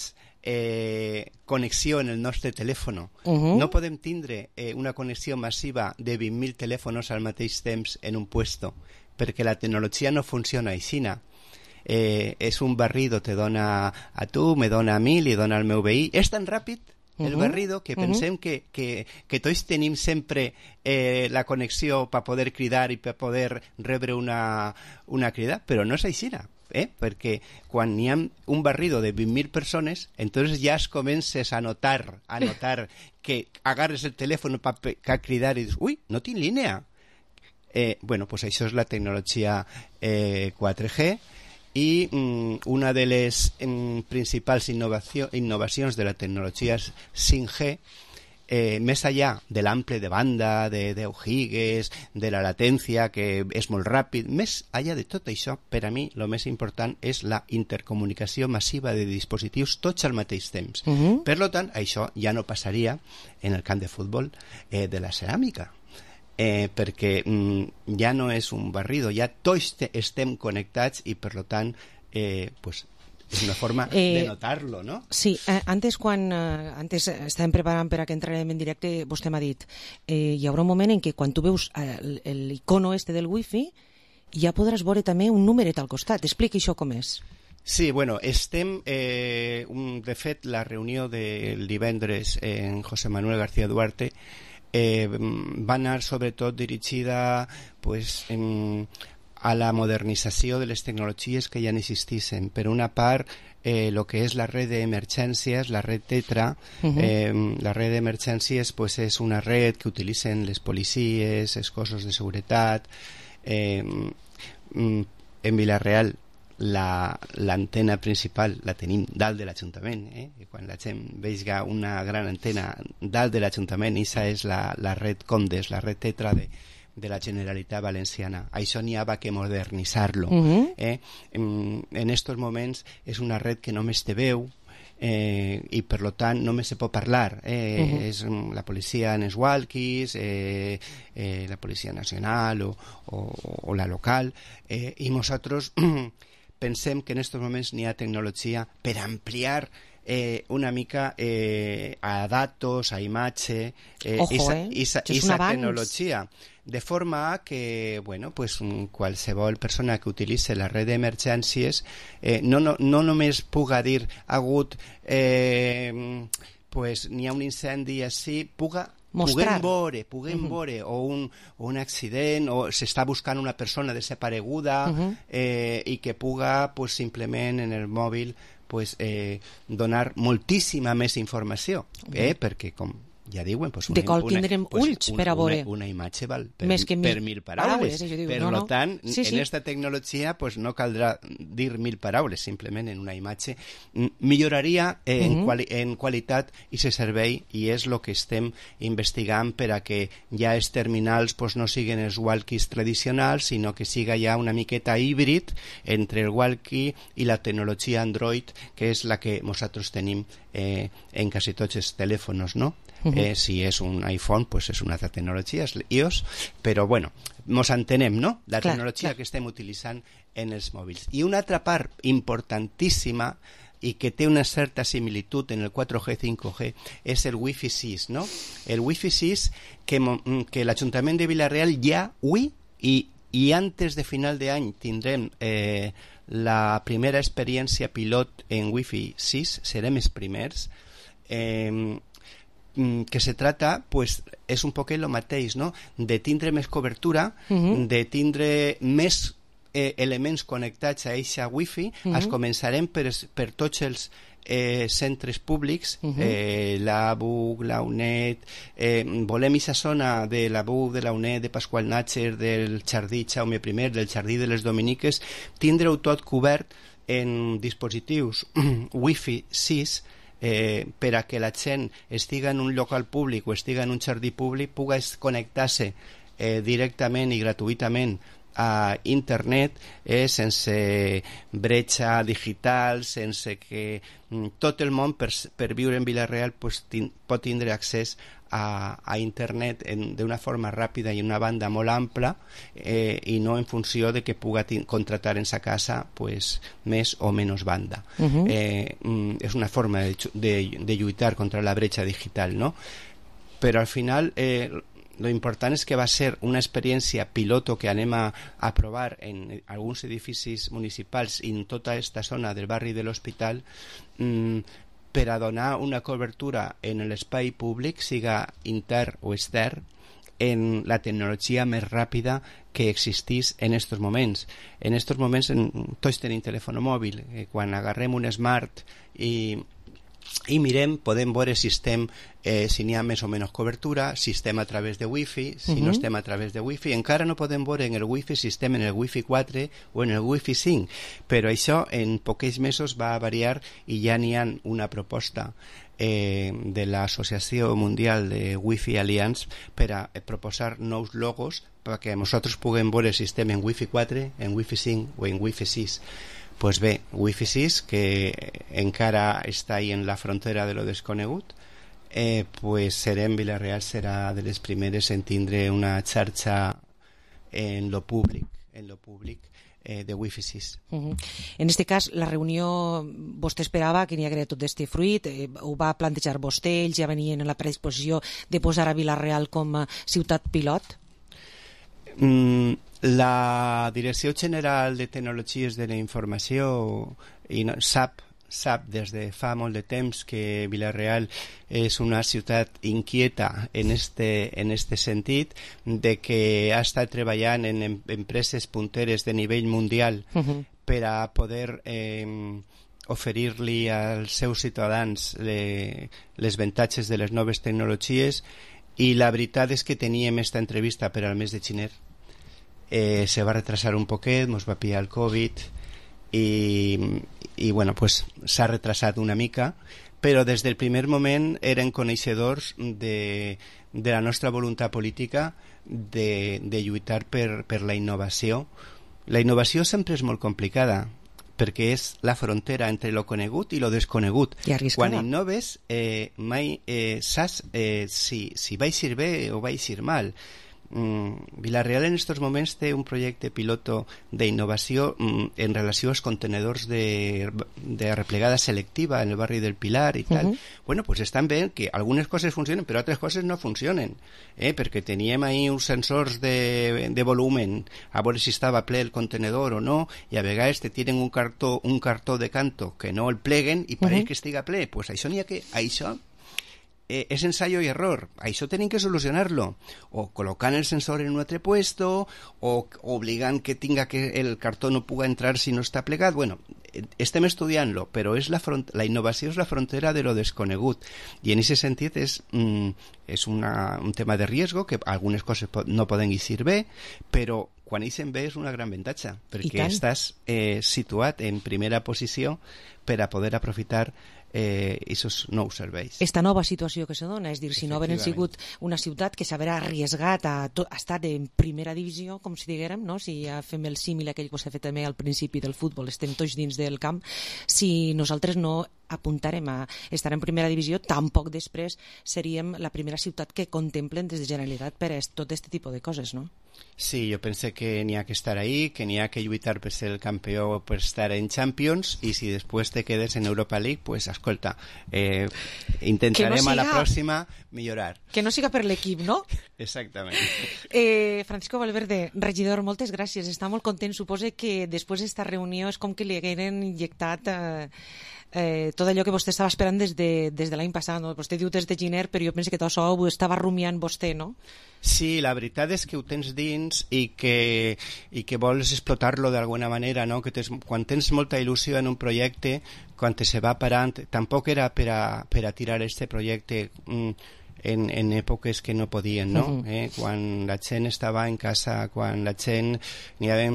eh, connexió en el nostre telèfon. Uh-huh. No podem tindre eh, una connexió massiva de vint mil telèfons al mateix temps en un puesto, perquè la tecnologia no funciona així. Eh, és un barrido, te dona a tu, me dona a mi, li dona al meu veí. És tan ràpid el Uh-huh. barrido que pensem Uh-huh. que, que, que tots tenim sempre eh, la connexió per poder cridar i per poder rebre una, una crida, però no és així, eh? Perquè quan hi ha un barrido de vint mil persones, entonces ja es comences a notar, a notar que agarres el telèfon per cridar i dius, ui, no tinc línia. Eh, bueno, pues això és la tecnologia eh, quatre G, i mm, una de les mm, principals innovació, innovacions de la tecnologia cinc G, eh, més allà de l'ample de banda, de deu gigas, de la latència, que és molt ràpid, més allà de tot això, per a mi, el més important és la intercomunicació massiva de dispositius tots al mateix temps. Uh-huh. Per tant, això ja no passaria en el camp de futbol eh, de la ceràmica. Eh, perquè mm, ja no és un barrido, ja tots estem connectats i per tant eh, pues, és una forma eh, de notar-lo, no? Sí, eh, antes quan eh, antes estàvem preparant per a que entrarem en directe, vostè m'ha dit eh, hi haurà un moment en què quan tu veus eh, l'icono este del wifi ja podràs veure també un numeret al costat. Expliqui això com és. Sí, bueno, estem, eh, un, de fet, la reunió del divendres en José Manuel García Duarte Eh, va anar sobretot dirigida pues, en, a la modernització de les tecnologies que ja n'existixen. Per una part, eh, lo que és la red d'emergències, la red Tetra. Uh-huh. eh, la red d'emergències pues, és una red que utilitzen les policies, els cossos de seguretat. Eh, en Vila-real l'antena la, principal la tenim dalt de l'Ajuntament, eh? I quan la gent veiga una gran antena dalt de l'Ajuntament, aquesta és la, la red Condes, la red Tetra de, de la Generalitat Valenciana. Això n'hi ha que modernitzar-lo. Uh-huh. eh? En, en estos moments és una red que només té veu, Eh, i per lo tant només se pot parlar, eh, uh-huh. és la policia en els walkies, eh, eh, la policia nacional o, o, o la local, eh, i nosaltres pensem que en aquests moments n'hi ha tecnologia per ampliar eh, una mica eh, a datos, a imatge, eh, Ojo, esa, eh? esa, esa tecnologia, de forma que, bueno, pues qualsevol persona que utilitzi la red d'emergències eh, no, no, no només puga dir ha hagut eh, pues n'hi ha un incendi així, puga puguem veure, puguem uh-huh. veure o un, o un accident o s'està buscant una persona desapareguda uh-huh. eh, i que puga pues, simplement en el mòbil pues, eh, donar moltíssima més informació, eh, uh-huh. perquè com ja diuen, pues una, de qual una, tindrem pues ulls un, per a veure. Una, una imatge val per, Més que mil, per mil paraules. paraules dic, per no, no. tant, sí, sí. en aquesta tecnologia pues, no caldrà dir mil paraules, simplement en una imatge. Milloraria eh, uh-huh. en, quali en qualitat i se servei, i és el que estem investigant per a que ja els terminals pues, no siguin els walkies tradicionals, sinó que siga ja una miqueta híbrid entre el walkie i la tecnologia Android, que és la que nosaltres tenim eh, en quasi tots els telèfons, no? Uh-huh. eh, si és un iPhone, pues és una altra tecnologia, és iOS, però bueno, mos entenem, no? La clar, tecnologia clar. que estem utilitzant en els mòbils. I una altra part importantíssima i que té una certa similitud en el quatre G, cinc G, és el Wi-Fi sis, no? El Wi-Fi sis que, que l'Ajuntament de Vila-real ja hui i, i antes de final d'any tindrem eh, la primera experiència pilot en Wi-Fi sis, serem els primers, eh, que se trata, pues, és un poquet el mateix, no? De tindre més cobertura, uh-huh. de tindre més eh, elements connectats a eixa wifi. Uh-huh. Es començarem per, per tots els eh, centres públics, uh-huh. eh, l'A B U C, la UNED, eh, volem aquesta zona de l'A B U C, de la UNED, de Pasqual Natxer, del Jardí Jaume I, del Jardí de les Dominiques, tindre-ho tot cobert en dispositius Wi-Fi sis, Eh, per a que la gent estiga en un local públic o estiga en un jardí públic pugui connectar-se eh, directament i gratuïtament a internet, eh, sense bretxa digital, sense que mm, tot el món per, per viure en Vila-real pues, tin, pot tindre accés a, a internet d'una forma ràpida i una banda molt ampla, eh, i no en funció de que puga contratar en sa casa pues, més o menys banda. Uh-huh. eh, és una forma de, de, de lluitar contra la bretxa digital, no? Però al final eh, lo important és que va ser una experiència piloto que anem a, a provar en alguns edificis municipals i en tota aquesta zona del barri de l'Hospital, mmm, per a donar una cobertura en l'espai públic, siga intern o extern, en la tecnologia més ràpida que existís en estos moments. En estos moments en, tots tenim telèfon mòbil. Eh, quan agarrem un smart i i mirem, podem veure si estem eh, si n'hi ha més o menys cobertura, si estem a través de wifi, si uh-huh. no estem a través de wifi. Encara no podem veure en el wifi si estem en el wifi quatre o en el wifi cinc, però això en pocs mesos va a variar i ja n'hi ha una proposta eh, de l'Associació Mundial de Wi-Fi Alliance per a eh, proposar nous logos perquè nosaltres puguem veure si estem en wifi quatre, en wifi cinc o en wifi sis. Pues bé, wifi sis, que encara està ahí en la frontera de lo desconegut, eh, pues serem, Vila-real serà de les primeres en tindre una xarxa en lo públic, en lo públic eh, de wifi sis. Uh-huh. En este cas, la reunió, vostè esperava que n'hi hagués tot este fruit, eh, ho va plantejar vostè, ells ja venien en la predisposició de posar a Vila-real com a ciutat pilot? Mm, la Direcció General de Tecnologies de la Informació i no, sap, sap des de fa molt de temps que Vila-real és una ciutat inquieta en este, en este sentit, de que ha estat treballant en em, empreses punteres de nivell mundial uh-huh. per a poder eh, oferir-li als seus ciutadans le, les avantatges de les noves tecnologies, i la veritat és que teníem esta entrevista per al mes de gener. Eh, se va retrasar un poquet, ens va pillar el Covid i, i bueno, pues s'ha retrasat una mica, però des del primer moment eren coneixedors de, de la nostra voluntat política de, de lluitar per, per la innovació. La innovació sempre és molt complicada perquè és la frontera entre lo conegut i lo desconegut. Quan innoves eh, mai eh, saps eh, si, si va eixir bé o va eixir mal. Mm, Vila-real en estos moments té un projecte piloto d'innovació mm, en relació als contenedors de, de replegada selectiva en el barri del Pilar i tal. Uh-huh. Bueno, pues estan bé que algunes coses funcionen però altres coses no funcionen, eh? Perquè teníem ahí uns sensors de, de volumen a veure si estava ple el contenedor o no, i a vegades te tiren un cartó, un cartó de canto que no el pleguen i pareix uh-huh. que estiga ple. Pues això n'hi ha que... Això Eh, és ensayo y error, això tenim que solucionar-lo, o col·locant el sensor en un altre puesto, o obligant que tinga que el cartó no puga entrar si no està plegat. Bueno, estem estudiant-lo, però és la, front la innovació és la frontera de lo desconegut, i en aquest sentit és, mm, és una, un tema de riesgo, que algunes coses po no poden eixir bé, però quan eixen bé és una gran avantatge, perquè estàs eh, situat en primera posició per a poder aprofitar eh, esos nous serveis. Esta nova situació que se dona, és dir, si no hagueren sigut una ciutat que s'haurà arriesgat a, a estar en primera divisió, com si diguérem, no? Si ja fem el símil aquell que s'ha fet també al principi del futbol, estem tots dins del camp, si nosaltres no apuntarem a estar en primera divisió, tampoc després seríem la primera ciutat que contemplen des de Generalitat per a tot aquest tipus de coses, no? Sí, jo pense que n'hi ha que estar ahí, que n'hi ha que lluitar per ser el campió, per estar en Champions, i si després te quedes en Europa League, pues escolta, eh, intentarem no siga, a la pròxima millorar. Que no siga per l'equip, no? Exactament. Eh, Francisco Valverde, regidor, moltes gràcies, està molt content. Suposo que després d'esta reunió és com que li hagueren injectat eh, eh, tot allò que vostè estava esperant des de, des de l'any passat, no? Vostè diu des de gener, però jo penso que tot això ho estava rumiant vostè, no? Sí, la veritat és que ho tens dins i que, i que vols explotar-lo d'alguna manera, no? Que tens, quan tens molta il·lusió en un projecte, quan te se va parant, tampoc era per a, per a tirar este projecte mm, en, en èpoques que no podien, no? Uh-huh. eh? Quan la gent estava en casa, quan la gent n'hi havia,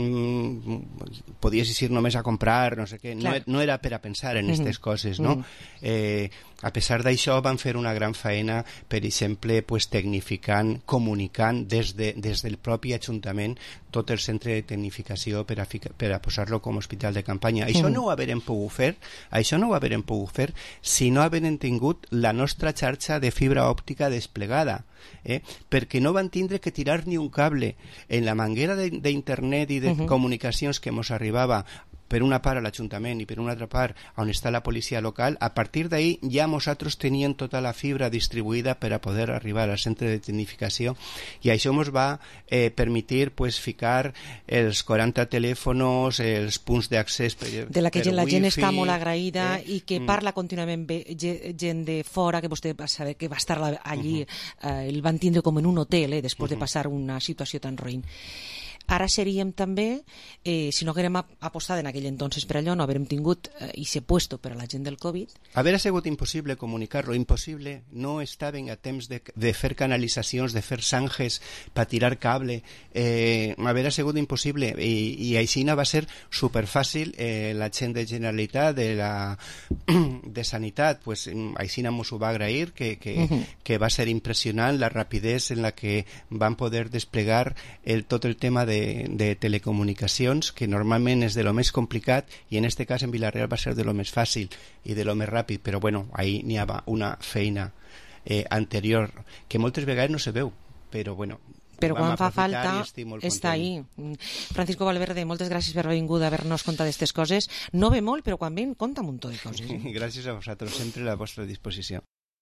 podies ir només a comprar, no sé què, no, no era per a pensar en aquestes uh-huh. coses, no? Uh-huh. eh, A pesar d'això, van fer una gran feina, per exemple, pues, tecnificant, comunicant des, de, des del propi Ajuntament tot el centre de tecnificació per a, per a posar-lo com a hospital de campanya. Això no ho haurem pogut fer, això no ho haurem pogut fer si no haurem tingut la nostra xarxa de fibra òptica desplegada, eh? perquè no van tindre que tirar ni un cable. En la manguera d'internet i de uh-huh. comunicacions que ens arribava per una part a l'Ajuntament i per una altra part on està la policia local, a partir d'ahir ja nosaltres teníem tota la fibra distribuïda per a poder arribar al centre de tecnificació, i això ens va eh, permetir pues, ficar els quaranta telèfons, els punts d'accés per, de la que per la wifi, gent està molt agraïda eh? i que mm. parla contínuament bé, gent de fora, que vostè va saber que va estar allí, uh-huh. eh, el van tindre com en un hotel, eh, després uh-huh. de passar una situació tan ruïn. Ara seríem també, eh, si no haguérem apostat en aquell entonces per allò, no haguérem tingut eh, i se puesto per a la gent del Covid. Haver sigut impossible comunicar-lo, impossible, no estaven a temps de, de fer canalitzacions, de fer zanjes per tirar cable, eh, haver sigut impossible, i, i així va ser superfàcil, eh, la gent de Generalitat, de la de Sanitat, pues, així mos ho va agrair, que, que, uh-huh. que va ser impressionant la rapidesa en la que van poder desplegar el, tot el tema de De, de telecomunicacions, que normalment és de lo més complicat, i en este cas en Vila-real va ser de lo més fàcil i de lo més ràpid, però bueno, ahí n'hi havia una feina eh, anterior que moltes vegades no se veu, però bueno, però quan fa falta està ahí. Francisco Valverde, moltes gràcies per haver vingut a haver-nos contat d'aquestes coses. No ve molt, però quan ven compta un muntó de coses. Eh? Gràcies a vosaltres, sempre a la vostra disposició.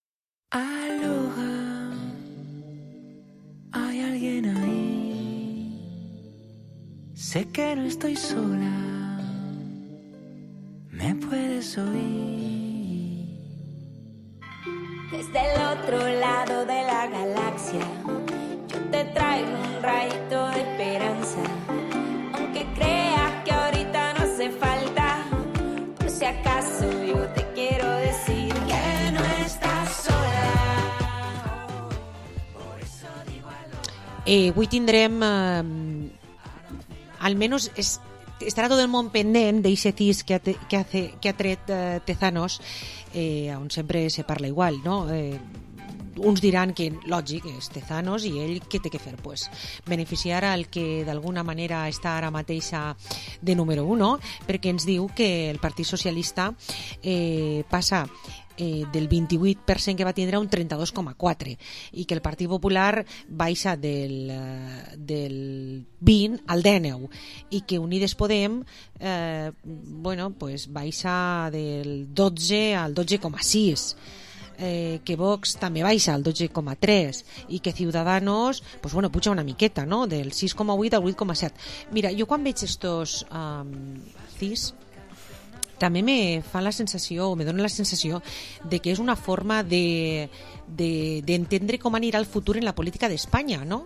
Aloha, hay alguien ahí. Sé que no estoy sola, me puedes oír. Desde el otro lado de la galaxia, yo te traigo un rayito de esperanza. Aunque creas que ahorita no hace falta, por si acaso yo te quiero decir que no estás sola. Por eso digo aloha. Eh, avui tindrem... Eh, almenys es, estarà tot el món pendent d'eixe cis que ha, te, que ha, que ha tret eh, Tezanos, eh, on sempre se parla igual, no? Eh, uns diran que, lògic, és Tezanos i ell què té que fer? Pues, beneficiar al que d'alguna manera està ara mateixa de número uno, perquè ens diu que el Partit Socialista eh, passa eh, del vint-i-vuit per cent que va tindre a un trenta-dos coma quatre i que el Partit Popular baixa del, del vint al dinou i que Unides Podem eh, bueno, pues baixa del dotze al dotze coma sis, eh, que Vox també baixa al dotze coma tres i que Ciudadanos pues bueno, puja una miqueta, no? Del sis coma vuit al vuit coma set. Mira, jo quan veig estos um, cis també me fa la sensació, o me dona la sensació de que és una forma de, de, d'entendre com anirà el futur en la política d'Espanya, no?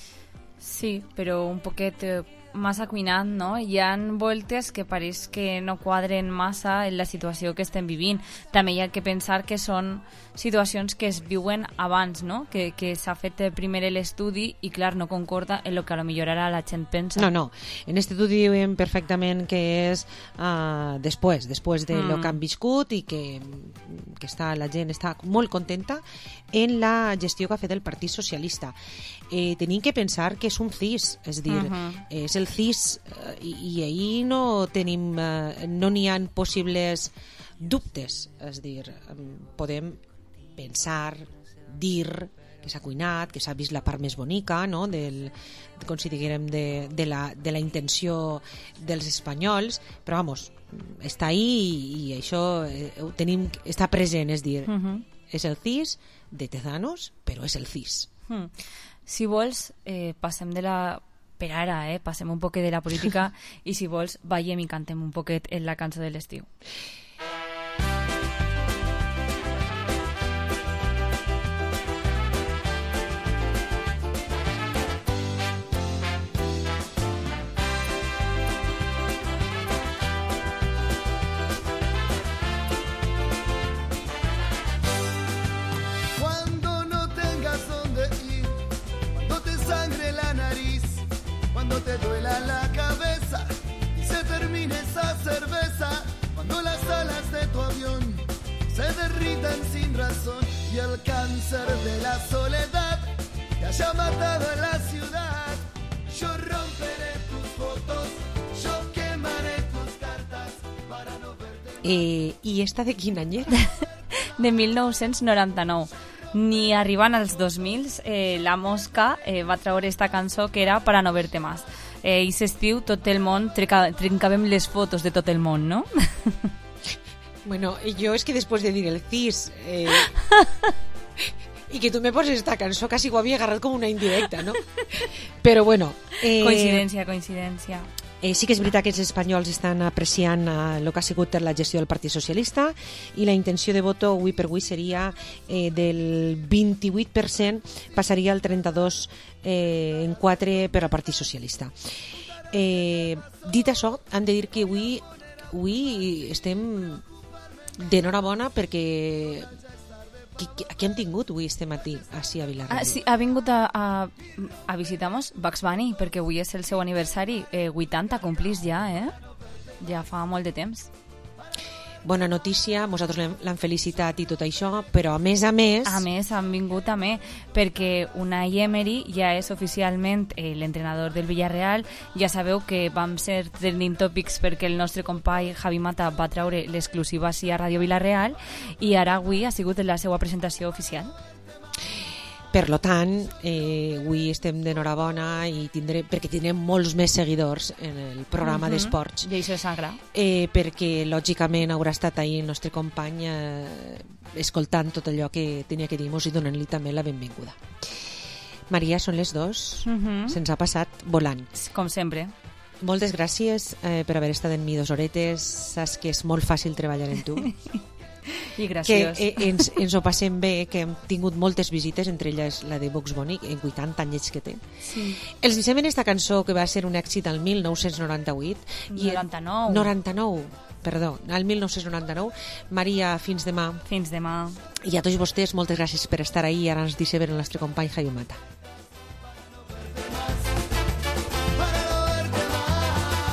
Sí, però un poquet eh, massa cuinat, no? Hi ha voltes que pareix que no quadren massa en la situació que estem vivint. També hi ha que pensar que són situacions que es viuen abans, no? Que, que s'ha fet primer l'estudi i, clar, no concorda en el que a lo millor ara la gent pensa. No, no. En aquest estudi diuen perfectament que és uh, després, després de mm. lo que han viscut i que, que està, la gent està molt contenta en la gestió que ha fet el Partit Socialista. Eh, tenim que pensar que és un cis, és dir, uh-huh. és el cis uh, i, i ahir no tenim, uh, no n'hi ha possibles dubtes, és dir, um, podem pensar, dir que s'ha cuinat, que s'ha vist la part més bonica, no? del, com si diguérem de, de, la, de la intenció dels espanyols, però vamos, està ahí i, i això eh, ho tenim, està present, és dir, uh-huh. és el cis de Tezanos, però és el cis. Uh-huh. Si vols, eh, passem de la... Per ara, eh, passem un poquet de la política i si vols, ballem i cantem un poquet en la cançó de l'estiu. Cuando te duela la cabeza y se termine esa cerveza, cuando las alas de tu avión se se derritan sin razón y el cáncer de la soledad te haya matado en la ciudad. Yo romperé tus fotos, yo quemaré tus cartas para no verte. Eh, I esta de quin any era? De mil nou-cents noranta-nou. Ni arribant als dos mil, eh, la Mosca eh, va treure esta cançó que era Para no verte más. Eh, I s'estiu tot el món, trenca, trencàvem les fotos de tot el món, no? Bueno, yo es que después de dir el cis eh, y que tú me poses esta cançó casi ho havia agarrat com una indirecta, no? Però bueno... Eh, coincidència, coincidència. Eh, sí que és veritat que els espanyols estan apreciant el eh, que ha sigut la gestió del Partit Socialista i la intenció de voto avui per avui seria eh, del vint-i-vuit per cent, passaria al trenta-dos eh, en quatre per al Partit Socialista. Eh, dit això, hem de dir que avui, avui estem d'enhorabona perquè què hem tingut avui este matí així a Vilarreal? Ah, sí, ha vingut a, a, a visitar-nos Bugs Bunny perquè avui és el seu aniversari, eh, vuitanta complís ja, eh? Ja fa molt de temps. Bona notícia, nosaltres l'hem felicitat i tot això, però a més a més... A més, han vingut també perquè Unai Emery ja és oficialment eh, l'entrenador del Villarreal. Ja sabeu que vam ser trending topics perquè el nostre company Javi Mata va treure l'exclusiva així a Ràdio Villarreal i ara avui ha sigut la seva presentació oficial. Per lo tant, eh, avui estem d'enhorabona i tindrem, perquè tindrem molts més seguidors en el programa uh-huh. d'esports. I això és sagrà. Eh, perquè, lògicament, haurà estat ahir el nostre company eh, escoltant tot allò que tenia que dir-nos i donant-li també la benvinguda. Maria, són les dos. Uh-huh. Se'ns ha passat volant. Com sempre. Moltes gràcies eh, per haver estat en mi dos horetes. Saps que és molt fàcil treballar amb tu. I graciós. Que eh, ens, ens ho passem bé, que hem tingut moltes visites, entre elles la de Bugs Bunny, en vuitanta anys que té. Sí. Els deixem en esta cançó que va ser un èxit al mil nou-cents noranta-vuit. noranta-nou. noranta-nou, perdó, al mil nou-cents noranta-nou. Maria, fins demà. Fins demà. I a tots vostès, moltes gràcies per estar ahí. Ara ens deixem el nostre company Javi Mata.